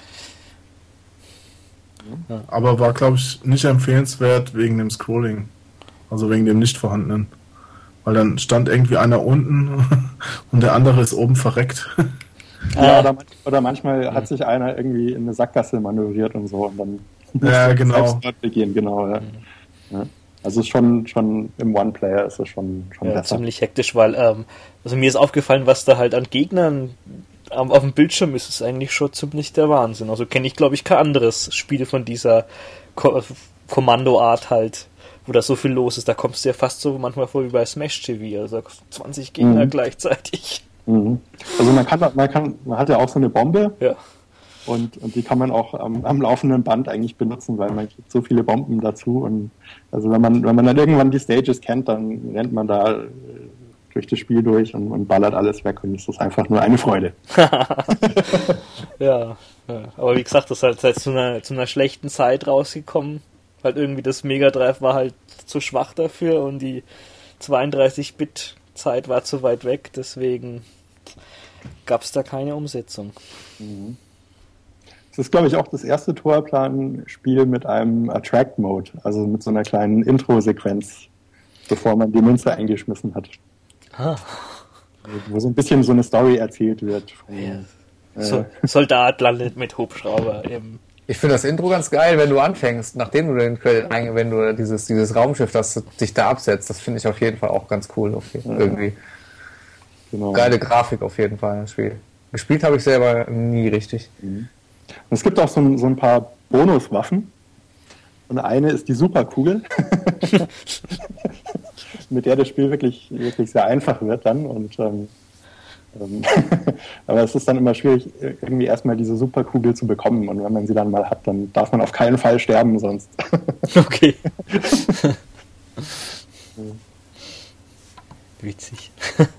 Aber war, glaube ich, nicht empfehlenswert wegen dem Scrolling. Also wegen dem nicht vorhandenen. Weil dann stand irgendwie einer unten und der andere ist oben verreckt. Ja, Ah. oder, manch- oder manchmal hat sich einer irgendwie in eine Sackgasse manövriert und so und dann Ja, musste genau. selbst dort begehen, genau. Ja. Ja. Also schon, schon im One-Player ist es schon, schon Ja, besser. ziemlich hektisch, weil ähm, also mir ist aufgefallen, was da halt an Gegnern am, auf dem Bildschirm ist, ist eigentlich schon ziemlich der Wahnsinn. Also kenne ich, glaube ich, kein anderes Spiel von dieser Ko Kommandoart halt, wo da so viel los ist. Da kommst du ja fast so manchmal vor wie bei Smash T V, also zwanzig Gegner Mhm. gleichzeitig. Mhm. Also man kann, man kann, man hat ja auch so eine Bombe Ja. und, und die kann man auch am, am laufenden Band eigentlich benutzen, weil man kriegt so viele Bomben dazu und also wenn man, wenn man dann irgendwann die Stages kennt, dann rennt man da äh, durch das Spiel durch und, und ballert alles weg und es ist einfach nur eine Freude. Ja, ja, aber wie gesagt, das ist halt, halt zu, einer, zu einer schlechten Zeit rausgekommen. Halt irgendwie das Mega Drive war halt zu schwach dafür und die zweiunddreißig Bit Zeit war zu weit weg, deswegen gab es da keine Umsetzung. Es ist, glaube ich, auch das erste Tourplan-Spiel mit einem Attract-Mode, also mit so einer kleinen Intro-Sequenz, bevor man die Münze eingeschmissen hat. Ah. Wo so ein bisschen so eine Story erzählt wird. Von, Ja. äh, So, Soldat landet mit Hubschrauber im Ich finde das Intro ganz geil, wenn du anfängst, nachdem du den Credit einge, wenn du dieses, dieses Raumschiff, das dich da absetzt, das finde ich auf jeden Fall auch ganz cool. Auf jeden, irgendwie. Genau. Geile Grafik auf jeden Fall, das Spiel. Gespielt habe ich selber nie richtig. Und es gibt auch so ein, so ein paar Bonuswaffen. Und eine ist die Superkugel, mit der das Spiel wirklich, wirklich sehr einfach wird dann. Und, ähm, ähm, aber es ist dann immer schwierig, irgendwie erstmal diese Superkugel zu bekommen. Und wenn man sie dann mal hat, dann darf man auf keinen Fall sterben sonst. Okay. Witzig.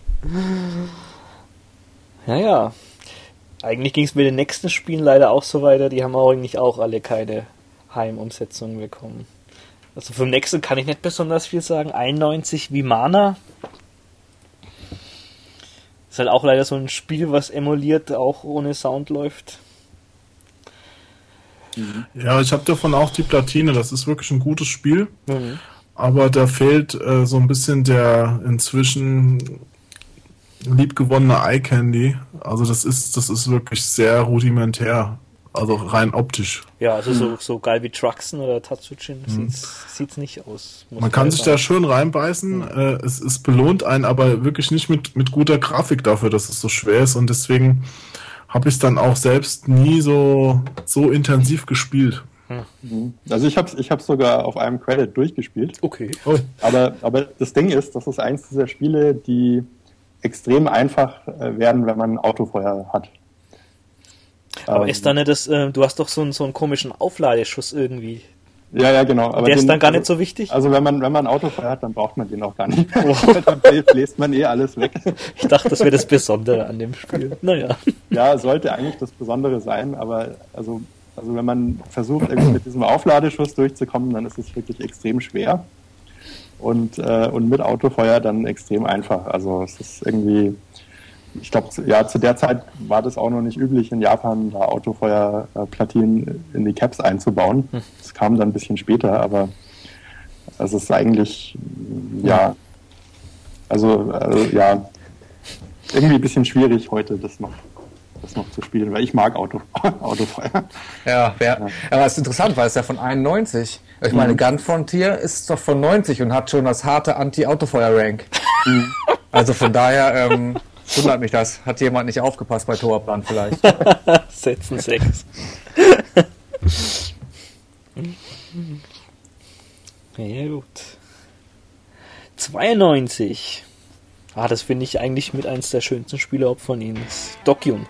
Ja, ja. Eigentlich ging es mit den nächsten Spielen leider auch so weiter. Die haben eigentlich auch alle keine Heimumsetzungen bekommen. Also vom nächsten kann ich nicht besonders viel sagen. einundneunzig Vimana. Ist halt auch leider so ein Spiel, was emuliert auch ohne Sound läuft. Ja, ich habe davon auch die Platine. Das ist wirklich ein gutes Spiel. Mhm. Aber da fehlt äh, so ein bisschen der inzwischen liebgewonnene Eye Candy. Also das ist, das ist wirklich sehr rudimentär. Also rein optisch. Ja, also so, so geil wie Truxen oder Tatsujin sieht's, sieht's nicht aus. muss Man ich kann leider sich sagen. da schön reinbeißen. Äh, es, es belohnt einen aber wirklich nicht mit, mit guter Grafik dafür, dass es so schwer ist. Und deswegen habe ich es dann auch selbst nie so, so intensiv gespielt. Also ich habe es ich hab's sogar auf einem Credit durchgespielt. Okay. Oh. Aber, aber das Ding ist, das ist eins dieser Spiele, die extrem einfach äh, werden, wenn man Autofeuer hat. Aber Ähm, ist da nicht das, äh, du hast doch so einen, so einen komischen Aufladeschuss irgendwie. Ja, ja, genau. Aber Der ist den- dann gar also, nicht so wichtig? Also wenn man, wenn man Autofeuer hat, dann braucht man den auch gar nicht mehr. Oh. Dann bläst man eh alles weg. Ich dachte, das wäre das Besondere an dem Spiel. Naja. Ja, sollte eigentlich das Besondere sein, aber also, also wenn man versucht, irgendwie mit diesem Aufladeschuss durchzukommen, dann ist es wirklich extrem schwer. Und, äh, und mit Autofeuer dann extrem einfach. Also es ist irgendwie, ich glaube, ja, zu der Zeit war das auch noch nicht üblich in Japan, da Autofeuerplatinen in die Caps einzubauen. Das kam dann ein bisschen später, aber es ist eigentlich, ja, also, also ja, irgendwie ein bisschen schwierig heute, das noch, das noch zu spielen, weil ich mag Auto, Autofeuer. Ja, ja. Aber es ist interessant, weil es ja von einundneunzig. Ich meine, Gun Frontier ist doch von neunzig und hat schon das harte Anti-Autofeuer-Rank. Also von daher ähm, wundert mich das. Hat jemand nicht aufgepasst bei Torplan vielleicht? Setzen sechs. Ja, gut. zweiundneunzig. Ah, das finde ich eigentlich mit eins der schönsten Spiele auch von ihnen. Das ist Dokyun.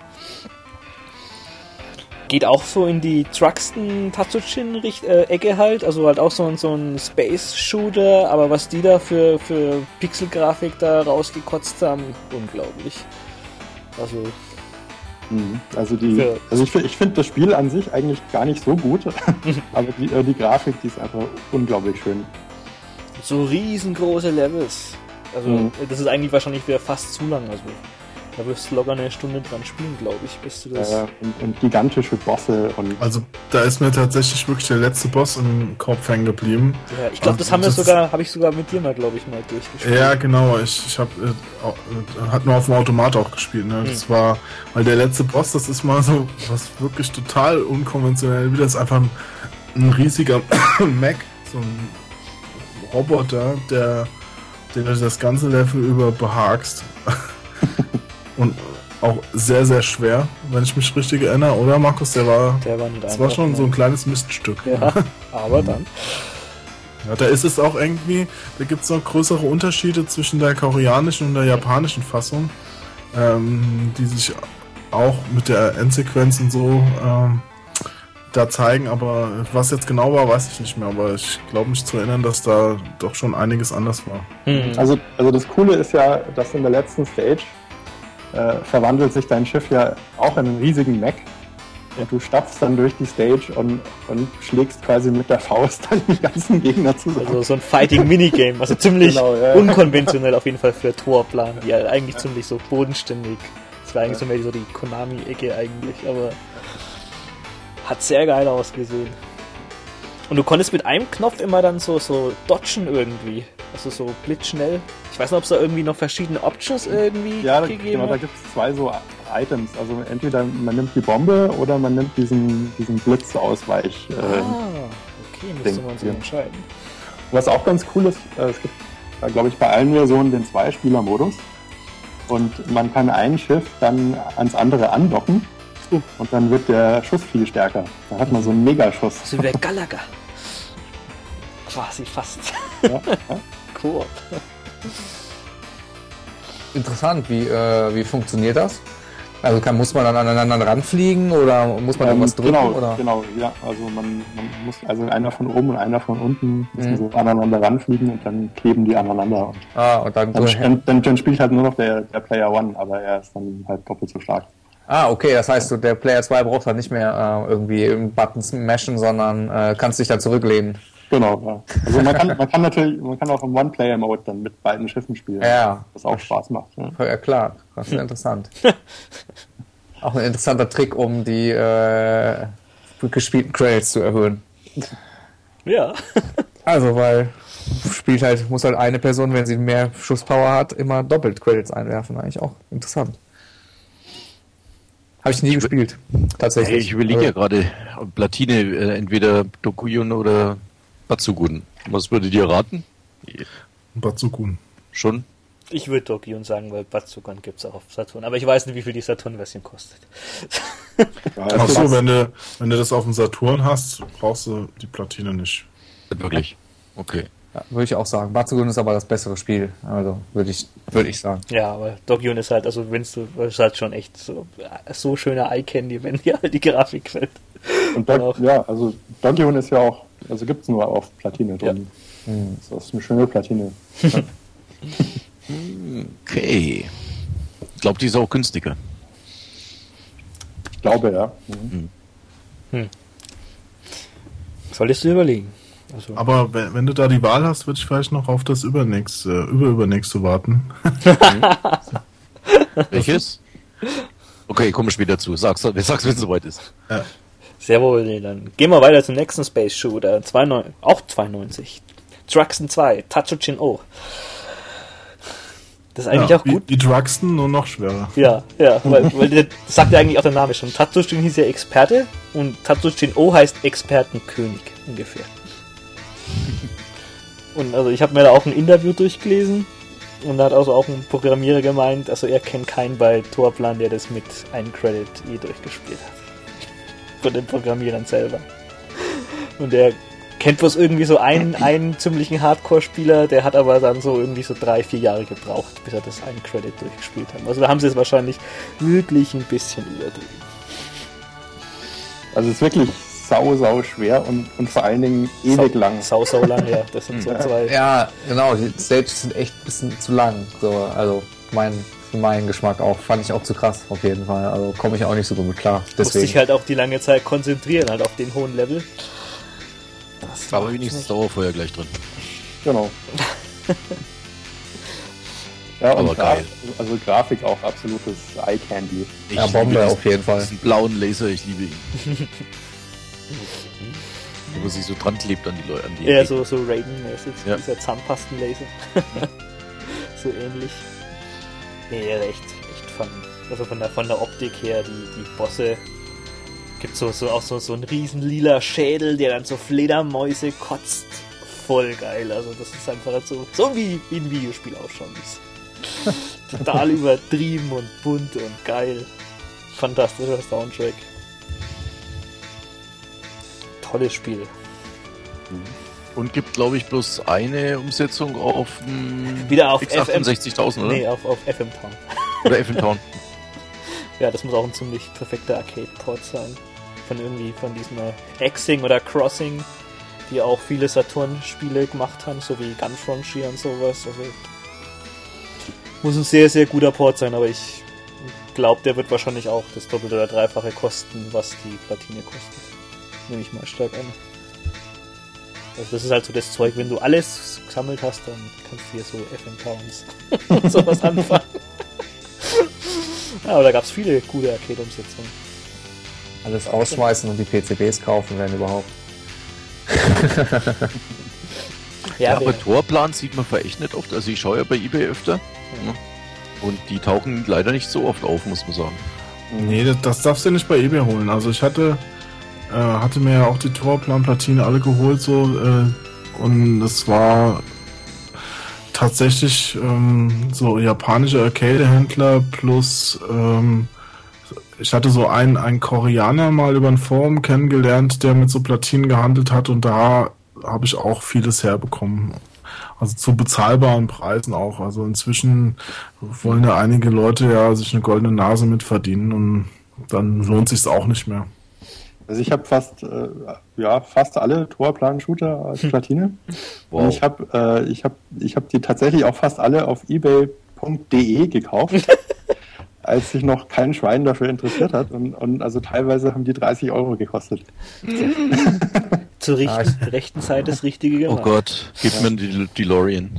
Geht auch so in die Truxton-Tatsujin-Ecke halt, also halt auch so ein, so ein Space-Shooter, aber was die da für, für Pixelgrafik da rausgekotzt haben, unglaublich. Also, Also, die, Für- also ich, fi- ich finde das Spiel an sich eigentlich gar nicht so gut, aber die, äh, die Grafik, die ist einfach unglaublich schön. so riesengroße Levels. Also, Mhm. das ist eigentlich wahrscheinlich wieder fast zu lang, also da wirst du locker eine Stunde dran spielen, glaube ich, bis du das... Äh, und, und gigantische Bosse und Also da ist mir tatsächlich wirklich der letzte Boss im Kopf hängen geblieben. Ja, ich glaube, das Also, haben wir das- sogar, habe ich sogar mit dir mal, glaube ich, mal durchgespielt. Ja, genau. Ich, ich habe äh, au- äh, hat nur auf dem Automat auch gespielt. Ne? Das war, weil der letzte Boss, das ist mal so was wirklich total unkonventionell. Wieder ist einfach ein, ein riesiger Mech, so ein Roboter, der, den du das ganze Level über behagst. Und auch sehr, sehr schwer, wenn ich mich richtig erinnere, oder Markus? Der war, Der war nicht das war einfach, schon so ein ne? kleines Miststück. Ja, aber dann. Ja, da ist es auch irgendwie, da gibt es noch größere Unterschiede zwischen der koreanischen und der japanischen Fassung, ähm, die sich auch mit der Endsequenz und so ähm, da zeigen, aber was jetzt genau war, weiß ich nicht mehr, aber ich glaube mich zu erinnern, dass da doch schon einiges anders war. Hm. Also, also das Coole ist ja, dass in der letzten Stage äh, verwandelt sich dein Schiff ja auch in einen riesigen Mech und du stapfst dann durch die Stage und, und schlägst quasi mit der Faust dann die ganzen Gegner zusammen. Also so ein Fighting-Minigame, also ziemlich Genau, ja. unkonventionell auf jeden Fall für Torplan, die halt eigentlich ziemlich so bodenständig. Das war eigentlich so mehr so die Konami-Ecke eigentlich, aber hat sehr geil ausgesehen. Und du konntest mit einem Knopf immer dann so, so dodgen irgendwie. Also so blitzschnell. Ich weiß nicht, ob es da irgendwie noch verschiedene Options irgendwie Ja, da, gegeben genau, da hat. gibt es zwei so Items. Also entweder man nimmt die Bombe oder man nimmt diesen, diesen Blitzausweich. Äh, Ah, okay, müsste Ding, man sich ja. entscheiden. Was auch ganz cool ist, äh, es gibt, äh, glaube ich, bei allen Versionen den Zwei-Spieler-Modus. Und man kann ein Schiff dann ans andere andocken. Uh. Und dann wird der Schuss viel stärker. Da hat man so einen Megaschuss. So wie Gallagher. Quasi fast. Ja, ja. Cool. Interessant, wie, äh, wie funktioniert das? Also kann, muss man dann aneinander ranfliegen oder muss man Ähm, irgendwas drücken? genau, oder? genau, ja. Also man, man muss, also einer von oben und einer von unten müssen Mhm. so aneinander ranfliegen und dann kleben die aneinander. Und Ah, und dann, dann, dann, dann, dann spielt halt nur noch der, der Player One, aber er ist dann halt doppelt so stark. ah, okay, das heißt, so, der Player zwei braucht dann nicht mehr äh, irgendwie Buttons mashen, sondern äh, kannst dich dann zurücklehnen. Genau, ja. Also man kann, man kann natürlich, man kann auch im One-Player-Mode dann mit beiden Schiffen spielen. Ja. Was auch Spaß macht. Ja. Ja, klar, das ist interessant. Auch ein interessanter Trick, um die äh, gespielten Credits zu erhöhen. Ja. Also, weil spielt halt, muss halt eine Person, wenn sie mehr Schusspower hat, immer doppelt Credits einwerfen. Eigentlich auch interessant. Habe ich nie gespielt, tatsächlich. Hey, ich überlege ja Also, gerade, Platine, äh, entweder Dokuyun oder Batsugun. Was würdet ihr raten? Bazukun. Schon? Ich würde Dokyun sagen, weil Batsukan gibt es auch auf Saturn. Aber ich weiß nicht, wie viel die Saturn-Version kostet. Ja, Ach also so, was- wenn du, wenn du das auf dem Saturn hast, brauchst du die Platine nicht. Wirklich? Okay. ja, würde ich auch sagen. Batsugun ist aber das bessere Spiel. Also, würde ich, würde ich sagen. Ja, aber Dokyun ist halt, also wenn du, ist halt schon echt so, so schöner Eye-Candy, wenn dir halt die Grafik fällt. Und auch. Dog, ja, also Donkey ist ja auch, also gibt's nur auf Platine drin. Hm, Das ist eine schöne Platine. Okay. Ich glaube, die ist auch günstiger. Ich glaube, ja. Mhm. Solltest du überlegen. Also, Aber wenn, wenn du da die Wahl hast, würde ich vielleicht noch auf das übernächste, überübernächste warten. Welches? Okay, komme später zu. Sag's, sag's wenn es soweit ist. sehr wohl, nee, dann gehen wir weiter zum nächsten Space Shooter. zweiundneunzig, auch zweiundneunzig. Truxton zwei, Tatsujin O. Das ist eigentlich Ja, auch wie, gut. wie Druxton, nur noch schwerer. Ja, ja, weil, weil das sagt ja eigentlich auch der Name schon. Tatsujin hieß ja Experte und Tatsujin O heißt Expertenkönig ungefähr. Und also ich habe mir da auch ein Interview durchgelesen und da hat also auch ein Programmierer gemeint, also er kennt keinen bei Torplan, der das mit einem Credit je durchgespielt hat. Von den Programmierern selber. Und der kennt bloß irgendwie so einen, einen ziemlichen Hardcore-Spieler, der hat aber dann so irgendwie so drei, vier Jahre gebraucht, bis er das einen Credit durchgespielt hat. Also da haben sie es wahrscheinlich wirklich ein bisschen übertrieben. Also es ist wirklich sau, sau schwer und, und vor allen Dingen ewig sau, lang. Sau, sau lang, ja. Das sind so zwei. Ja, genau, die Stages sind echt ein bisschen zu lang. So, also mein, für meinen Geschmack auch. Fand ich auch zu krass, auf jeden Fall. Also komme ich auch nicht so gut mit klar. Musste sich Deswegen. halt auch die lange Zeit konzentrieren, halt auf den hohen Level. Das Aber macht's wenigstens nicht. Dauerfeuer gleich drin. Genau. Ja, und Aber Graf, geil. also Grafik auch absolutes Eye Candy. Ich Ja, liebe Bombe diesen- auf jeden Fall. Diesen blauen Laser, ich liebe ihn. Wo sich so dran klebt an die Leute. An die Ja, so, so Raiden-mäßig, Ja. dieser Zahnpastenlaser. So ähnlich. Nee, echt, echt von, also von der, von der Optik her, die, die Bosse. Gibt so, so auch so, so einen riesen lila Schädel, der dann so Fledermäuse kotzt. Voll geil, also das ist einfach so, so wie, wie ein Videospiel ausschauen muss. Total übertrieben und bunt und geil. Fantastischer Soundtrack. Tolles Spiel. Und gibt, glaube ich, bloß eine Umsetzung auf hm, Wieder auf X F M. achtundsechzigtausend, oder? Nee, auf, auf F M Town. Oder F M Town. Ja, das muss auch ein ziemlich perfekter Arcade-Port sein. Von irgendwie, von diesem äh, Xing oder Crossing, die auch viele Saturn-Spiele gemacht haben, so wie Gun Frontier und sowas. Also muss ein sehr, sehr guter Port sein, aber ich glaube, der wird wahrscheinlich auch das Doppelte oder Dreifache kosten, was die Platine kostet. Nehme ich mal stark an. Also das ist halt so das Zeug, wenn du alles gesammelt hast, dann kannst du hier so F M Towns und sowas anfangen. Ja, aber da gab es viele gute Arcade-Umsetzungen. Alles ausschmeißen und die P C Bs kaufen, wenn überhaupt. Ja, Ja, aber wer- Torplan sieht man echt nicht oft. Also ich schaue ja bei eBay öfter. Ne? Und die tauchen leider nicht so oft auf, muss man sagen. Nee, das, das darfst du nicht bei eBay holen. Also ich hatte, äh, hatte mir ja auch die Torplan-Platine alle geholt, so, äh, und es war tatsächlich ähm, so japanische Arcade-Händler plus ähm, ich hatte so einen, einen Koreaner mal über ein Forum kennengelernt, der mit so Platinen gehandelt hat, und da habe ich auch vieles herbekommen. Also zu bezahlbaren Preisen auch. Also inzwischen wollen ja einige Leute ja sich eine goldene Nase mit verdienen, und dann lohnt sich's auch nicht mehr. Also ich habe fast, äh, ja, fast alle Torplan-Shooter als Platine. Wow. Und ich habe äh, ich hab, ich hab die tatsächlich auch fast alle auf ebay punkt de gekauft, als sich noch kein Schwein dafür interessiert hat. Und, und also teilweise haben die dreißig Euro gekostet. Zur richten, Ah, ich- rechten Zeit das Richtige Oh gemacht. Gott, gib mir die DeLorean.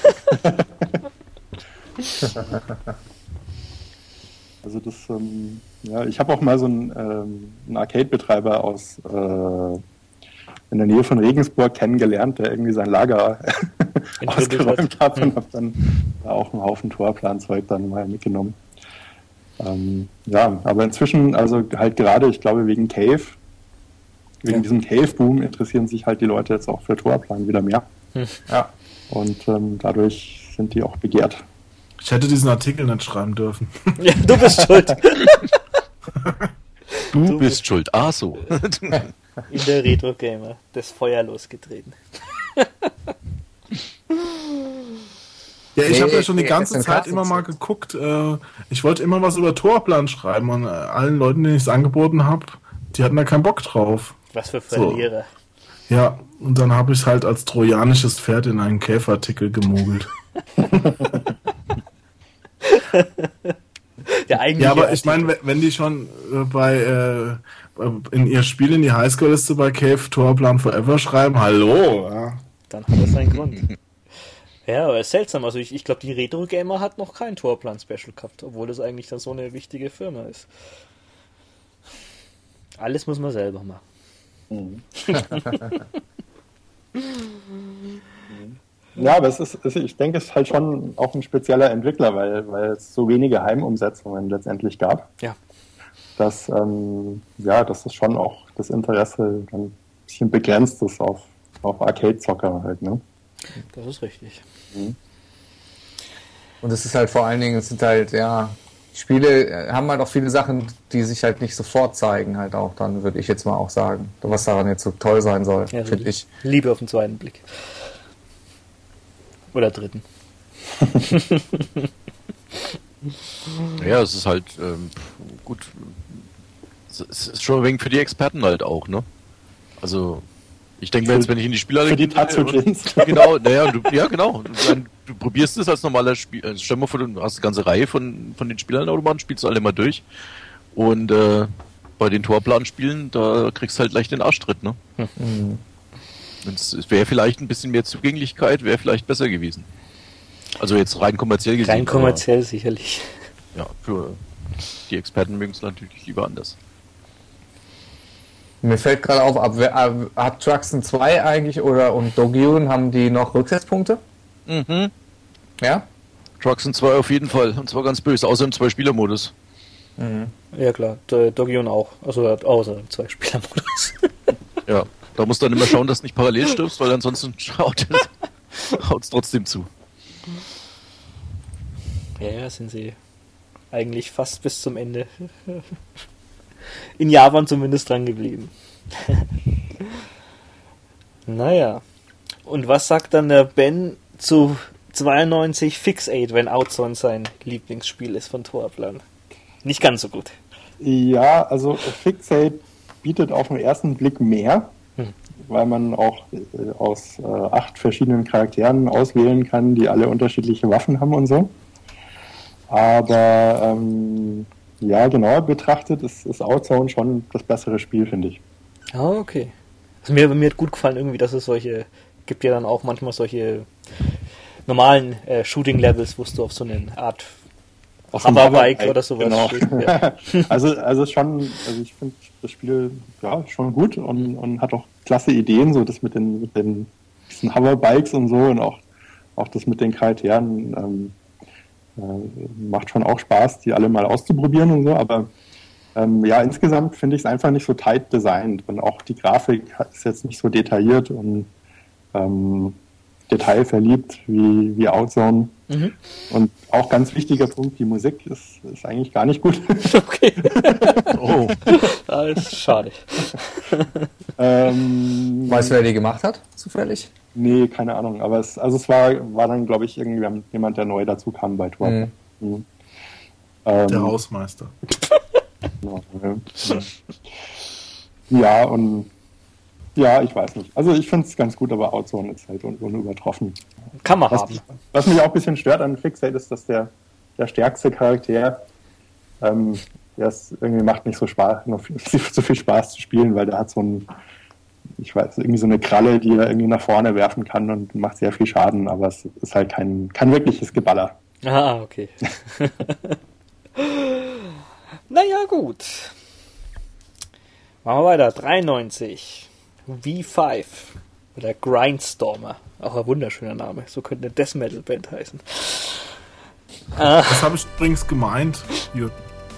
Also das, ähm, ja, ich habe auch mal so einen, ähm, einen Arcade-Betreiber aus äh, in der Nähe von Regensburg kennengelernt, der irgendwie sein Lager Entrümpelt ausgeräumt hat. hat und habe dann da auch einen Haufen Torplanzeug dann mal mitgenommen. Ähm, ja, aber inzwischen, also halt gerade, ich glaube wegen Cave, wegen Ja. diesem Cave-Boom interessieren sich halt die Leute jetzt auch für Torplan wieder mehr. Ja. Und ähm, dadurch sind die auch begehrt. Ich hätte diesen Artikel nicht schreiben dürfen. Ja, du bist schuld. Du Du bist schuld. Ah, so. In der Retro Gamer das Feuer losgetreten. Ja, ich Nee, habe ja schon die nee, ganze S M K Zeit sind immer mal so. geguckt. Äh, ich wollte immer was über Torplan schreiben, und äh, allen Leuten, denen ich es angeboten habe, die hatten da keinen Bock drauf. Was für So. Verlierer. Ja, und dann habe ich halt als trojanisches Pferd in einen Käferartikel gemogelt. Der eigentliche Ja, aber ich Artikel. meine, wenn die schon äh, bei äh, in ihr Spiel in die Highscore-Liste bei Cave Torplan Forever schreiben, hallo. Ja. Dann hat das seinen Grund. Ja, aber ist seltsam. Also ich, ich glaube, die Retro Gamer hat noch kein Torplan-Special gehabt, obwohl das eigentlich dann so eine wichtige Firma ist. Alles muss man selber machen. Ja, aber es ist, es, ich denke, es ist halt schon auch ein spezieller Entwickler, weil, weil es so wenige Heimumsetzungen letztendlich gab, Ja. dass, ähm, ja, dass es schon auch das Interesse dann ein bisschen begrenzt ist auf, auf Arcade-Zocker halt, ne? Das ist richtig. Und es ist halt vor allen Dingen, es sind halt, ja, Spiele äh, haben halt auch viele Sachen, die sich halt nicht sofort zeigen, halt auch dann, würde ich jetzt mal auch sagen. Was daran jetzt so toll sein soll, Ja, so finde ich. Liebe auf den zweiten Blick. Oder dritten. Ja, es ist halt ähm, gut. Es ist schon ein wenig für die Experten halt auch, ne? Also, ich denke mir jetzt, wenn ich in die Spieler Für die Tatsujins. Genau, naja, du, ja, genau. Du, dann, du probierst es als normaler Spiel. Also stell dir mal vor, du hast eine ganze Reihe von, von den Spielern Automaten, spielst du alle mal durch. Und äh, bei den Torplanspielen, da kriegst du halt leicht den Arschtritt, ne? Mhm. Und es es wäre vielleicht ein bisschen mehr Zugänglichkeit, wäre vielleicht besser gewesen. Also jetzt rein kommerziell gesehen. Rein kommerziell sicherlich. Aber, ja, für die Experten mögen es natürlich lieber anders. Mir fällt gerade auf, ab, wer- ab, hat Truxton zwei eigentlich oder und Dogyun, haben die noch Rücksetzpunkte? Mhm. Ja? Truxton zwei auf jeden Fall. Und zwar ganz böse, außer im Zwei-Spieler-Modus. Ja klar, D- Dogion auch. Also außer im Zwei-Spieler-Modus. Ja, da musst du dann immer schauen, dass du nicht parallel stirbst, weil ansonsten haut es trotzdem zu. Ja, ja, sind sie eigentlich fast bis zum Ende in Japan zumindest dran geblieben. Naja. Und was sagt dann der Ben zu zweiundneunzig Fixate, wenn Outzone sein Lieblingsspiel ist von Torplan? Nicht ganz so gut. Ja, also Fixate bietet auf den ersten Blick mehr, Hm. weil man auch äh, aus äh, acht verschiedenen Charakteren auswählen kann, die alle unterschiedliche Waffen haben und so. Aber ähm, ja, genauer betrachtet ist, ist Outzone schon das bessere Spiel, finde ich. Ah, okay. Also mir, mir hat gut gefallen irgendwie, dass es solche, gibt ja dann auch manchmal solche normalen äh, Shooting-Levels, wo du auf so eine Art Auf dem Hoverbike Hoverbike, oder sowas genau. steht. Ja. Also, also schon, also ich finde das Spiel ja schon gut und, und hat auch klasse Ideen, so das mit den, mit den diesen Hoverbikes und so und auch, auch das mit den Charakteren ähm, äh, macht schon auch Spaß, die alle mal auszuprobieren und so, aber ähm, ja, insgesamt finde ich es einfach nicht so tight designt und auch die Grafik ist jetzt nicht so detailliert und ähm, detailverliebt wie, wie Outzone. Mhm. Und auch ganz wichtiger Punkt, die Musik ist, ist eigentlich gar nicht gut. Okay. Oh. Das ist schade. ähm, Weißt du, wer die gemacht hat, zufällig? Nee, keine Ahnung. Aber es, also es war, war dann, glaube ich, irgendwie jemand, der neu dazu kam bei Tor. Mhm. Mhm. Ähm, der Hausmeister. Genau, ja. ja, und ja, ich weiß nicht. Also ich finde es ganz gut, aber Outzone ist halt un- unübertroffen. Kann man was, haben. Was mich auch ein bisschen stört an Fixate ist, dass der, der stärkste Charakter, ähm, der ist, irgendwie macht nicht so Spaß, noch viel, so viel Spaß zu spielen, weil der hat so ein, ich weiß, irgendwie so eine Kralle, die er irgendwie nach vorne werfen kann und macht sehr viel Schaden, aber es ist halt kein, kein wirkliches Geballer. Ah, okay. Naja, gut. Machen wir weiter. dreiundneunzig. V fünf. Oder Grindstormer. Auch ein wunderschöner Name. So könnte eine Death Metal Band heißen. Das habe ich übrigens gemeint. Hier.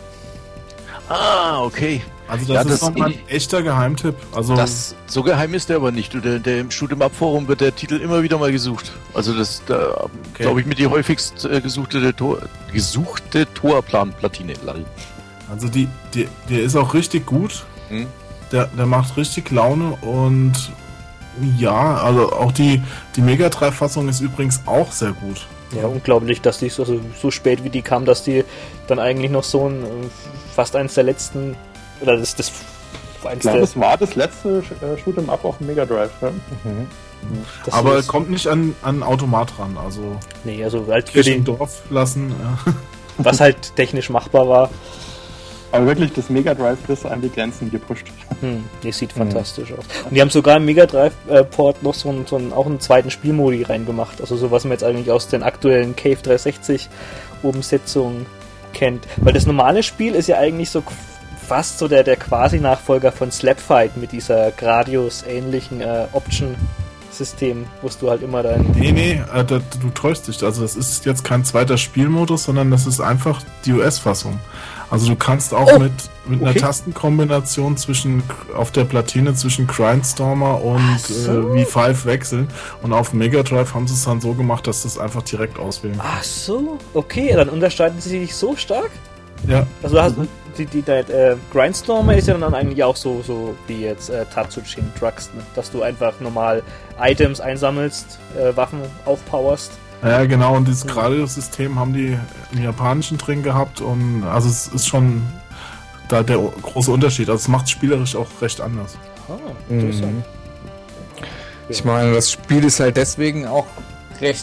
Ah, okay. Also das Ja, ist das- nochmal ein echter Geheimtipp. Also Das, so geheim ist der aber nicht. Der, der, Im Shoot'em-up-Forum wird der Titel immer wieder mal gesucht. Also das, da, glaube ich, mit die häufigst äh, gesuchte, Tor, gesuchte Torplan-Platine. Lall. Also die, die, der ist auch richtig gut. Hm? Der, der macht richtig Laune und ja, also auch die, die Mega drei Fassung ist übrigens auch sehr gut. Ja, unglaublich, dass die so, so spät wie die kam, dass die dann eigentlich noch so ein, fast eins der letzten, oder das, das Ich eins glaube, der, es war das letzte äh, Shoot'em-up auf dem Mega Drive. Ja? das Aber ist, kommt nicht an, an Automat ran. Also nee, also halt für Kirche den, im Dorf lassen. Ja. was halt technisch machbar war. Aber wirklich das Mega Drive bis an die Grenzen gepusht. Hm, die sieht fantastisch aus. Und die haben sogar im Mega Drive äh, Port noch so einen, so einen, auch einen zweiten Spielmodi reingemacht. Also so was man jetzt eigentlich aus den aktuellen Cave dreihundertsechzig Umsetzungen kennt. Weil das normale Spiel ist ja eigentlich so fast so der, der Quasi-Nachfolger von Slapfight mit dieser Gradius-ähnlichen äh, Option-System, wo du halt immer dein... Nee, nee, äh, da, du täuschst dich. Also das ist jetzt kein zweiter Spielmodus, sondern das ist einfach die U S-Fassung. Also du kannst auch Oh, mit, mit okay. einer Tastenkombination zwischen auf der Platine zwischen Grindstormer und Ach so. äh, V fünf wechseln. Und auf Mega Drive haben sie es dann so gemacht, dass du es einfach direkt auswählen kannst. Ach so, okay, dann unterscheiden sie sich so stark? Ja. Also du hast die, die, die äh, Grindstormer ist ja dann eigentlich auch so, so wie jetzt äh, Tatsujin Drugs, ne? Dass du einfach normal Items einsammelst, äh, Waffen aufpowerst. Ja, genau, und dieses Gradius-System haben die im Japanischen drin gehabt und also es ist schon da der o- große Unterschied. Also es macht spielerisch auch recht anders. Ah, interessant. Mhm. Ich meine, das Spiel ist halt deswegen auch recht,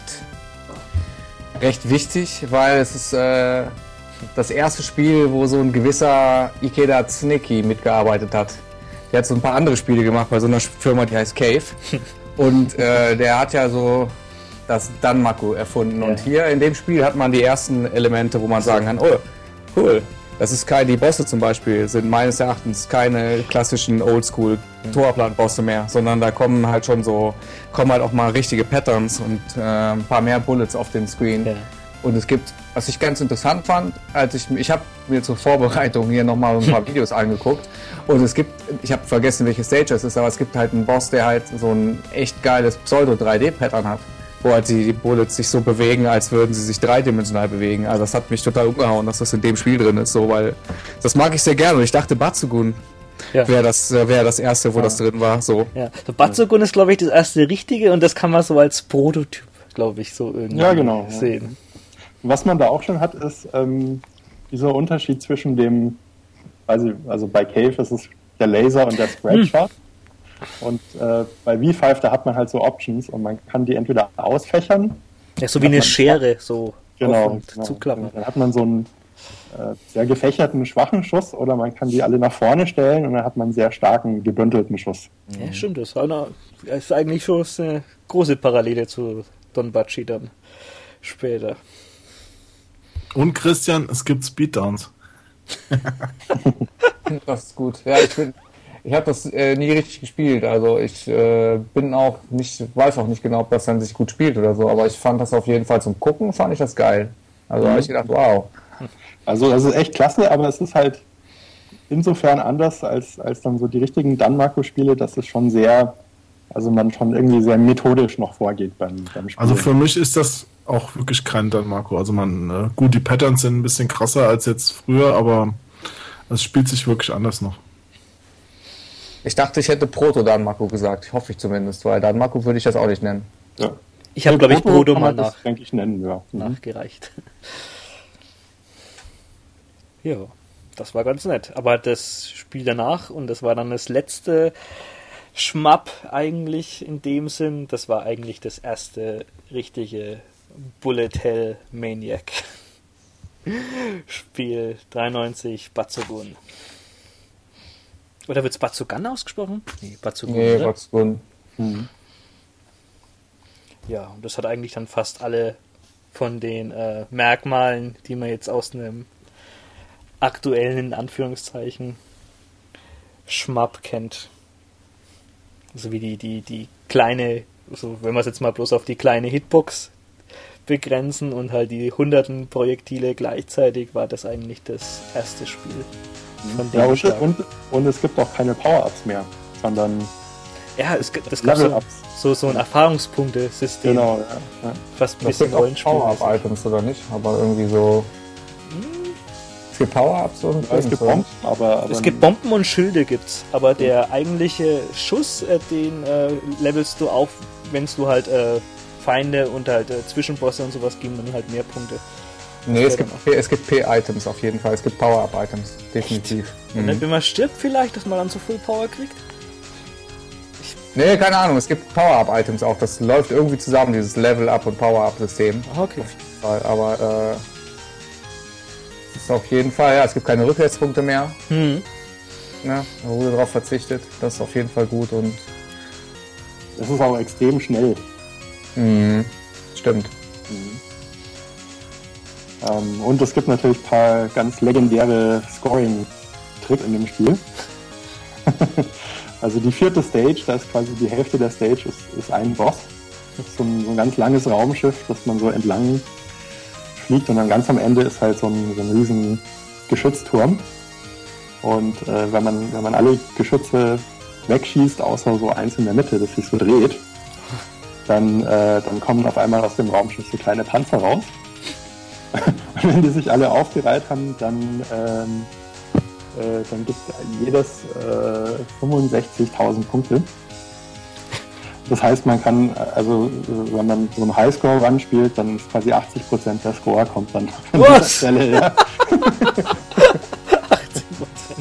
recht wichtig, weil es ist äh, das erste Spiel, wo so ein gewisser Ikeda Tsuneki mitgearbeitet hat. Der hat so ein paar andere Spiele gemacht bei so einer Firma, die heißt Cave. Und äh, der hat ja so das Danmaku erfunden. Und hier in dem Spiel hat man die ersten Elemente, wo man sagen kann, oh, cool. Das ist keine, die Bosse zum Beispiel sind meines Erachtens keine klassischen Oldschool-Torplan-Bosse mehr, sondern da kommen halt schon so, kommen halt auch mal richtige Patterns und äh, ein paar mehr Bullets auf den Screen. Ja. Und es gibt, was ich ganz interessant fand, als ich, ich habe mir zur Vorbereitung hier nochmal ein paar Videos angeguckt und es gibt, ich habe vergessen, welche Stage es ist, aber es gibt halt einen Boss, der halt so ein echt geiles Pseudo-drei D-Pattern hat, wo halt die, die Bullets sich so bewegen, als würden sie sich dreidimensional bewegen. Also das hat mich total umgehauen, dass das in dem Spiel drin ist, so, weil das mag ich sehr gerne und ich dachte, Batsugun Ja. wäre das, äh, wär das erste, wo das drin war, so. Ja. So Batsugun ist, glaube ich, das erste richtige und das kann man so als Prototyp, glaube ich, so irgendwie Ja, genau, ja. sehen. Was man da auch schon hat, ist ähm, dieser Unterschied zwischen dem, also, also bei Cave ist es der Laser und der Spreadshot. Und äh, bei V fünf, da hat man halt so Options und man kann die entweder ausfächern. Ja, so wie eine Schere, so Genau. auf und genau. zuklappen. Dann hat man so einen äh, sehr gefächerten, schwachen Schuss oder man kann die alle nach vorne stellen und dann hat man einen sehr starken, gebündelten Schuss. Ja, stimmt, das war eine, ist eigentlich schon eine große Parallele zu Donbachi dann später. Und Christian, es gibt Speeddowns. Das ist gut. Ja, ich bin, Ich habe das äh, nie richtig gespielt, also ich äh, bin auch nicht, weiß auch nicht genau, ob das dann sich gut spielt oder so, aber ich fand das auf jeden Fall zum Gucken, fand ich das geil. Also Mhm. habe ich gedacht, wow. Also das ist echt klasse, aber es ist halt insofern anders als, als dann so die richtigen Danmaku-Spiele, dass es schon sehr, also man schon irgendwie sehr methodisch noch vorgeht beim, beim Spielen. Also für mich ist das auch wirklich kein Danmaku. Also man, äh, gut, die Patterns sind ein bisschen krasser als jetzt früher, aber es spielt sich wirklich anders noch. Ich dachte, ich hätte Proto-Danmaku gesagt, hoffe ich zumindest, weil Danmaku würde ich das auch nicht nennen. Ja. Ich habe, glaube ich, Proto kann mal man das, nach, denke ich, nennen, ja. Mhm. nachgereicht. Ja, das war ganz nett. Aber das Spiel danach, und das war dann das letzte Schmapp eigentlich in dem Sinn, das war eigentlich das erste richtige Bullet Hell Maniac Spiel dreiundneunzig, Batsugun. Oder wird's Batsugan ausgesprochen? Nee, Batsugun. Nee, oder? Batsugun. Mhm. Ja, und das hat eigentlich dann fast alle von den äh, Merkmalen, die man jetzt aus einem aktuellen, in Anführungszeichen, Schmapp kennt. Also wie die, die, die kleine, also wenn wir es jetzt mal bloß auf die kleine Hitbox begrenzen und halt die hunderten Projektile gleichzeitig, war das eigentlich das erste Spiel. Von dem Ja, und, Schlag. und, und es gibt auch keine Power-Ups mehr, sondern Ja, es, gibt- es gab so, Level-Ups. so, so ein Erfahrungspunktesystem. Genau, ja. ja. Fast ein Das bisschen gibt auch Rollenspiel. Power-Up-Items, oder nicht? Aber irgendwie so... Es gibt Power-Ups und... Ja, es gibt Dings, Bomben, aber, aber Es gibt Bomben und Schilde gibt's, aber der eigentliche Schuss, äh, den äh, levelst du auf, wenn du halt äh, Feinde und halt äh, Zwischenbosse und sowas geben dann halt mehr Punkte. Nee, Das es wär gibt, P- es gibt P-Items auf jeden Fall. Es gibt Power-Up-Items, definitiv. Und Mhm. dann, wenn man stirbt vielleicht, dass man dann so Full Power kriegt? Nee, keine Ahnung, es gibt Power-Up-Items auch. Das läuft irgendwie zusammen, dieses Level-Up- und Power-Up-System. Ah, okay. Fall, Aber äh, es ist auf jeden Fall, ja, es gibt keine Rückwärtspunkte mehr. Hm. Ne? Da wurde darauf verzichtet. Das ist auf jeden Fall gut und es ist auch extrem schnell. mh, stimmt. Ähm, und es gibt natürlich ein paar ganz legendäre Scoring-Tricks in dem Spiel. Also die vierte Stage, da ist quasi die Hälfte der Stage, ist, ist ein Boss. Das ist so ein, so ein ganz langes Raumschiff, das man so entlang fliegt und dann ganz am Ende ist halt so ein, so ein riesen Geschützturm. Und äh, wenn man wenn man alle Geschütze wegschießt, außer so eins in der Mitte, das sich so dreht, dann, äh, dann kommen auf einmal aus dem Raumschiff so kleine Panzer raus. Und wenn die sich alle aufgereiht haben, dann, ähm, äh, dann gibt jedes äh, fünfundsechzigtausend Punkte. Das heißt, man kann, also äh, wenn man so einen Highscore ranspielt, dann ist quasi achtzig Prozent der Score kommt dann an dieser Was? Stelle. Ja. achtzehn Prozent.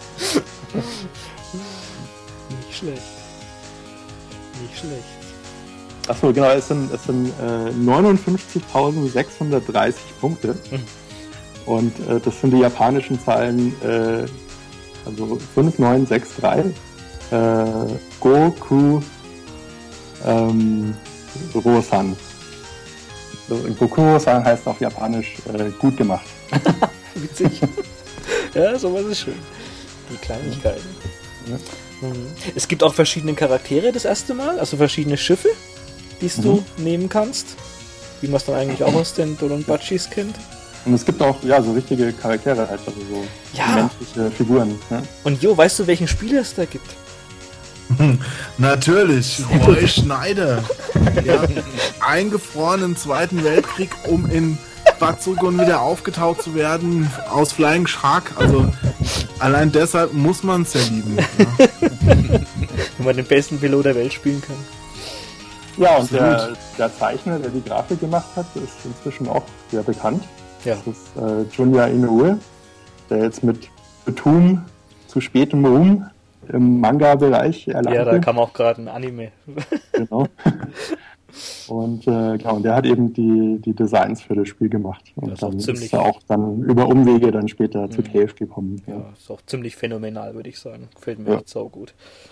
Nicht schlecht. Nicht schlecht. Achso, genau, es sind, es sind äh, neunundfünfzigtausendsechshundertdreißig Punkte. Mhm. Und äh, das sind die japanischen Zahlen, äh, also fünf neun sechs drei, äh, Goku ähm, Rosan. So, Goku Rosan heißt auf Japanisch äh, gut gemacht. Witzig. Ja, sowas ist schön. Die Kleinigkeiten. Ja. Mhm. Es gibt auch verschiedene Charaktere das erste Mal, also verschiedene Schiffe, die du Mhm. nehmen kannst. Wie man es dann eigentlich auch aus den Donbachis kennt. Und es gibt auch ja so richtige Charaktere halt, also so Ja. menschliche Figuren. Ne? Und Jo, weißt du, welchen Spieler es da gibt? Natürlich, Roy Schneider. Ja, eingefroren im Zweiten Weltkrieg, um in Batsugun wieder aufgetaucht zu werden, aus Flying Shark. Also allein deshalb muss man es ja lieben. Ja. Wenn man den besten Pilot der Welt spielen kann. Ja, und der, Absolut. der Zeichner, der die Grafik gemacht hat, ist inzwischen auch sehr bekannt. Ja. Das ist äh, Junya Inoue, der jetzt mit Betum zu spätem Ruhm im Manga-Bereich erlangte. Ja, da kam auch gerade ein Anime. Genau. Und äh, genau, und der hat eben die, die Designs für das Spiel gemacht. Und Das ist auch dann ziemlich- ist er auch dann über Umwege dann später zu Cave gekommen. Ja, ist auch ziemlich phänomenal, würde ich sagen. Gefällt mir Ja. echt saugut.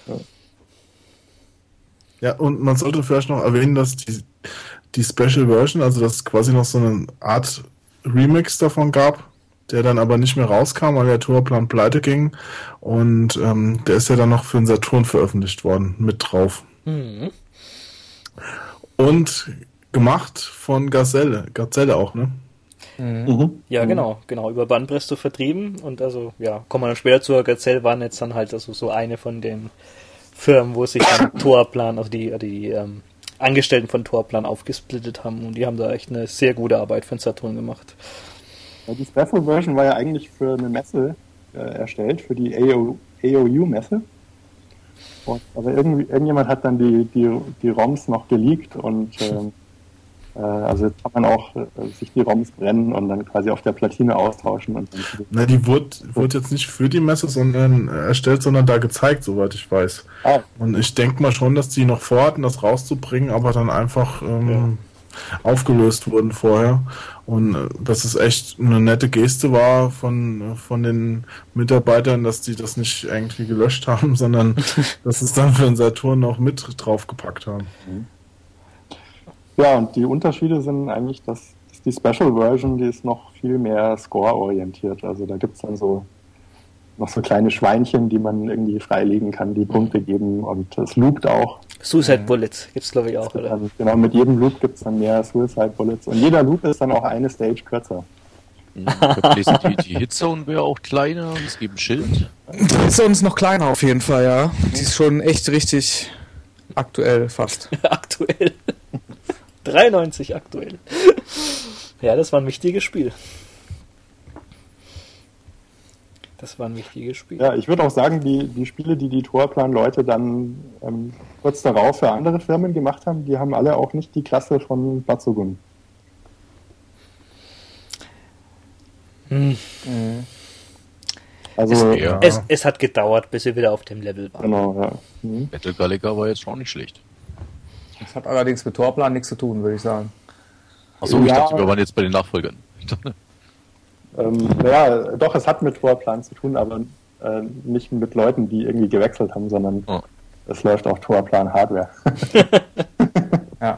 Ja, und man sollte vielleicht noch erwähnen, dass die, die Special Version, also dass es quasi noch so eine Art Remix davon gab, der dann aber nicht mehr rauskam, weil der Tourplan pleite ging. Und ähm, der ist ja dann noch für den Saturn veröffentlicht worden, mit drauf. Mhm. Und gemacht von Gazelle. Gazelle auch, ne? Mhm. Ja, genau, genau, über Banpresto vertrieben und also, ja, kommen wir dann später zu. Gazelle waren jetzt dann halt also so eine von den Firmen, wo sich dann Tourplan, also die, die ähm, Angestellten von Tourplan aufgesplittet haben und die haben da echt eine sehr gute Arbeit für den Saturn gemacht. Ja, die Special Version war ja eigentlich für eine Messe äh, erstellt, für die A O U-Messe. Und, aber irgendwie, irgendjemand hat dann die, die, die ROMs noch geleakt und ähm, äh, also jetzt kann man auch äh, sich die ROMs brennen und dann quasi auf der Platine austauschen. Und dann Na, die wurde, wurde jetzt nicht für die Messe sondern äh, erstellt, sondern da gezeigt, soweit ich weiß. Ah. Und ich denke mal schon, dass die noch vorhatten, das rauszubringen, aber dann einfach ähm, aufgelöst wurden vorher. Und äh, dass es echt eine nette Geste war von, von den Mitarbeitern, dass die das nicht irgendwie gelöscht haben, sondern dass es dann für den Saturn noch mit draufgepackt haben. Ja, und die Unterschiede sind eigentlich, dass, dass die Special Version, die ist noch viel mehr score-orientiert. Also da gibt's dann so noch so kleine Schweinchen, die man irgendwie freilegen kann, die Punkte geben und es loopt auch. Suicide Bullets gibt's glaube ich auch, oder? Dann, genau, mit jedem Loop gibt's dann mehr Suicide Bullets und jeder Loop ist dann auch eine Stage kürzer. Ich hab gelesen, die, die Hitzone wäre auch kleiner und es gibt ein Schild. Die ist uns noch kleiner auf jeden Fall, ja. Die ist schon echt richtig aktuell fast. Aktuell. dreiundneunzig aktuell. Ja, das war ein wichtiges Spiel. Das war ein wichtiges Spiel. Ja, ich würde auch sagen, die, die Spiele, die die Tourplan-Leute dann ähm, kurz darauf für andere Firmen gemacht haben, die haben alle auch nicht die Klasse von Batsugun. Hm. Also, Es, Ja. es, es hat gedauert, bis wir wieder auf dem Level waren. genau, ja. Mhm. Battle Gallica war jetzt auch nicht schlecht. Das hat allerdings mit Torplan nichts zu tun, würde ich sagen. Achso, ich Ja. dachte, wir waren jetzt bei den Nachfolgern. Ich dachte, Ähm, naja, doch, es hat mit Tourplan zu tun, aber äh, nicht mit Leuten, die irgendwie gewechselt haben, sondern Oh. es läuft auch Tourplan-Hardware. Ja.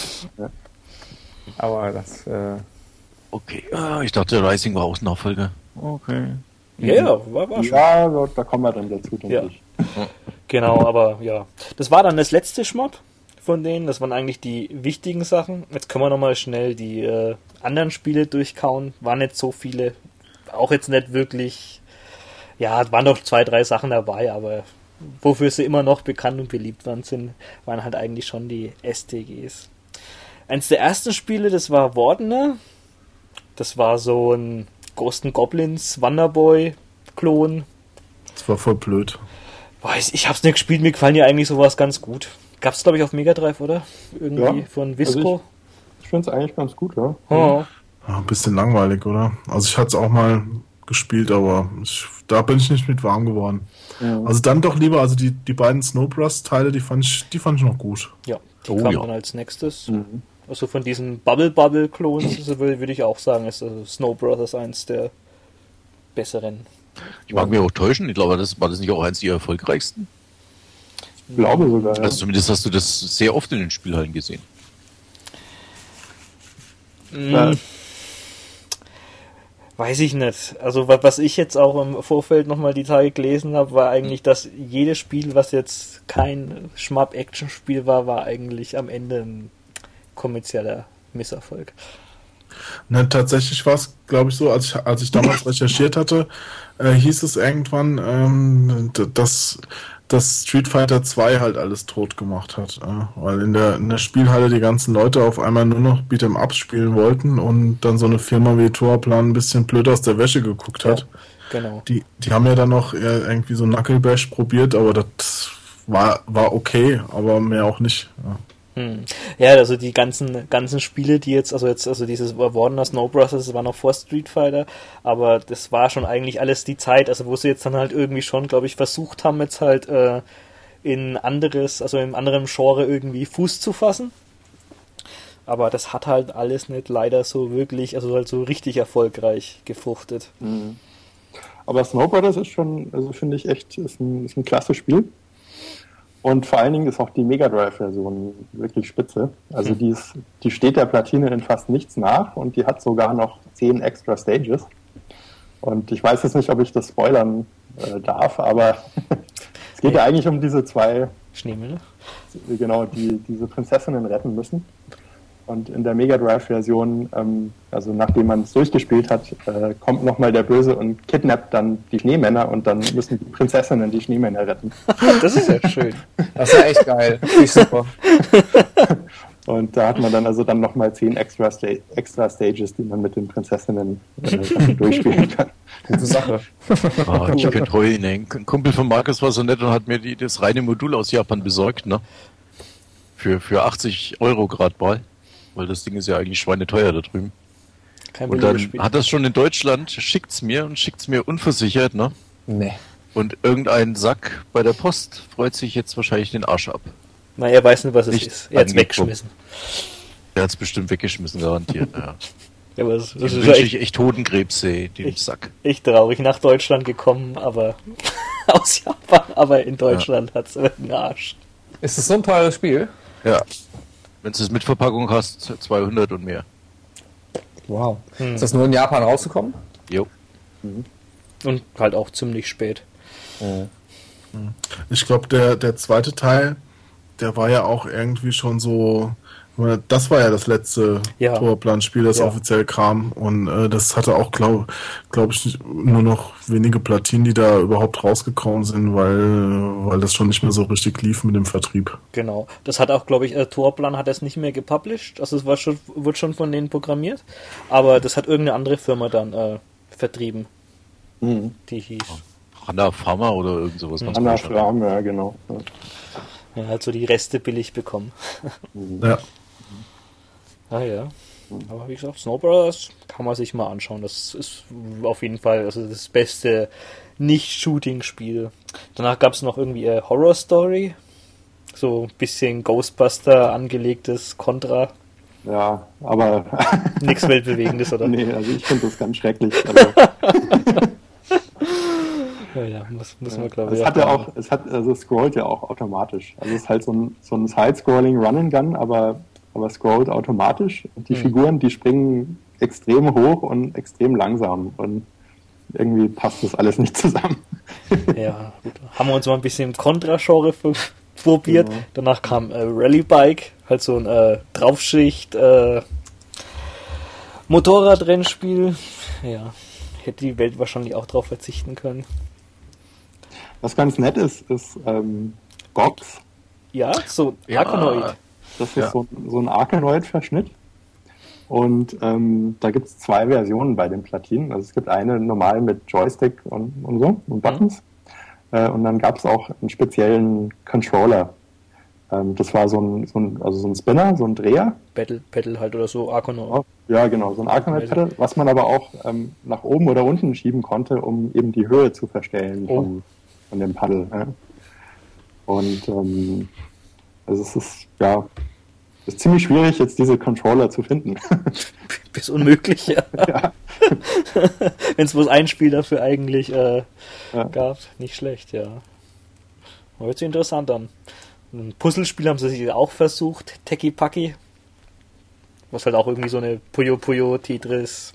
Aber das, äh, okay, ah, ich dachte, Rising war auch Nachfolger. Okay. Ja, ja, war, war schon. Ja, da, da kommen wir dann dazu, denke Ja. ich. Genau, aber ja. Das war dann das letzte Schmott von denen. Das waren eigentlich die wichtigen Sachen. Jetzt können wir nochmal schnell die äh, anderen Spiele durchkauen. Waren nicht so viele. Auch jetzt nicht wirklich. Ja, waren doch zwei, drei Sachen dabei, aber wofür sie immer noch bekannt und beliebt waren, sind, waren halt eigentlich schon die S T Gs. Eins der ersten Spiele, das war Wardener. Das war so ein Ghost and Goblins Wonderboy-Klon. Das war voll blöd. Weiß, ich hab's nicht gespielt, mir gefallen ja eigentlich sowas ganz gut. Gab's glaube ich auf Mega Drive, oder? Irgendwie Ja, von Visco. Ich finde es eigentlich ganz gut, ja. Oh. Ja, ein bisschen langweilig, oder? Also ich hatte es auch mal gespielt, aber ich, da bin ich nicht mit warm geworden. Ja. Also dann doch lieber, also die, die beiden Snowbrush-Teile, die fand ich, die fand ich noch gut. Ja, die Oh, kam ja. dann als nächstes. Mhm. Also von diesen Bubble Bubble Clones also würde würde ich auch sagen, ist also Snow Brothers eins der besseren. Ich mag mich auch täuschen, ich glaube, das war das nicht auch eins der erfolgreichsten. Ich glaube sogar, ja. Also zumindest hast du das sehr oft in den Spielhallen gesehen. Ja. Hm, weiß ich nicht. Also wa- was ich jetzt auch im Vorfeld nochmal die Tage gelesen habe, war eigentlich, dass jedes Spiel, was jetzt kein Schmapp-Action-Spiel war, war eigentlich am Ende ein kommerzieller Misserfolg. Ne, tatsächlich war es, glaube ich, so, als ich, als ich damals recherchiert hatte, äh, hieß es irgendwann, ähm, d- dass, dass Street Fighter zwei halt alles tot gemacht hat. Äh, weil in der, in der Spielhalle die ganzen Leute auf einmal nur noch Beat'em Ups spielen wollten und dann so eine Firma wie Tourplan ein bisschen blöd aus der Wäsche geguckt hat. Genau. Die, die haben ja dann noch eher irgendwie so Knuckle Bash probiert, aber das war, war okay, aber mehr auch nicht. Ja. Hm. Ja, also die ganzen ganzen Spiele, die jetzt, also jetzt, also dieses Wardener Snow Brothers, das war noch vor Street Fighter, aber das war schon eigentlich alles die Zeit, also wo sie jetzt dann halt irgendwie schon, glaube ich, versucht haben, jetzt halt äh, in anderes, also im anderen Genre irgendwie Fuß zu fassen. Aber das hat halt alles nicht leider so wirklich, also halt so richtig erfolgreich gefruchtet. Mhm. Aber Snow Brothers ist schon, also finde ich echt, ist ein, ist ein klasse Spiel. Und vor allen Dingen ist auch die Mega Drive-Version wirklich spitze. Also Hm. die, ist, die steht der Platine in fast nichts nach und die hat sogar noch zehn extra Stages. Und ich weiß jetzt nicht, ob ich das spoilern äh, darf, aber es geht ja. ja eigentlich um diese zwei Schneemänner, genau, die diese Prinzessinnen retten müssen. Und in der Mega Drive-Version, ähm, also nachdem man es durchgespielt hat, äh, kommt nochmal der Böse und kidnappt dann die Schneemänner und dann müssen die Prinzessinnen die Schneemänner retten. Das ist ja schön. Das ist ja echt geil. Finde super. Und da hat man dann also dann nochmal zehn extra, Sta- extra Stages, die man mit den Prinzessinnen äh, durchspielen kann. Gute Sache. Ah, ich könnte heulen. Ein Kumpel von Markus war so nett und hat mir die, das reine Modul aus Japan besorgt, ne? Für, für achtzig Euro gerade mal. Weil das Ding ist ja eigentlich schweineteuer da drüben. Kein und dann Spiel. hat das schon in Deutschland, schickt's mir und schickt's mir unversichert, ne? Nee. Und irgendein Sack bei der Post freut sich jetzt wahrscheinlich den Arsch ab. Na, er weiß nicht, was es Nicht ist. Er hat es angekommen. weggeschmissen. Der hat's bestimmt weggeschmissen, garantiert. Ja. Ja, aber das, das Dem ist wünsche echt, ich echt Hodenkrebs, ey, den Ich- Sack. echt traurig. Nach Deutschland gekommen, aber aus Japan, aber in Deutschland hat es einen Arsch. Ist das so ein teures Spiel? Ja. Wenn du es mit Verpackung hast, zweihundert und mehr. Wow. Hm. Ist das nur in Japan rausgekommen? Jo. Und halt auch ziemlich spät. Ich glaube, der, der zweite Teil, der war ja auch irgendwie schon so. Das war ja das letzte Ja. Tourplan-Spiel, das Ja. offiziell kam. Und äh, das hatte auch, glaube glaub ich, nur noch wenige Platinen, die da überhaupt rausgekommen sind, weil, weil das schon nicht mehr so richtig lief mit dem Vertrieb. Genau. Das hat auch, glaube ich, äh, Tourplan hat es nicht mehr gepublished. Also es war schon, wird schon von denen programmiert. Aber das hat irgendeine andere Firma dann äh, vertrieben. Mhm. Die hieß. Hanna Pharma oder irgend sowas. ganz Anna komisch. Fram, ja, genau. Ja. Ja, halt so die Reste billig bekommen. Ja. Ah ja. Aber wie gesagt, Snow Brothers kann man sich mal anschauen. Das ist auf jeden Fall also das beste Nicht-Shooting-Spiel. Danach gab es noch irgendwie eine Horror-Story. So ein bisschen Ghostbuster angelegtes Contra. Ja, aber Nichts Weltbewegendes, oder? nee, also ich finde das ganz schrecklich. Also, Ja, ja, muss, muss man glaube ich. es hat ja auch, es hat, also es scrollt ja auch automatisch. Also es ist halt so ein, so ein Side-Scrolling Run-and-Gun, aber, aber scrollt automatisch. Und die Hm. Figuren, die springen extrem hoch und extrem langsam. Und irgendwie passt das alles nicht zusammen. Ja, gut. Haben wir uns mal ein bisschen im Contra-Genre f- probiert. Genau. Danach kam äh, Rally Bike, halt so ein äh, Draufschicht äh, Motorradrennspiel. Ja, hätte die Welt wahrscheinlich auch drauf verzichten können. Was ganz nett ist, ist ähm, Gox. Ja, so Ja. Arkanoid. Das ist Ja. so, so ein Arkanoid-Verschnitt. Und ähm, da gibt es zwei Versionen bei den Platinen. Also es gibt eine normal mit Joystick und, und so und Buttons. Äh, und dann gab es auch einen speziellen Controller. Ähm, das war so ein, so ein, also so ein Spinner, so ein Dreher. Battle, Battle halt oder so, Arkanoid. Ja, genau, so ein Arkanoid-Pedal, was man aber auch ähm, nach oben oder unten schieben konnte, um eben die Höhe zu verstellen Oh. von, von dem Paddel. Ja. Und ähm, also es ist, ja, es ist ziemlich schwierig, jetzt diese Controller zu finden. Bis unmöglich, ja. Ja. Wenn es bloß ein Spiel dafür eigentlich äh, Ja. gab. Nicht schlecht, ja. Hört sich interessant an. Ein Puzzlespiel haben sie sich auch versucht, Teki Paki. Was halt auch irgendwie so eine Puyo Puyo Tetris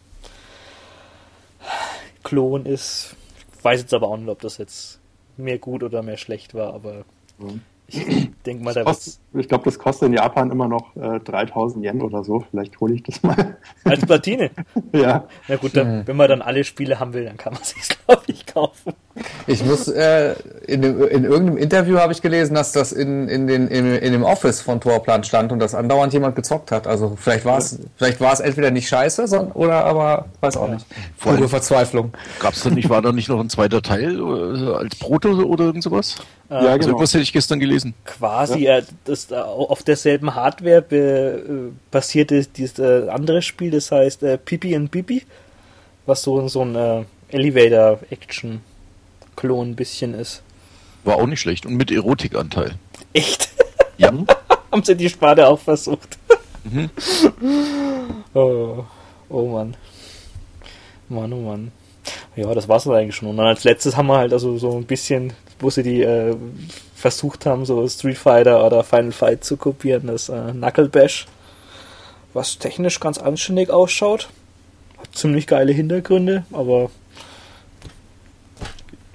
Klon ist. Ich weiß jetzt aber auch nicht, ob das jetzt mehr gut oder mehr schlecht war, aber Mhm. ich denke mal, da Kost, wird's ich glaube, das kostet in Japan immer noch äh, dreitausend Yen oder so. Vielleicht hole ich das mal. als Platine. Ja, Na gut, dann, wenn man dann alle Spiele haben will, dann kann man sich glaube ich kaufen. Ich muss, äh, in, dem, in irgendeinem Interview habe ich gelesen, dass das in, in, den, in, in dem Office von Tourplan stand und das andauernd jemand gezockt hat. Also vielleicht war es vielleicht war es entweder nicht scheiße, sondern, oder aber weiß auch nicht. Vor allem- Pure Verzweiflung. Gab's da nicht, war da nicht noch ein zweiter Teil äh, als Proto oder irgend sowas? ja Also genau. irgendwas hätte ich gestern gelesen. Quasi, äh, das, äh, auf derselben Hardware be, äh, basierte dieses äh, andere Spiel, das heißt äh, Pipi and Bibi, was so, so ein äh, Elevator-Action-Klon ein bisschen ist. War auch nicht schlecht und mit Erotikanteil. Echt? Ja. Haben sie die Sparte auch versucht? Mhm. oh, oh Mann. Mann, oh Mann. Ja, das war's dann eigentlich schon. Und dann als letztes haben wir halt also so ein bisschen, wo sie die äh, versucht haben, so Street Fighter oder Final Fight zu kopieren, das äh, Knuckle Bash, was technisch ganz anständig ausschaut. Hat ziemlich geile Hintergründe, aber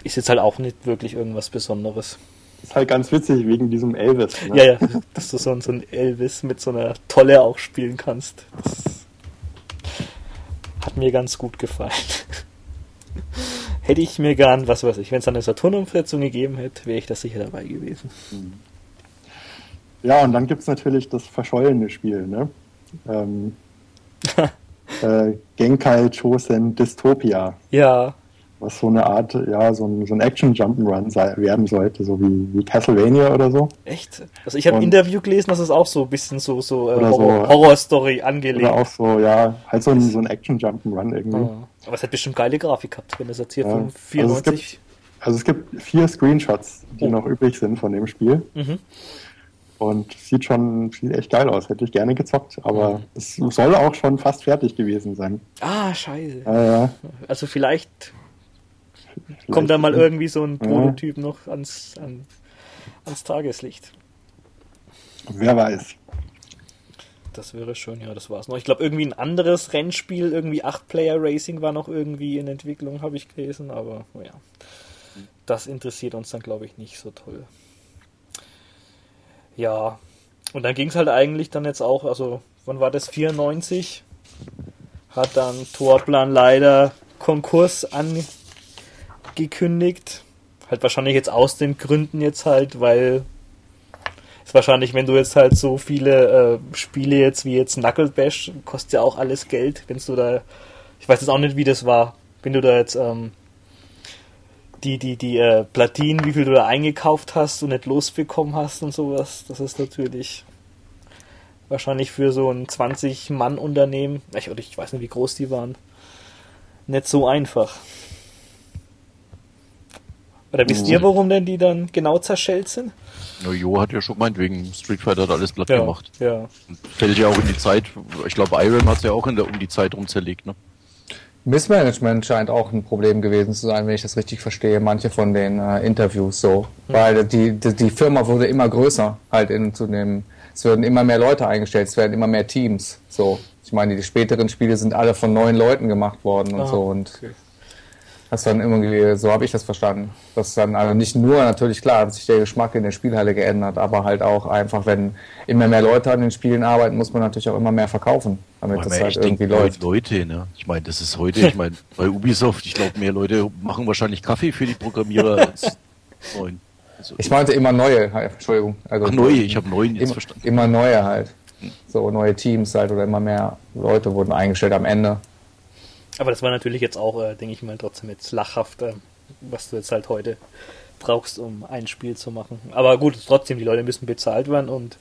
ist jetzt halt auch nicht wirklich irgendwas Besonderes. Ist halt ganz witzig wegen diesem Elvis. Ne? Ja, ja, dass du so, ein- so ein Elvis mit so einer Tolle auch spielen kannst. Das hat mir ganz gut gefallen. Hätte ich mir gern, was weiß ich, wenn es eine Saturn-Umsetzung gegeben hätte, wäre ich da sicher dabei gewesen. Ja, und dann gibt's natürlich das verschollene Spiel, ne? Ähm, äh, Genkai Chosen Dystopia, Ja, was so eine Art, ja, so ein, so ein Action-Jump'n'Run sei, werden sollte, so wie, wie Castlevania oder so. echt. Also ich habe ein Und- Interview gelesen, dass es auch so ein bisschen so, so, äh, Oder so- Horror- Horror-Story angelegt. Oder auch so, ja, halt so ein, so ein Action-Jump'n'Run irgendwie. Ah. Aber es hat bestimmt geile Grafik gehabt, wenn das jetzt hier Ja. von vierundneunzig... Also es gibt vier Screenshots, die Oh. noch übrig sind von dem Spiel. Mhm. Und sieht schon, sieht echt geil aus. Hätte ich gerne gezockt, aber Mhm. es soll auch schon fast fertig gewesen sein. Ah, scheiße. Ja, ja. Also vielleicht Vielleicht- kommt da mal irgendwie so ein Ja. Prototyp noch ans, an, ans Tageslicht. Wer weiß. Das wäre schön, ja, das war's noch. Ich glaube, irgendwie ein anderes Rennspiel, irgendwie acht Player Racing war noch irgendwie in Entwicklung, habe ich gelesen, aber naja, das interessiert uns dann, glaube ich, nicht so toll. Ja, und dann ging es halt eigentlich dann jetzt auch, also, wann war das? vierundneunzig? Hat dann Tourplan leider Konkurs angekündigt. Halt wahrscheinlich jetzt aus den Gründen jetzt halt, weil ist wahrscheinlich, wenn du jetzt halt so viele äh, Spiele jetzt wie jetzt Knuckle Bash, kostet ja auch alles Geld, wenn du da, ich weiß jetzt auch nicht, wie das war, wenn du da jetzt ähm, die, die, die äh, Platinen, wie viel du da eingekauft hast und nicht losbekommen hast und sowas, das ist natürlich wahrscheinlich für so ein zwanzig-Mann-Unternehmen, ich, oder ich weiß nicht, wie groß die waren, nicht so einfach. Oder wisst ihr, warum denn die dann genau zerschellt sind? Na, Jo hat ja schon gemeint, wegen Street Fighter hat alles platt gemacht. ja. Fällt ja auch in die Zeit, ich glaube, Irem hat es ja auch in der, um die Zeit rum zerlegt, ne? Missmanagement scheint auch ein Problem gewesen zu sein, wenn ich das richtig verstehe, manche von den äh, Interviews so. Weil die, die, die Firma wurde immer größer, halt in zu dem, es werden immer mehr Leute eingestellt, es werden immer mehr Teams. So. Ich meine, die späteren Spiele sind alle von neun Leuten gemacht worden und Ah, so. Und okay. das dann irgendwie, so habe ich das verstanden. Das ist dann also nicht nur, natürlich klar, hat sich der Geschmack in der Spielhalle geändert, aber halt auch einfach, wenn immer mehr Leute an den Spielen arbeiten, muss man natürlich auch immer mehr verkaufen, damit Weil das man halt echt irgendwie denkt, läuft. Leute, ne? Ich meine, das ist heute, ich meine, bei Ubisoft, ich glaube, mehr Leute machen wahrscheinlich Kaffee für die Programmierer als neun. Also, Ich meinte immer neue, halt, Entschuldigung. Also ach, neue, ich habe neun jetzt immer, verstanden. immer neue halt. So neue Teams halt oder immer mehr Leute wurden eingestellt am Ende. Aber das war natürlich jetzt auch, äh, denke ich mal, trotzdem jetzt lachhaft, äh, was du jetzt halt heute brauchst, um ein Spiel zu machen. Aber gut, trotzdem, die Leute müssen bezahlt werden und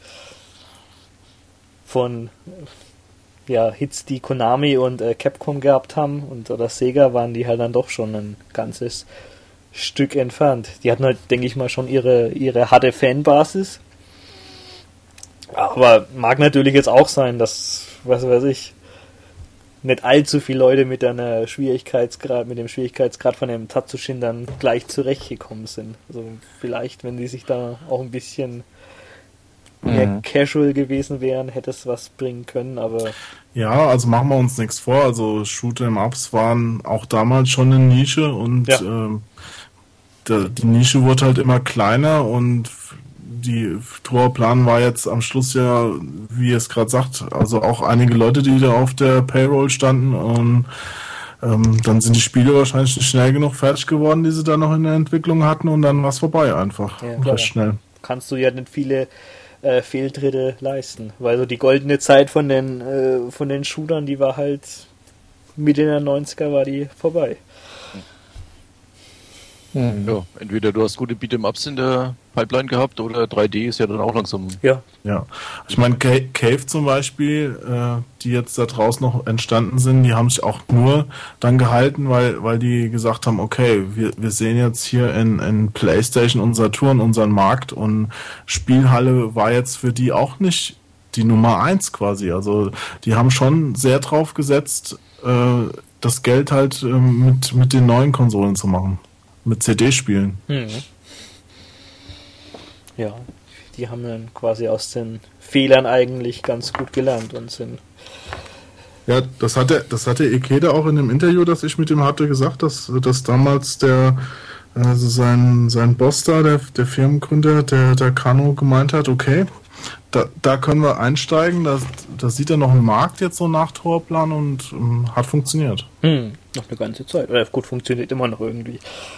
von äh, ja, Hits, die Konami und äh, Capcom gehabt haben und oder Sega, waren die halt dann doch schon ein ganzes Stück entfernt. Die hatten halt, denke ich mal, schon ihre, ihre harte Fanbasis. Aber mag natürlich jetzt auch sein, dass, was weiß ich, nicht allzu viele Leute mit einer Schwierigkeitsgrad, mit dem Schwierigkeitsgrad von dem Tatsujin dann gleich zurechtgekommen sind. Also vielleicht, wenn die sich da auch ein bisschen mehr Mhm. casual gewesen wären, hätte es was bringen können, aber Ja, also machen wir uns nichts vor. Also Shoot'em-Ups waren auch damals schon eine Nische und Ja. ähm, der, die Nische wurde halt immer kleiner und die Tourplan war jetzt am Schluss ja, wie ihr es gerade sagt, also auch einige Leute, die da auf der Payroll standen und ähm, dann sind die Spiele wahrscheinlich nicht schnell genug fertig geworden, die sie da noch in der Entwicklung hatten und dann war es vorbei einfach. Ja, klar. Recht schnell. kannst du ja nicht viele äh, Fehltritte leisten. Weil so die goldene Zeit von den, äh, von den Shootern, die war halt Mitte der neunziger war die vorbei. Mhm. Ja, entweder du hast gute Beat'em-Ups in der Pipeline gehabt oder drei D ist ja dann auch langsam. Ja, Ja, ich meine, Ca- Cave zum Beispiel, äh, die jetzt da draußen noch entstanden sind, die haben sich auch nur dann gehalten, weil, weil die gesagt haben, okay, wir, wir sehen jetzt hier in, in PlayStation und Saturn unseren Markt und Spielhalle war jetzt für die auch nicht die Nummer eins quasi. Also die haben schon sehr drauf gesetzt, äh, das Geld halt äh, mit, mit den neuen Konsolen zu machen. Mit C D-Spielen. Mhm. Ja, die haben dann quasi aus den Fehlern eigentlich ganz gut gelernt und sind. Ja, das hatte, das hatte Ikeda auch in dem Interview, das ich mit ihm hatte, gesagt, dass, dass damals der Also sein, sein Boss da, der, der Firmengründer, der, der Kano gemeint hat, okay, da, da können wir einsteigen, da, da sieht er noch einen Markt jetzt so nach Tourplan und ähm, hat funktioniert. Hm, noch eine ganze Zeit. Oder gut, funktioniert immer noch irgendwie.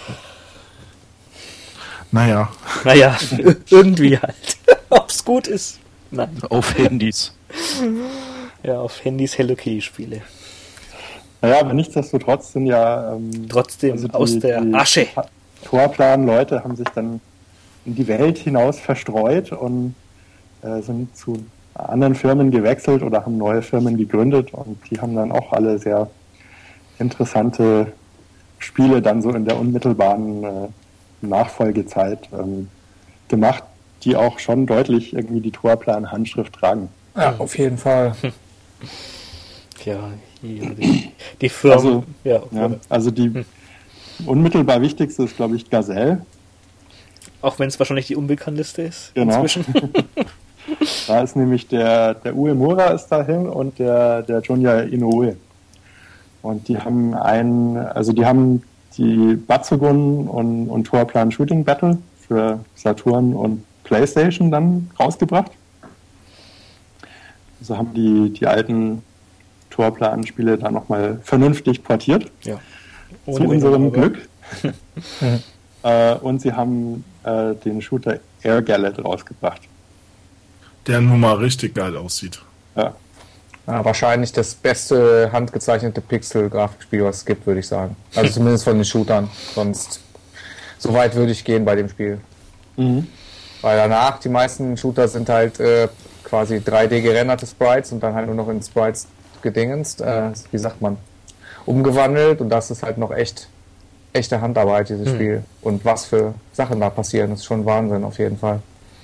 Naja. Naja, irgendwie halt. Ob's gut ist. Nein. Auf Handys. Ja, auf Handys Hello Kitty Spiele. Naja, aber nichtsdestotrotz sind ja ähm, Trotzdem also die, aus der die Asche. Tourplan-Leute haben sich dann in die Welt hinaus verstreut und äh, sind zu anderen Firmen gewechselt oder haben neue Firmen gegründet und die haben dann auch alle sehr interessante Spiele dann so in der unmittelbaren äh, Nachfolgezeit ähm, gemacht, die auch schon deutlich irgendwie die Tourplan-Handschrift tragen. Ja, auf jeden Fall. Ja, die, die Firmen. Also, ja, ja, also die hm. unmittelbar wichtigste ist, glaube ich, Gazelle. Auch wenn es wahrscheinlich die unbekannteste ist. Genau. Inzwischen. Da ist nämlich der, der Uemura ist dahin und der, der Junya Inoue. Und die haben ein, also die haben die Batsugun und, und Tourplan Shooting Battle für Saturn und PlayStation dann rausgebracht. Also haben die, die alten Tourplan-Spiele da nochmal vernünftig portiert. Ja. Zu unserem Glück. äh, und sie haben äh, den Shooter Air Gallet rausgebracht. Der nun mal richtig geil aussieht. Ja. Ja, wahrscheinlich das beste handgezeichnete Pixel-Grafikspiel, was es gibt, würde ich sagen. Also zumindest von den Shootern. Sonst, so weit würde ich gehen bei dem Spiel. Mhm. Weil danach, die meisten Shooter sind halt äh, quasi drei D gerenderte Sprites und dann halt nur noch in Sprites gedingenst, äh, wie sagt man, umgewandelt und das ist halt noch echt echte Handarbeit, dieses mhm. Spiel. Und was für Sachen da passieren, ist schon Wahnsinn auf jeden Fall.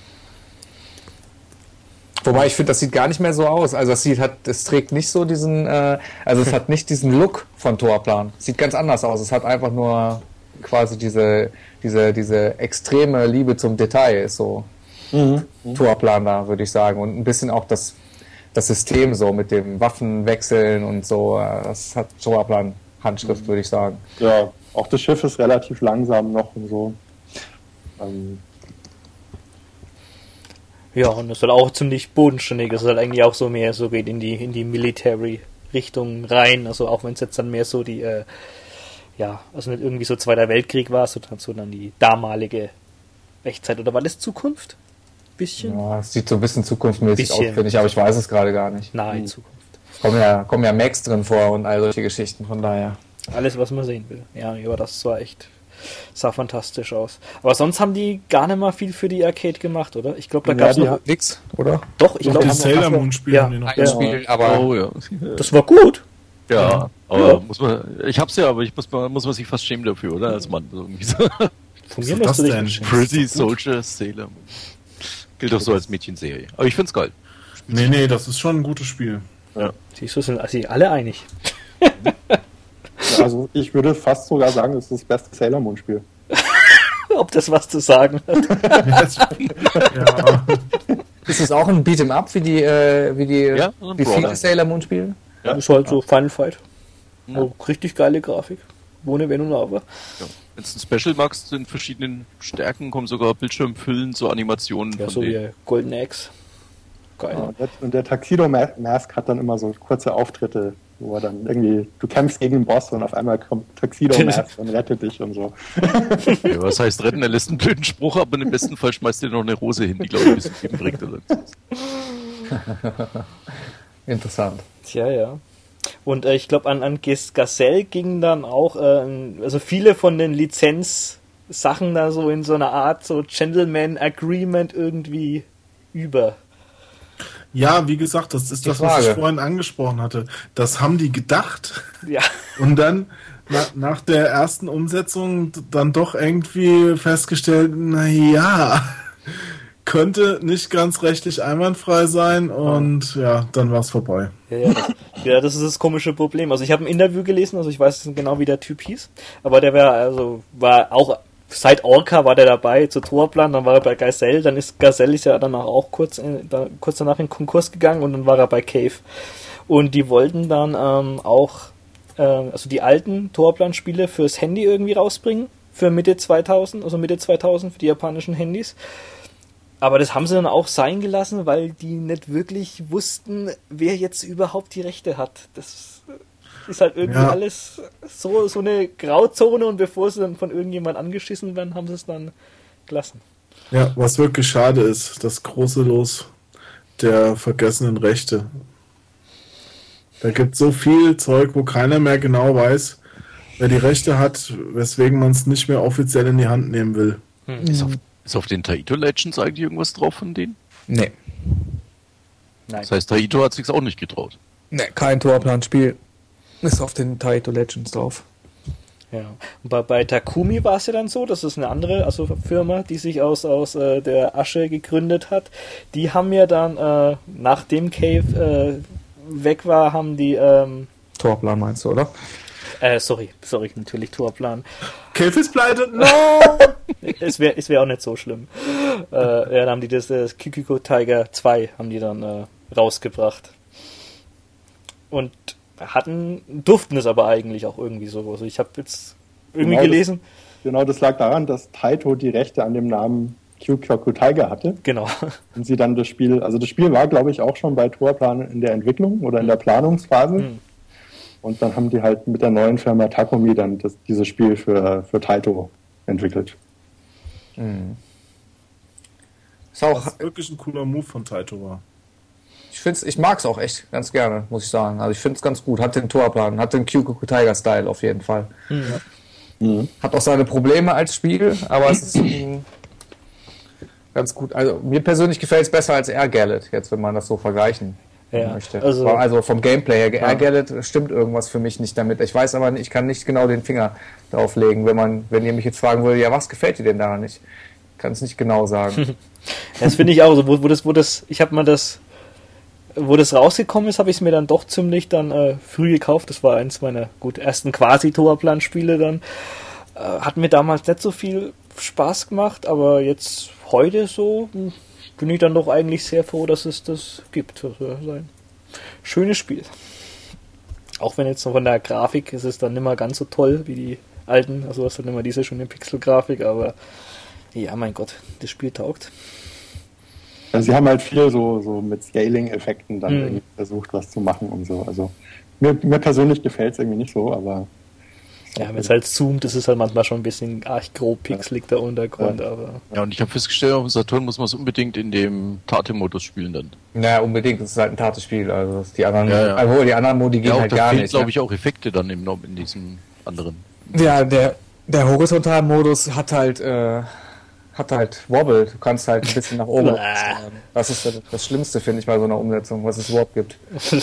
Wobei ich finde, das sieht gar nicht mehr so aus. Also es sieht hat, es trägt nicht so diesen, äh, also es hat nicht diesen Look von Tourplan. Sieht ganz anders aus. Es hat einfach nur quasi diese, diese, diese extreme Liebe zum Detail ist so mhm. Tourplan da, würde ich sagen. Und ein bisschen auch das, das System so mit dem Waffenwechseln und so. Das hat Tourplan Handschrift, würde ich sagen. Ja, auch das Schiff ist relativ langsam noch und so. Ähm, Ja, und das ist halt auch ziemlich bodenständig. Das ist halt eigentlich auch so mehr so geht in die in die Military-Richtung rein. Also auch wenn es jetzt dann mehr so die, äh, ja, also nicht irgendwie so Zweiter Weltkrieg war, sondern so dann die damalige Echtzeit. Oder war das Zukunft? Bisschen? Ja, es sieht so ein bisschen zukunftsmäßig bisschen. aus, finde ich, aber ich weiß es gerade gar nicht. Nahe hm. Zukunft. Kommen ja, kommen ja Macs drin vor und all solche Geschichten, von daher. Alles, was man sehen will. Ja, ja, das war echt... sah fantastisch aus. Aber sonst haben die gar nicht mal viel für die Arcade gemacht, oder? Ich glaube, da gab es ja, noch nix, oder? Doch, ich Doch, glaube, die Sailor Moon Spiele ja, haben die noch. Ein Spiel, aber Oh ja. das war gut. Ja, aber Ja. muss man. Ich hab's ja, aber ich muss man muss man sich fast schämen dafür, oder? Als Mann irgendwie so. Von Was mir ist musst das du dich denn? nicht schämen. Pretty Soldier Sailor Moon. Gilt doch so als Mädchenserie. Aber ich find's geil. Nee, nee, das ist schon ein gutes Spiel. Ja. Siehst du, sind sich alle einig. also ich würde fast sogar sagen, es ist das beste Sailor Moon Spiel. Ob das was zu sagen hat. Ja. ist es auch ein Beat'em Up wie die, äh, wie die, Ja, ein wie viele Brawler. Sailor Moon Spiele? Ja. Ist halt so Final Fight. Ja. Oh, richtig geile Grafik. Ohne Wenn und Aber. Ja. Wenn du ein Special magst, in verschiedenen Stärken kommen sogar Bildschirmfüllen, so Animationen Ja, von so denen. wie Golden Axe. Geil. Ja, und der, und der Tuxedo Ma- Mask hat dann immer so kurze Auftritte, wo er dann irgendwie, du kämpfst gegen den Boss und auf einmal kommt Tuxedo Mask und rettet dich und so. Ja, was heißt retten? Er lässt einen blöden Spruch, aber im besten Fall schmeißt er noch eine Rose hin, die glaube ich ein bisschen Leben bringt. Oder so. Interessant. Tja, ja. Und äh, ich glaube, an, an Gas- Gazelle gingen dann auch, äh, also viele von den Lizenzsachen da so in so einer Art so Gentleman Agreement irgendwie über. Ja, wie gesagt, das ist Die das, was ich Frage. vorhin angesprochen hatte. Das haben die gedacht Ja. und dann na, nach der ersten Umsetzung dann doch irgendwie festgestellt, na ja, könnte nicht ganz rechtlich einwandfrei sein und ja, dann war es vorbei. Ja, ja, das, ja, das ist das komische Problem. Also ich habe ein Interview gelesen, also ich weiß nicht genau, wie der Typ hieß, aber der war also war auch seit Orca war der dabei zu Tourplan, dann war er bei Gazelle, dann ist Gazelle ist ja danach auch kurz in, da, kurz danach in Konkurs gegangen und dann war er bei Cave. Und die wollten dann ähm, auch ähm, also die alten Tourplan-Spiele fürs Handy irgendwie rausbringen für Mitte zweitausend, also Mitte zweitausend für die japanischen Handys. Aber das haben sie dann auch sein gelassen, weil die nicht wirklich wussten, wer jetzt überhaupt die Rechte hat. Das ist halt irgendwie Ja. alles so, so eine Grauzone und bevor sie dann von irgendjemand angeschissen werden, haben sie es dann gelassen. Ja, was wirklich schade ist, das große Los der vergessenen Rechte. Da gibt es so viel Zeug, wo keiner mehr genau weiß, wer die Rechte hat, weswegen man es nicht mehr offiziell in die Hand nehmen will. Ist auf, ist auf den Taito Legends eigentlich irgendwas drauf von denen? Nee. Nein. Das heißt, Taito hat sich's auch nicht getraut. Nee, kein Tourplan-Spiel. Ist auf den Taito Legends drauf. Ja. Und bei, bei Takumi war es ja dann so, das ist eine andere also Firma, die sich aus, aus äh, der Asche gegründet hat. Die haben ja dann, äh, nachdem Cave äh, weg war, haben die, ähm, Tourplan meinst du, oder? äh, sorry, sorry, natürlich Tourplan. Cave ist pleite, no! Es wäre es wär auch nicht so schlimm. Äh, ja, dann haben die das, das Kikiko Tiger zwei haben die dann äh, rausgebracht. Und hatten, durften es aber eigentlich auch irgendwie so. Also ich habe jetzt irgendwie Genau, gelesen. Das, genau, das lag daran, dass Taito die Rechte an dem Namen Kyukyoku Tiger hatte. Genau. Und sie dann das Spiel, also das Spiel war, glaube ich, auch schon bei Tourplan in der Entwicklung oder in der Planungsphase. Mhm. Und dann haben die halt mit der neuen Firma Takumi dann das, dieses Spiel für, für Taito entwickelt. Ist auch, Was wirklich ein cooler Move von Taito war. ich find's, ich mag's auch echt ganz gerne, muss ich sagen. Also ich find's ganz gut. Hat den Tourplan, hat den Kyukoku Tiger Style auf jeden Fall. Mhm. Hat auch seine Probleme als Spiel, aber es ist ähm, ganz gut. Also mir persönlich gefällt es besser als Air Gallet, jetzt wenn man das so vergleichen Ja, möchte. also- Also, also vom Gameplay her, Air Gallet stimmt irgendwas für mich nicht damit. Ich weiß aber nicht, ich kann nicht genau den Finger drauf legen, wenn man, wenn ihr mich jetzt fragen würde, ja, was gefällt dir denn daran nicht? Ich kann es nicht genau sagen. Das finde ich auch so, wo, wo das, wo das, ich habe mal das, wo das rausgekommen ist, habe ich es mir dann doch ziemlich dann äh, früh gekauft. Das war eins meiner gut ersten quasi Tourplan-Spiele dann. Äh, hat mir damals nicht so viel Spaß gemacht, aber jetzt heute so hm, bin ich dann doch eigentlich sehr froh, dass es das gibt. Also, das ist ein schönes Spiel. Auch wenn jetzt noch von der Grafik ist es dann nicht mehr ganz so toll wie die alten, also hast du dann immer diese schöne Pixel-Grafik, aber ja, mein Gott, das Spiel taugt. Also sie haben halt viel so, so mit Scaling-Effekten dann Mhm. irgendwie versucht, was zu machen und so. Also mir, mir persönlich gefällt es irgendwie nicht so, aber Ja, wenn es halt zoomt, ist es halt manchmal schon ein bisschen arg grob pixelig der Untergrund, aber Ja, und ich habe festgestellt, auf dem Saturn muss man es unbedingt in dem Tate-Modus spielen dann. Naja, unbedingt, das ist halt ein Tate-Spiel. Also die anderen, Ja, ja. obwohl die anderen Modi gehen Ja, auch, halt da gar fehlen, nicht. glaube ne? ich, auch Effekte dann im, in diesem anderen. Ja, der, der Horizontalmodus hat halt, äh, hat halt Wobble. Du kannst halt ein bisschen nach oben. Bäh. steuern. Das ist das, das Schlimmste, finde ich, bei so einer Umsetzung, was es überhaupt gibt.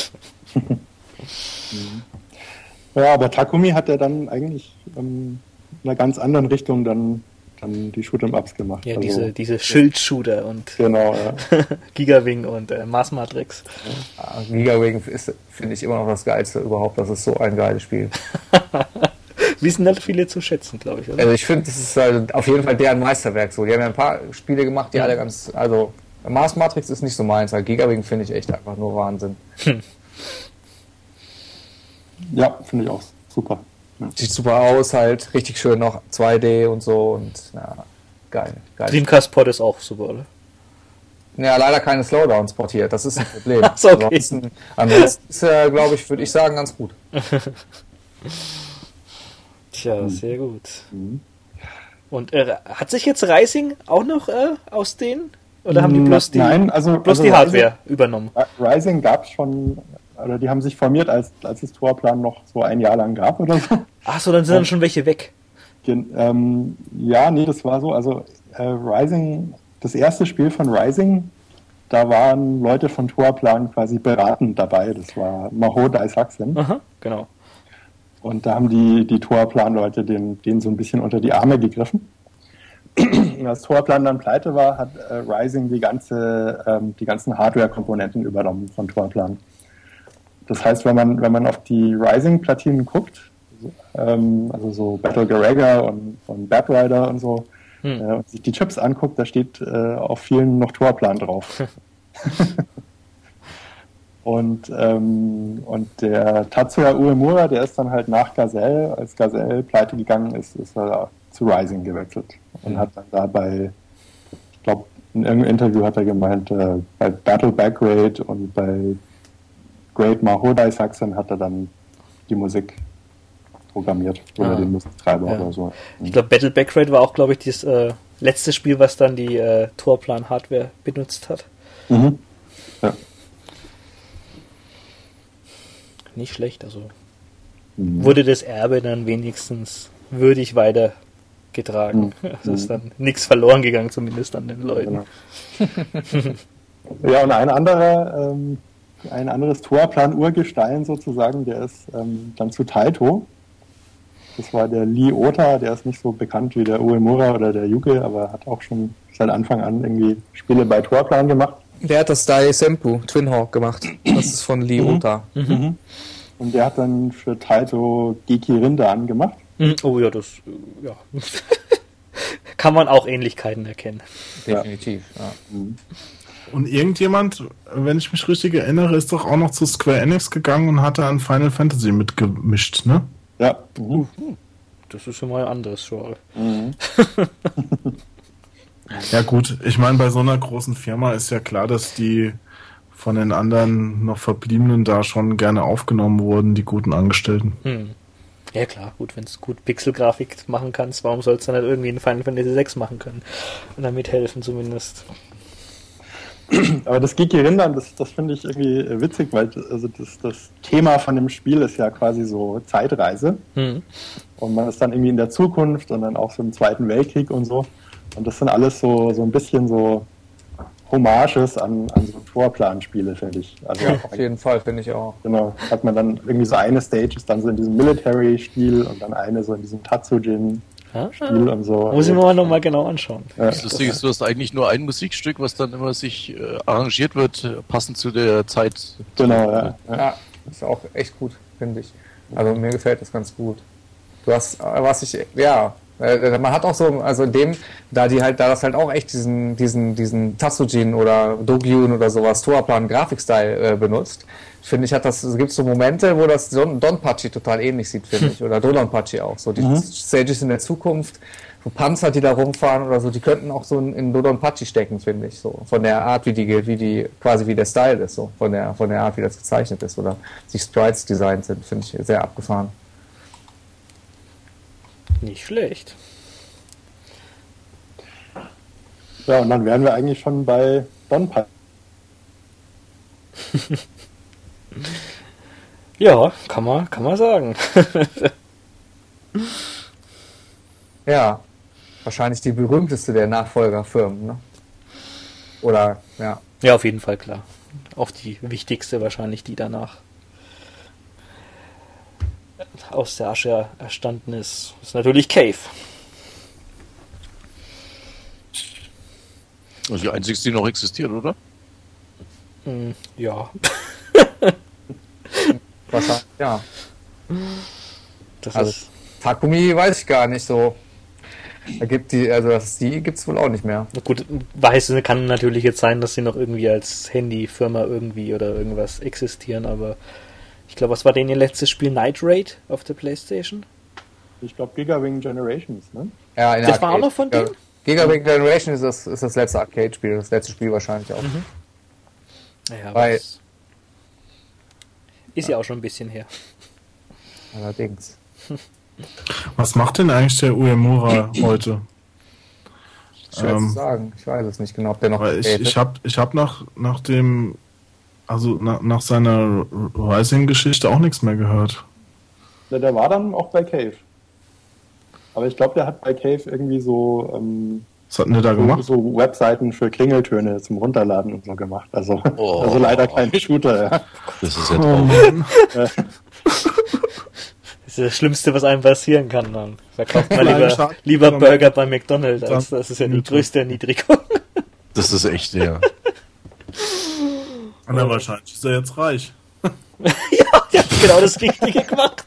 ja, aber Takumi hat ja dann eigentlich ähm, in einer ganz anderen Richtung dann, dann die Shoot'em-Ups gemacht. ja, also, diese, diese Schildshooter und Genau, ja. Gigawing und äh, Mars Matrix. Ah, Gigawing ist, finde ich, immer noch das Geilste überhaupt. Das ist so ein geiles Spiel. Wissen halt viele zu schätzen, glaube ich. Oder? Also ich finde, das ist halt auf jeden Fall deren Meisterwerk so. Die haben ja ein paar Spiele gemacht, die alle ganz, also Mars Matrix ist nicht so meins, aber Gigawing finde ich echt einfach nur Wahnsinn. Ja, finde ich auch super. Ja. Sieht super aus, halt richtig schön noch zwei D und so und ja, geil, geil. Dreamcast Pod ist auch super, oder? Ja, leider keine Slowdowns portiert, das ist ein Problem. Ach so, okay. Ansonsten, ansonsten ist er, glaube ich, würde ich sagen, ganz gut. Tja, sehr gut. Und äh, hat sich jetzt Rising auch noch äh, aus denen? Oder haben die bloß die, Nein, also, bloß also die Hardware übernommen? Rising, Rising gab es schon, oder die haben sich formiert, als, als es Tourplan noch so ein Jahr lang gab oder so. Ach so, dann sind dann schon welche weg. Gen- ähm, ja, nee, das war so. Also äh, Rising, das erste Spiel von Rising, da waren Leute von Tourplan quasi beratend dabei. Das war Maho Daisakusen. Aha, genau. Und da haben die, die Tourplan-Leute den, denen so ein bisschen unter die Arme gegriffen. Und als Tourplan dann pleite war, hat äh, Rising die, ganze, ähm, die ganzen Hardware-Komponenten übernommen von Tourplan. Das heißt, wenn man, wenn man auf die Rising-Platinen guckt, ähm, also so Battle Garaga und, und Bat Rider und so, Hm. äh, und sich die Chips anguckt, da steht äh, auf vielen noch Tourplan drauf. Und, ähm, und der Tatsuya Uemura, der ist dann halt nach Gazelle, als Gazelle pleite gegangen ist, ist er zu Rising gewechselt und hat dann dabei, ich glaube, in irgendeinem Interview hat er gemeint, äh, bei Battle Backrate und bei Great Mahodai Saxon hat er dann die Musik programmiert oder Ah. den Musiktreiber Ja. oder so. Ich glaube, Battle Backrate war auch, glaube ich, das äh, letzte Spiel, was dann die äh, Tourplan-Hardware benutzt hat. Mhm. Ja. Nicht schlecht, also Mhm. wurde das Erbe dann wenigstens würdig weitergetragen. Mhm. Also ist dann nichts verloren gegangen, zumindest an den Leuten. Genau. Ja, und ein anderer, ähm, ein anderes Tourplan-Urgestein sozusagen, der ist ähm, dann zu Taito. Das war der Lee Ota, der ist nicht so bekannt wie der Uemura oder der Yuge, aber hat auch schon seit Anfang an irgendwie Spiele bei Tourplan gemacht. Der hat das Dai Senpu, Twin Hawk gemacht. Das ist von Lee Ota. Mhm. Und der hat dann für Taito Geki Rindan gemacht. Mhm. Oh ja, das äh, ja. kann man auch Ähnlichkeiten erkennen. Definitiv. Ja. Und irgendjemand, wenn ich mich richtig erinnere, ist doch auch noch zu Square Enix gegangen und hat da an Final Fantasy mitgemischt, ne? Ja. Mhm. Das ist schon mal ein anderes Genre. Mhm. Ja gut, ich meine, bei so einer großen Firma ist ja klar, dass die von den anderen noch Verbliebenen da schon gerne aufgenommen wurden, die guten Angestellten. Hm. Ja klar, gut, wenn es gut Pixelgrafik machen kannst, warum sollst du dann nicht irgendwie in Final Fantasy sechs machen können? Und damit helfen zumindest. Aber das Geki Rindan, das, das finde ich irgendwie witzig, weil also das, das Thema von dem Spiel ist ja quasi so Zeitreise. Hm. Und man ist dann irgendwie in der Zukunft und dann auch so im Zweiten Weltkrieg und so. Und das sind alles so, so ein bisschen so Hommages an, an so Tourplan-Spiele, finde ich. Also Ja, auf jeden Fall, finde ich auch. genau, hat man dann irgendwie so eine Stage ist dann so in diesem Military-Stil und dann eine so in diesem Tatsujin-Stil Ah, und so. muss ich mir mal nochmal genau anschauen. Ja. Das Lustige ist, du hast eigentlich nur ein Musikstück, was dann immer sich äh, arrangiert wird, äh, passend zu der Zeit. Genau, ja. ja. Ja, ist auch echt gut, finde ich. Also mir gefällt das ganz gut. Du hast, äh, was ich, ja, äh, man hat auch so, also in dem, da die halt, da das halt auch echt diesen, diesen, diesen Tatsujin oder Dogyun oder sowas, Tourplan Grafikstyle äh, benutzt, finde ich, hat das, es gibt so Momente, wo das Don, Donpachi total ähnlich sieht, finde ich, oder Dodonpachi auch, so die Mhm. Stages in der Zukunft, so Panzer, die da rumfahren oder so, die könnten auch so in, in Dodonpachi stecken, finde ich, so, von der Art, wie die, wie die, quasi wie der Style ist, so, von der, von der Art, wie das gezeichnet ist, oder die Sprites designt sind, finde ich sehr abgefahren. Nicht schlecht. Ja, und dann wären wir eigentlich schon bei Donpai. Ja, kann man, kann man sagen. Ja, wahrscheinlich die berühmteste der Nachfolgerfirmen, ne? Oder, ja. Ja, auf jeden Fall, klar. Auch die wichtigste wahrscheinlich, die danach aus der Asche erstanden ist, ist natürlich Cave. Also die einzige, die noch existiert, oder? Hm, ja, Was, ja. das Also- ist... Takumi weiß ich gar nicht so. Da gibt die, also das, die gibt's wohl auch nicht mehr. Gut, weiß, kann natürlich jetzt sein, dass sie noch irgendwie als Handyfirma irgendwie oder irgendwas existieren, aber ich glaube, was war denn ihr letztes Spiel? Night Raid auf der PlayStation? Ich glaube Gigawing Generations, ne? Ja, in Das der war auch Arcade. noch von Ja. denen? Gigawing Generation ist das, ist das letzte Arcade-Spiel, das letzte Spiel wahrscheinlich auch. Naja, Weil- das ist ja auch schon ein bisschen her. Allerdings. Was macht denn eigentlich der Uemura heute? Schwer Ähm, zu sagen. Ich weiß es nicht genau, ob der noch Weil ich, created. ich habe ich hab nach, nach dem, also nach, nach seiner Rising-Geschichte auch nichts mehr gehört. Ja, der war dann auch bei Cave. Aber ich glaube, der hat bei Cave irgendwie so, ähm, Was hat denn der da so, gemacht? so Webseiten für Klingeltöne zum Runterladen und so gemacht. Also, Oh. also leider keine Shooter, ja. Das ist ja traurig. Das ist das Schlimmste, was einem passieren kann. Dann verkauft man Nein, lieber, schade. lieber Burger bei McDonald's. Als, Dann- das ist ja die größte Erniedrigung. Das ist echt, ja. Na, wahrscheinlich ist er jetzt reich. Ja, der hat genau das Richtige gemacht.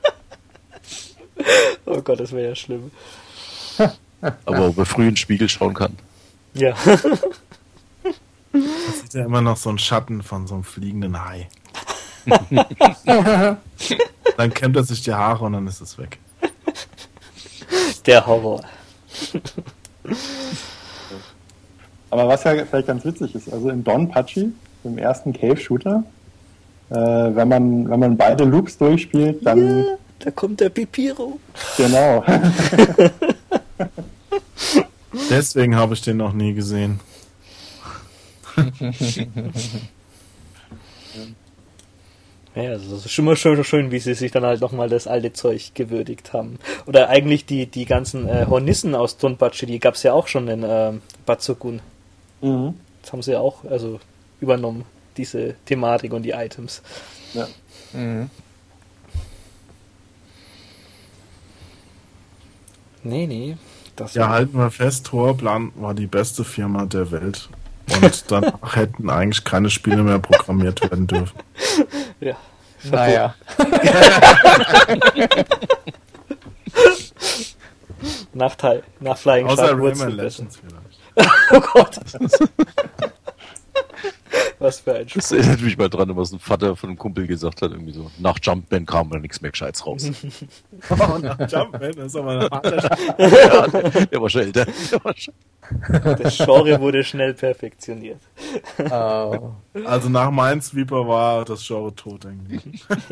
Oh Gott, das wäre ja schlimm. Aber ob er früh in den Spiegel schauen kann. Ja. Da sieht er immer noch so einen Schatten von so einem fliegenden Hai. Dann kämmt er sich die Haare und dann ist es weg. Der Horror. Aber was ja vielleicht ganz witzig ist, also in Donpachi, im ersten Cave-Shooter, äh, wenn man wenn man beide Loops durchspielt, dann... Ja, da kommt der Pipiro. Genau. Deswegen habe ich den noch nie gesehen. Ja, also das ist schon mal schön, schön, wie sie sich dann halt nochmal das alte Zeug gewürdigt haben. Oder eigentlich die, die ganzen äh, Hornissen aus Donpachi, die gab es ja auch schon in äh, Batsukun. Mhm. Das haben sie ja auch also übernommen, diese Thematik und die Items. Ja. Mhm. Nee, nee. Das Ja, war- halten wir fest, Torplan war die beste Firma der Welt. Und danach hätten eigentlich keine Spiele mehr programmiert werden dürfen. ja. Naja. Nachteil, nach Flying Außer Shark Wurzel Rayman besser. Legends vielleicht. Oh Gott. Was für ein Das Spiel. erinnert mich mal dran, was ein Vater von einem Kumpel gesagt hat, irgendwie so. Nach Jumpman kam da nichts mehr Gescheites raus. Oh, nach Jumpman, das ist aber ein harter Sch- Ja, der war schon älter. Der war schon Das Genre wurde schnell perfektioniert. Oh. Also nach Mein Sweeper war das Genre tot, denke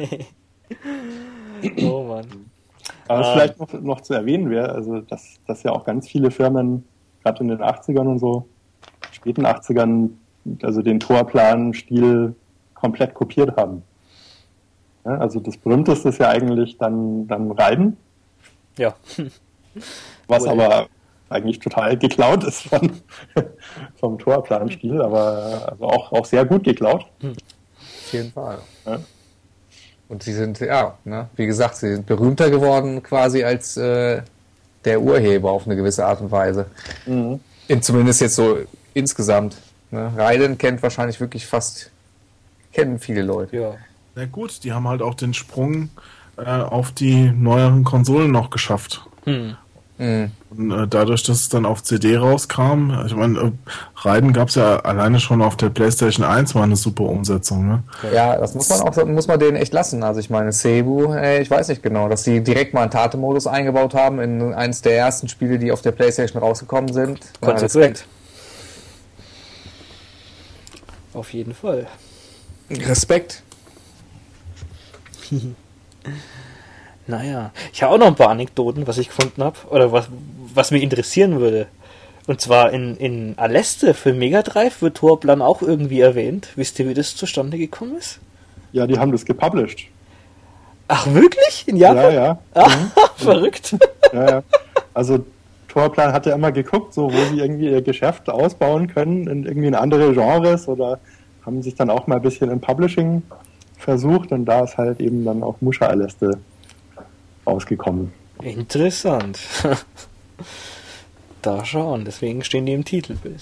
ich. Oh Mann. Aber was Ah. vielleicht noch, noch zu erwähnen wäre, also dass, dass ja auch ganz viele Firmen, gerade in den achtzigern und so, späten achtzigern, also den Torplan-Stil komplett kopiert haben. Ja, also das berühmteste ist ja eigentlich dann, dann Raiden, Ja. was Cool. aber eigentlich total geklaut ist von, vom Torplan-Stil, aber also auch, auch sehr gut geklaut. Auf jeden Fall. Ja. Und sie sind, ja, ne, wie gesagt, sie sind berühmter geworden quasi als äh, der Urheber auf eine gewisse Art und Weise. Mhm. In, zumindest jetzt so insgesamt. Ne? Raiden kennt wahrscheinlich wirklich fast, kennen viele Leute. Ja. Na gut, die haben halt auch den Sprung äh, auf die neueren Konsolen noch geschafft. Hm. Mhm. Und äh, dadurch, dass es dann auf C D rauskam, ich meine, äh, Raiden gab es ja alleine schon auf der PlayStation eins, war eine super Umsetzung, ne? Ja, das muss man auch, muss man denen echt lassen. Also ich meine, Seibu, ey, ich weiß nicht genau, dass sie direkt mal einen Tate-Modus eingebaut haben in eines der ersten Spiele, die auf der PlayStation rausgekommen sind. Ja, Konsequent. Auf jeden Fall. Respekt. Naja, ich habe auch noch ein paar Anekdoten, was ich gefunden habe, oder was, was mich interessieren würde. Und zwar in, in Aleste für Mega Drive wird Torplan auch irgendwie erwähnt. Wisst ihr, wie das zustande gekommen ist? Ja, die haben das gepublished. Ach, wirklich? In Ja, Japan? ja. Ah, verrückt. Ja, ja. Also Torplan hat ja immer geguckt, so wo sie irgendwie ihr Geschäft ausbauen können in irgendwie in andere Genres oder haben sich dann auch mal ein bisschen im Publishing versucht und da ist halt eben dann auch Musha Aleste rausgekommen. Interessant. Da schauen, deswegen stehen die im Titelbild.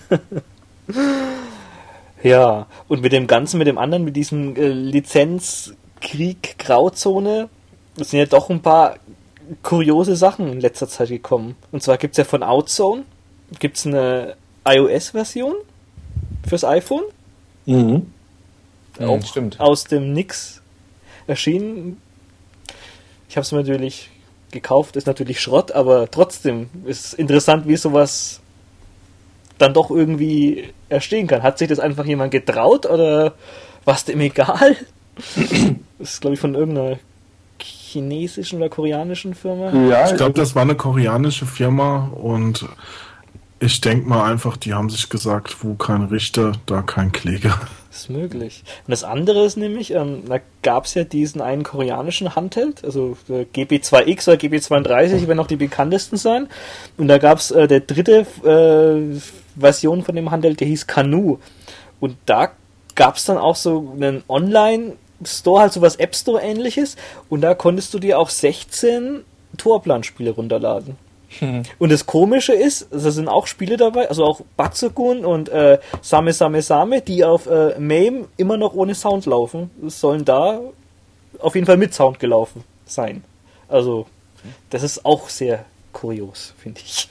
Ja, und mit dem Ganzen, mit dem anderen, mit diesem äh, Lizenzkrieg, Grauzone, es sind ja doch ein paar kuriose Sachen in letzter Zeit gekommen. Und zwar gibt es ja von Outzone, gibt es eine iOS-Version fürs iPhone, Mhm. auch stimmt. aus dem Nix erschienen. Ich habe es mir natürlich gekauft, ist natürlich Schrott, aber trotzdem ist interessant, wie sowas dann doch irgendwie erstehen kann. Hat sich das einfach jemand getraut oder war es dem egal? Das ist, glaube ich, von irgendeiner chinesischen oder koreanischen Firma. Ja, Ich glaube, das war eine koreanische Firma und ich denke mal einfach, die haben sich gesagt, wo kein Richter, da kein Kläger. Das ist möglich. Und das andere ist nämlich, ähm, da gab es ja diesen einen koreanischen Handheld, also äh, G B zwei X oder G B zweiunddreißig, werden noch die bekanntesten sein. Und da gab es äh, der dritte äh, Version von dem Handheld, der hieß Kanu. Und da gab es dann auch so einen Online-Store, halt so was App Store ähnliches. Und da konntest du dir auch sechzehn Torplan-Spiele runterladen. Und das Komische ist, da sind auch Spiele dabei, also auch Batsukun und äh, Same Same Same, die auf äh, M A M immer noch ohne Sound laufen. Das sollen da auf jeden Fall mit Sound gelaufen sein. Also, das ist auch sehr kurios, finde ich.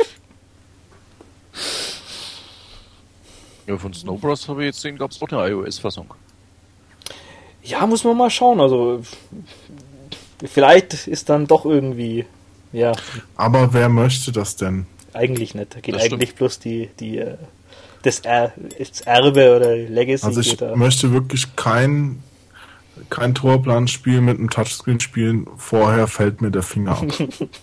Ja, von Snow Bros. habe ich jetzt gesehen, gab es auch eine iOS-Fassung. Ja, muss man mal schauen. Also, vielleicht ist dann doch irgendwie Ja, Aber wer möchte das denn? eigentlich nicht. Da geht Das eigentlich bloß die, die, äh, das, er das Erbe oder Legacy Also ich geht da. möchte wirklich kein, kein Tourplan-Spiel mit einem Touchscreen spielen. Vorher fällt mir der Finger ab.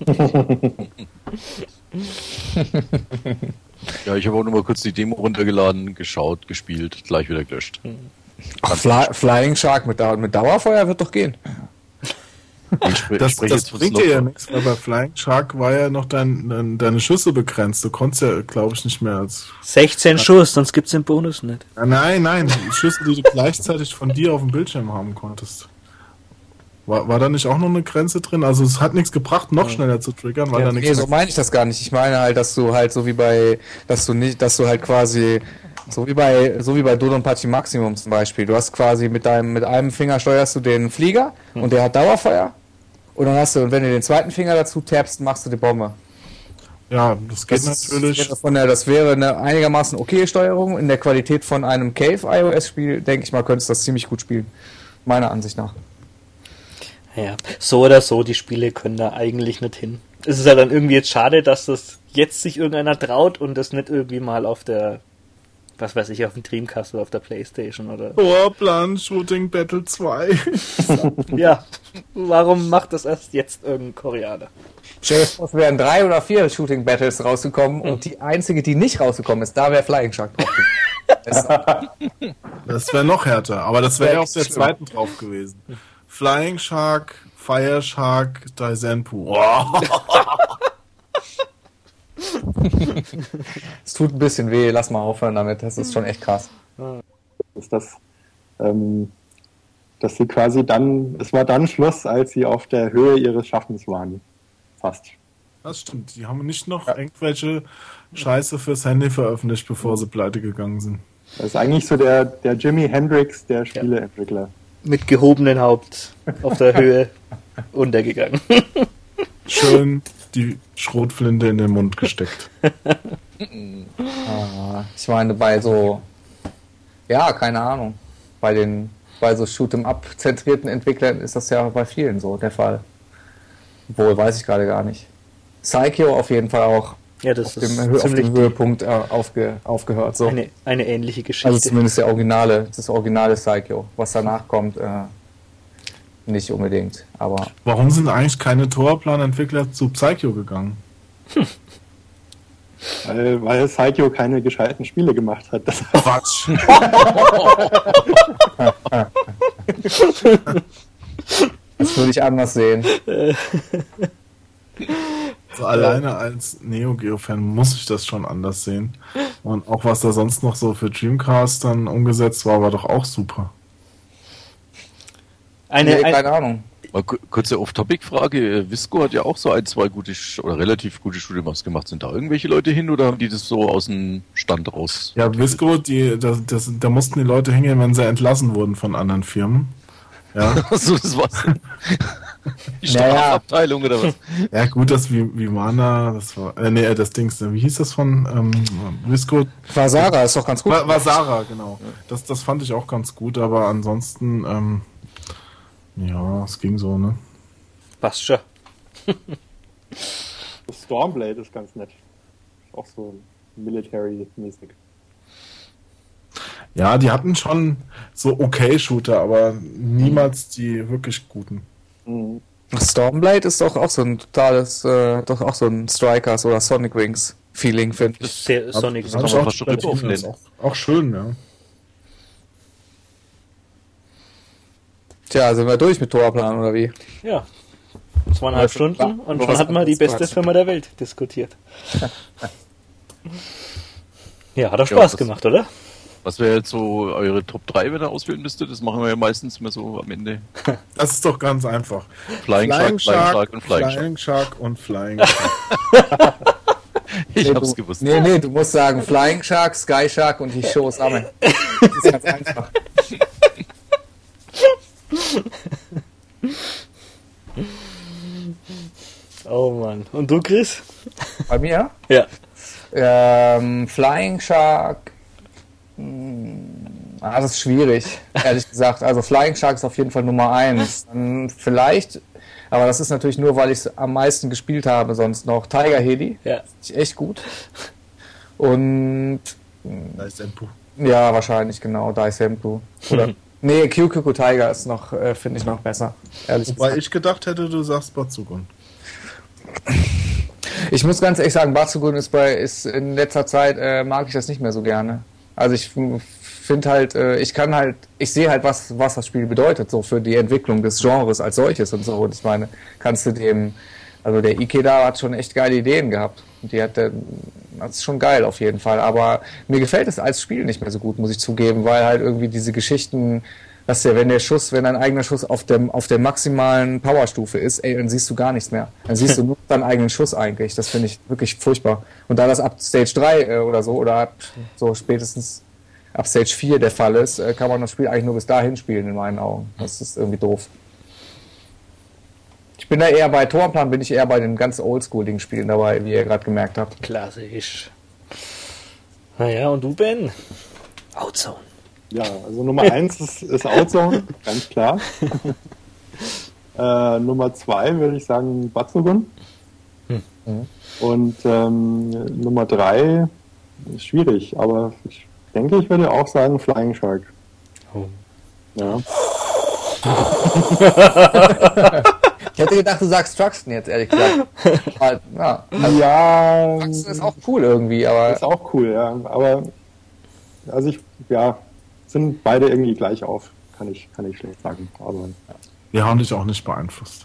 Ja, ich habe auch nur mal kurz die Demo runtergeladen, geschaut, gespielt, gleich wieder gelöscht. Ach, Fly, Flying Shark mit, Dau mit Dauerfeuer wird doch gehen. Ich spre Das, spreche das jetzt von bringt dir ja Slot. nichts, weil bei Flying Shark war ja noch dein, dein, deine Schüsse begrenzt. Du konntest ja, glaube ich, nicht mehr als... sechzehn Schuss, sonst gibt's den Bonus nicht. Ja, nein, nein, die Schüsse, die du gleichzeitig von dir auf dem Bildschirm haben konntest. War, war da nicht auch noch eine Grenze drin? Also es hat nichts gebracht, noch schneller zu triggern, weil da nichts Nee, so mehr... meine ich das gar nicht. Ich meine halt, dass du halt so wie bei, dass du nicht, dass du halt quasi, so wie bei, so wie bei Dodonpachi Maximum zum Beispiel. Du hast quasi mit deinem, mit einem Finger steuerst du den Flieger und der hat Dauerfeuer. Und dann hast du, und wenn du den zweiten Finger dazu tappst, machst du die Bombe. Ja, das geht Das, natürlich... wäre von der, das wäre eine einigermaßen okay Steuerung. In der Qualität von einem Cave-iOS-Spiel, denke ich mal, könntest du das ziemlich gut spielen. Meiner Ansicht nach. Ja, so oder so, die Spiele können da eigentlich nicht hin. Es ist ja dann irgendwie jetzt schade, dass das jetzt sich irgendeiner traut und das nicht irgendwie mal auf der, was weiß ich, auf dem Dreamcast oder auf der Playstation oder... Tourplan Shooting Battle zwei. Ja, warum macht das erst jetzt irgendein Koreaner? Stell dir vor, es wären drei oder vier Shooting Battles rausgekommen und die einzige, die nicht rausgekommen ist, da wäre Flying Shark drauf. Das- Das wäre noch härter, aber das wäre ja auf der Schlimm. zweiten drauf gewesen. Flying Shark, Fire Shark, Daisenpu. Wow. Es tut ein bisschen weh, lass mal aufhören damit, das ist schon echt krass. ist das, ähm, dass sie quasi dann, es war dann Schluss, als sie auf der Höhe ihres Schaffens waren. Fast. Das stimmt, die haben nicht noch irgendwelche Scheiße fürs Handy veröffentlicht, bevor sie pleite gegangen sind. Das ist eigentlich so der, der Jimi Hendrix der Spieleentwickler. Mit gehobenen Haupt auf der Höhe untergegangen. Schön die Schrotflinte in den Mund gesteckt. Ah, ich meine, bei so, ja, keine Ahnung, bei den, bei so Shoot'em-up-zentrierten Entwicklern ist das ja bei vielen so der Fall. Obwohl, weiß ich gerade gar nicht. Psycho auf jeden Fall auch Ja, das auf dem, ist Hö- auf ziemlich dem Höhepunkt äh, aufge, aufgehört. So. eine, eine ähnliche Also Geschichte. zumindest der Originale, das originale Psycho. Was danach kommt, äh, nicht unbedingt. Aber Warum sind eigentlich keine Tourplan-Entwickler zu Psycho gegangen? Weil, weil Psycho keine gescheiten Spiele gemacht hat. Das Quatsch. das würde ich anders sehen. So alleine als Neo Geo-Fan muss ich das schon anders sehen. Und auch was da sonst noch so für Dreamcast dann umgesetzt war, war doch auch super. Eine, Nee, ein, keine Ahnung. Mal ku- kurze Off-Topic-Frage. Visco hat ja auch so ein, zwei gute Sch- oder relativ gute Studiumachs gemacht. Sind da irgendwelche Leute hin oder haben die das so aus dem Stand raus? Ja, Visco, die, das, das, da mussten die Leute hingehen, wenn sie entlassen wurden von anderen Firmen. Ja, So, das war's. Die Naja. Strafabteilung oder was? ja gut, das wie Vimana, das war, äh, nee, das Dings, wie hieß das von ähm, Visco? Vasara ist doch ganz gut. War, war Sarah, genau. Das, das fand ich auch ganz gut, aber ansonsten, ähm, ja, es ging so, ne? passt schon. Stormblade ist ganz nett. Auch so military-mäßig. Ja, die hatten schon so okay Shooter, aber niemals die wirklich guten. Mhm. Stormblade ist doch auch so ein totales, äh, doch auch so ein Strikers oder Sonic Wings Feeling, finde ich. Das ist sehr Sonic. Das kann hab man ich fast schon die Rip-Off Platine, nennen. ist auch, auch schön, ja. Tja, sind wir durch mit Torplan oder wie? Ja. Zweieinhalb Stunden und schon was hatten wir die anderes beste quatschen. Firma der Welt diskutiert. Ja, hat doch Ja, Spaß das- gemacht, oder? Was wäre jetzt so eure Top drei, wenn ihr auswählen müsstet? Das machen wir ja meistens mehr so am Ende. Das ist doch ganz einfach. Flying, Shark, Flying Shark und Flying Shark. Flying Shark und Flying Shark. Ich Nee, hab's du, gewusst. Nee, nee, du musst sagen Flying Shark, Sky Shark und die Show zusammen. Das ist ganz einfach. Oh Mann. Und du, Chris? Bei mir? Ja. Ähm, Flying Shark. mh, Ah, das ist schwierig, ehrlich gesagt. Also Flying Shark ist auf jeden Fall Nummer eins. Dann vielleicht, Aber das ist natürlich nur, weil ich es am meisten gespielt habe, sonst noch Tiger Heli. Ja. Ist echt gut. Und Da ist Empu. ja, wahrscheinlich, genau, Dice Empu. Oder nee, Kyukuku Tiger ist noch, äh, finde ich noch besser. Ehrlich Wobei gesagt. ich gedacht hätte, du sagst Batsugun. Ich muss ganz ehrlich sagen, Batsugun ist bei, ist in letzter Zeit, äh, mag ich das nicht mehr so gerne. Also ich finde halt, äh, ich kann halt, ich sehe halt, was, was das Spiel bedeutet, so für die Entwicklung des Genres als solches und so. Und ich meine, kannst du dem, also der Ikeda hat schon echt geile Ideen gehabt. Und die hat, äh, das ist schon geil auf jeden Fall. Aber mir gefällt es als Spiel nicht mehr so gut, muss ich zugeben, weil halt irgendwie diese Geschichten, dass der, wenn der Schuss, wenn dein eigener Schuss auf dem, auf der maximalen Powerstufe ist, ey, dann siehst du gar nichts mehr. Dann siehst du nur deinen eigenen Schuss eigentlich. Das finde ich wirklich furchtbar. Und da das ab Stage drei äh, oder so, oder ab so spätestens ab Stage vier der Fall ist, äh, kann man das Spiel eigentlich nur bis dahin spielen, in meinen Augen. Das ist irgendwie doof. Ich bin da eher bei Tourplan, bin ich eher bei den ganz oldschooligen Spielen dabei, wie ihr gerade gemerkt habt. Klassisch. Naja, und du, Ben? Outzone. Ja, also Nummer eins ist, ist Outzone, ganz klar. äh, Nummer zwei würde ich sagen Batsugun. Hm. Und ähm, Nummer drei ist schwierig, aber ich denke, ich würde auch sagen Flying Shark. Oh. Ja. Ich hätte gedacht, du sagst Truxton jetzt, ehrlich gesagt. Aber, ja, also Ja, Truxton ist auch cool irgendwie, aber ist auch cool, ja. Aber also ich, ja, sind beide irgendwie gleich auf, kann ich, kann ich schlecht sagen. Aber ja. Wir haben dich auch nicht beeinflusst.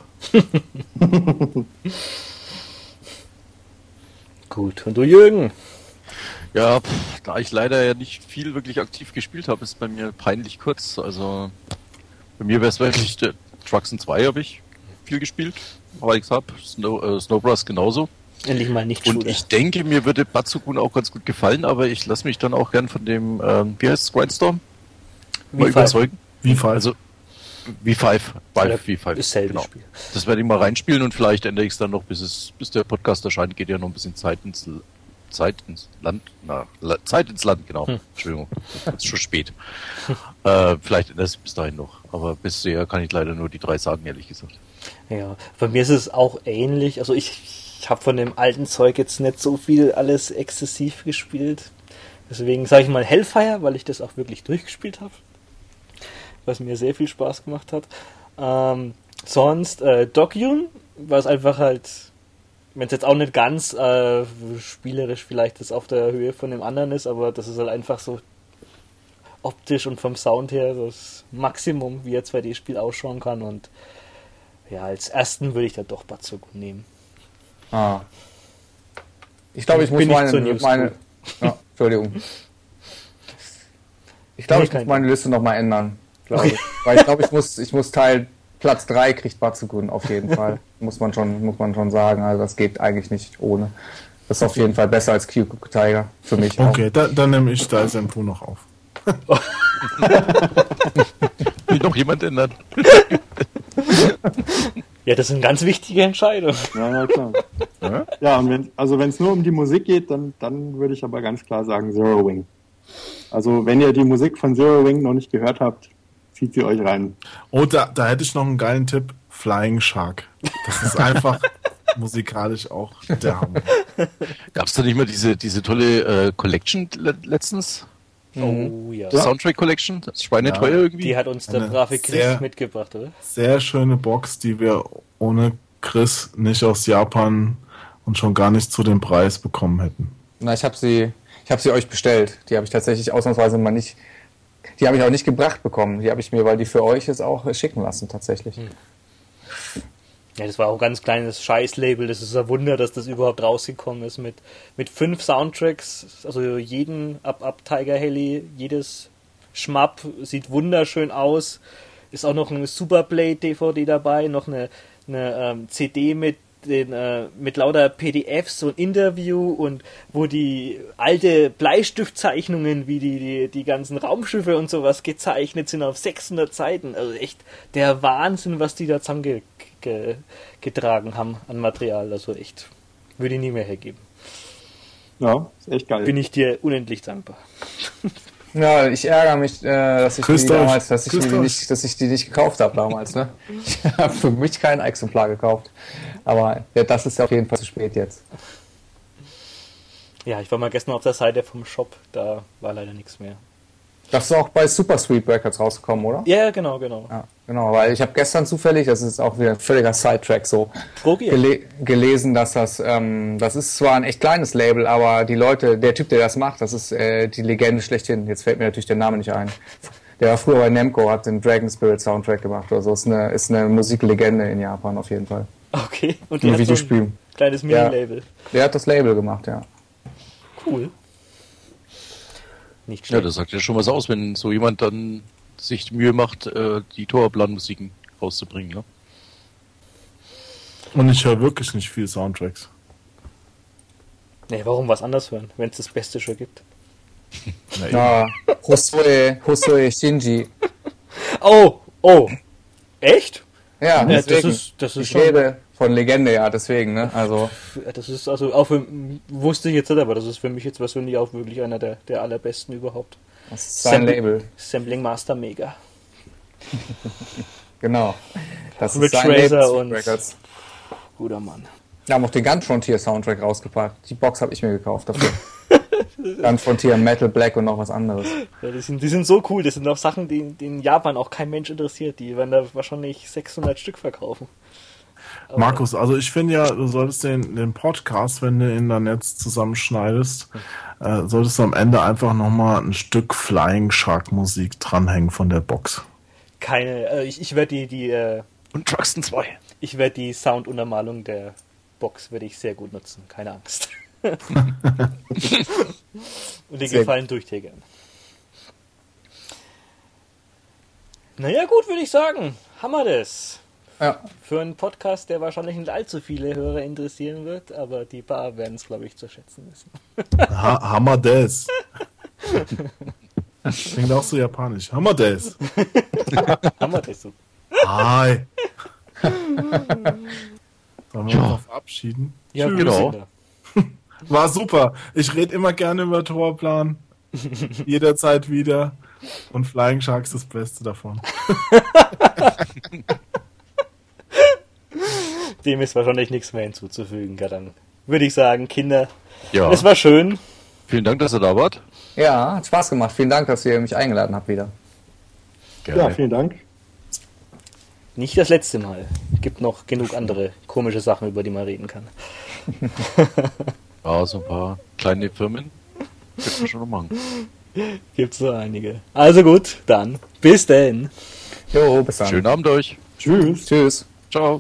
Gut. Und du, Jürgen? Ja, pff, da ich leider ja nicht viel wirklich aktiv gespielt habe, ist bei mir peinlich kurz. Also bei mir wäre es wirklich der Truxton zwei habe ich viel gespielt, weil ich habe Snow, äh, Snowbrush genauso. Endlich mal nicht Und Shooter. ich denke, mir würde Batsugun auch ganz gut gefallen, aber ich lasse mich dann auch gern von dem, ähm, wie heißt es, Grindstorm? Mal Wie überzeugen. Wie falsch? Also V fünf, Valve V fünf. Dasselbe Genau. Spiel. Das werde ich mal reinspielen und vielleicht ändere ich es dann noch, bis es, bis der Podcast erscheint, geht ja noch ein bisschen Zeit ins Zeit ins Land, na, La, Zeit ins Land, genau. Hm. Entschuldigung, es ist schon spät. äh, vielleicht ändert es bis dahin noch, aber bisher kann ich leider nur die drei sagen, ehrlich gesagt. Ja, bei mir ist es auch ähnlich. Also ich, ich habe von dem alten Zeug jetzt nicht so viel alles exzessiv gespielt. Deswegen sage ich mal Hellfire, weil ich das auch wirklich durchgespielt habe. Was mir sehr viel Spaß gemacht hat. Ähm, sonst äh, Dokyun, was einfach halt, wenn es jetzt auch nicht ganz äh, spielerisch vielleicht das auf der Höhe von dem anderen ist, aber das ist halt einfach so optisch und vom Sound her das Maximum, wie ein zwei D-Spiel ausschauen kann. Und ja, als ersten würde ich da doch Batsugun nehmen. Ah. Ich glaube, ich muss Bin ich meine, zur New meine ja, Entschuldigung. Ich glaube, Nee, ich muss kein meine Liste nochmal ändern. Glaube ich. Weil ich glaube, ich muss, ich muss Teil Platz drei kriegt Batsugun auf jeden Fall. muss man schon, muss man schon sagen. Also das geht eigentlich nicht ohne. Das ist auf jeden Fall besser als Kyukuku Tiger. Für mich auch. Okay, da, dann nehme ich da Senpu noch auf. Will noch jemand ändern? Ja, das sind ganz wichtige Entscheidungen. Ja, ja, klar. Ja? Ja, und wenn, also wenn es nur um die Musik geht, dann, dann würde ich aber ganz klar sagen Zero Wing. Also wenn ihr die Musik von Zero Wing noch nicht gehört habt, zieht sie euch rein. Oh, da, da hätte ich noch einen geilen Tipp. Flying Shark. Das ist einfach musikalisch auch der Hammer. Gab es da nicht mal diese, diese tolle äh, Collection le letztens? Oh ja. Die Soundtrack Collection? Das ist schweineteuer Ja, irgendwie. Die hat uns der Eine brave Chris sehr- mitgebracht, oder? Sehr schöne Box, die wir ohne Chris nicht aus Japan und schon gar nicht zu dem Preis bekommen hätten. Na, ich habe sie, ich habe sie euch bestellt. Die habe ich tatsächlich ausnahmsweise mal nicht. Die habe ich auch nicht gebracht bekommen. Die habe ich mir, weil die für euch ist, auch schicken lassen tatsächlich. Ja, das war auch ein ganz kleines Scheißlabel. Das ist ein Wunder, dass das überhaupt rausgekommen ist mit, mit fünf Soundtracks. Also jeden ab, ab Tiger Heli, jedes Schmapp sieht wunderschön aus. Ist auch noch eine Superblade D V D dabei, noch eine, eine ähm, C D mit den, äh, mit lauter P D Fs und Interview und wo die alte Bleistiftzeichnungen wie die, die, die ganzen Raumschiffe und sowas gezeichnet sind auf sechshundert Seiten. Also echt der Wahnsinn, was die da zusammengetragen ge, getragen haben an Material. Also echt, würde ich nie mehr hergeben. Ja, ist echt geil. Bin ich dir unendlich dankbar. Ja, ich ärgere mich, äh, dass ich Küsst die euch. damals, dass ich, Küsst die euch. nicht, dass ich die nicht gekauft habe damals. Ne? Ich habe für mich kein Exemplar gekauft. Aber ja, das ist auf jeden Fall zu spät jetzt. Ja, ich war mal gestern auf der Seite vom Shop, da war leider nichts mehr. Das ist auch bei Super Sweet Records rausgekommen, oder? Ja, genau, genau. Ja, genau, weil ich habe gestern zufällig, das ist auch wieder ein völliger Sidetrack so, Probier. gele gelesen, dass das, ähm, das ist zwar ein echt kleines Label, aber die Leute, der Typ, der das macht, das ist äh, die Legende schlechthin. Jetzt fällt mir natürlich der Name nicht ein. Der war früher bei Namco, hat den Dragon Spirit Soundtrack gemacht oder so. Ist eine, ist eine Musiklegende in Japan auf jeden Fall. Okay, und Ein die hat so Videospiel. ein kleines Ja. Mini-Label. Der hat das Label gemacht, ja. Cool. Nicht Ja, schlecht. das sagt ja schon was aus, wenn so jemand dann sich die Mühe macht, äh, die Torplan-Musiken rauszubringen. Ne? Und ich höre wirklich nicht viel Soundtracks. Nee, warum was anders hören, wenn es das Beste schon gibt? Na, Ja, Hosoe, Hosoe Shinji. Oh, oh. Echt? Ja, Ja, das deswegen. ist, das ist Ich schon. rede von Legende, ja, deswegen, ne? Also, Das ist also auch für, wusste ich jetzt nicht, aber das ist für mich jetzt persönlich auch wirklich einer der, der allerbesten überhaupt. das ist sein Sampling- Label. Sampling Master Mega. Genau. Das Rich ist sein Razor Label, und- Records. Guter Mann. Wir haben auch den Gun Frontier Soundtrack rausgepackt. Die Box habe ich mir gekauft dafür. Gun Frontier, Metal Black und noch was anderes. Ja, die, sind, die sind so cool, das sind auch Sachen, die, die in Japan auch kein Mensch interessiert. Die werden da wahrscheinlich sechshundert Stück verkaufen. Aber- Markus, also ich finde ja, du solltest den, den Podcast, wenn du ihn dann jetzt zusammenschneidest, äh, solltest du am Ende einfach nochmal ein Stück Flying Shark Musik dranhängen von der Box. Keine, äh, ich, ich werde die, die, äh, Und Truxton zwei. ich werde die Sounduntermalung der Box werde ich sehr gut nutzen, keine Angst. Und den Sehr Gefallen durchtägern. Naja gut, würde ich sagen. Haben wir das. Ja, Für einen Podcast, der wahrscheinlich nicht allzu viele Hörer interessieren wird, aber die paar werden es, glaube ich, zu schätzen wissen. Ha Hammer des. Klingt auch so japanisch. Hammer des. Haben wir das so. Hi. Sollen wir uns noch verabschieden? Ja, Tschüss. genau. Kinder. War super. Ich rede immer gerne über Torplan. Jederzeit wieder. Und Flying Shark ist das Beste davon. Dem ist wahrscheinlich nichts mehr hinzuzufügen. Ja, dann würde ich sagen, Kinder, Ja, es war schön. vielen Dank, dass ihr da wart. ja, hat Spaß gemacht. Vielen Dank, dass ihr mich eingeladen habt wieder. Gerne. Ja, vielen Dank. Nicht das letzte Mal. Gibt noch genug andere komische Sachen, über die man reden kann. Ja, so ein paar kleine Firmen. Könnten wir schon noch machen. Gibt's so einige. Also gut, dann bis denn. Jo, bis dann. Schönen Abend euch. Tschüss. Tschüss. Ciao.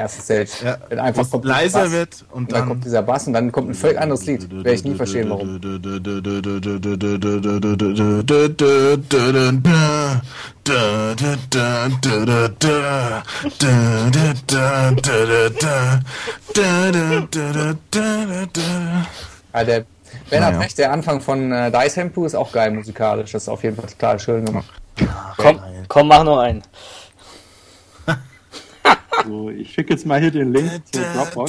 erste Stage. Ja, Wenn einfach wo es kommt leiser Bass, wird und und dann dann kommt dieser Bass und dann kommt ein völlig anderes Lied. Werde ich nie verstehen, warum. Ja, der Ben hat Naja. recht, der Anfang von äh, Dice Hempu ist auch geil musikalisch. Das ist auf jeden Fall total schön gemacht. Komm, komm, mach noch einen. So, ich schicke jetzt mal hier den Link zur Dropbox.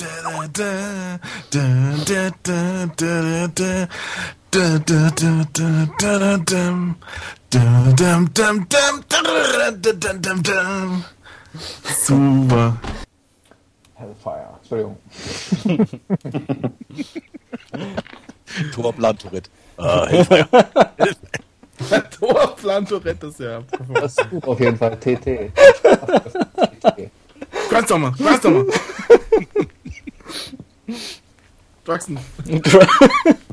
Super. Hellfire. Entschuldigung. Torplan Tourette. Ah, Hilfe. Torplan Tourette ist ja. Das ist gut auf jeden Fall. T T. Quatsch doch mal, quatsch doch mal. Wachsen.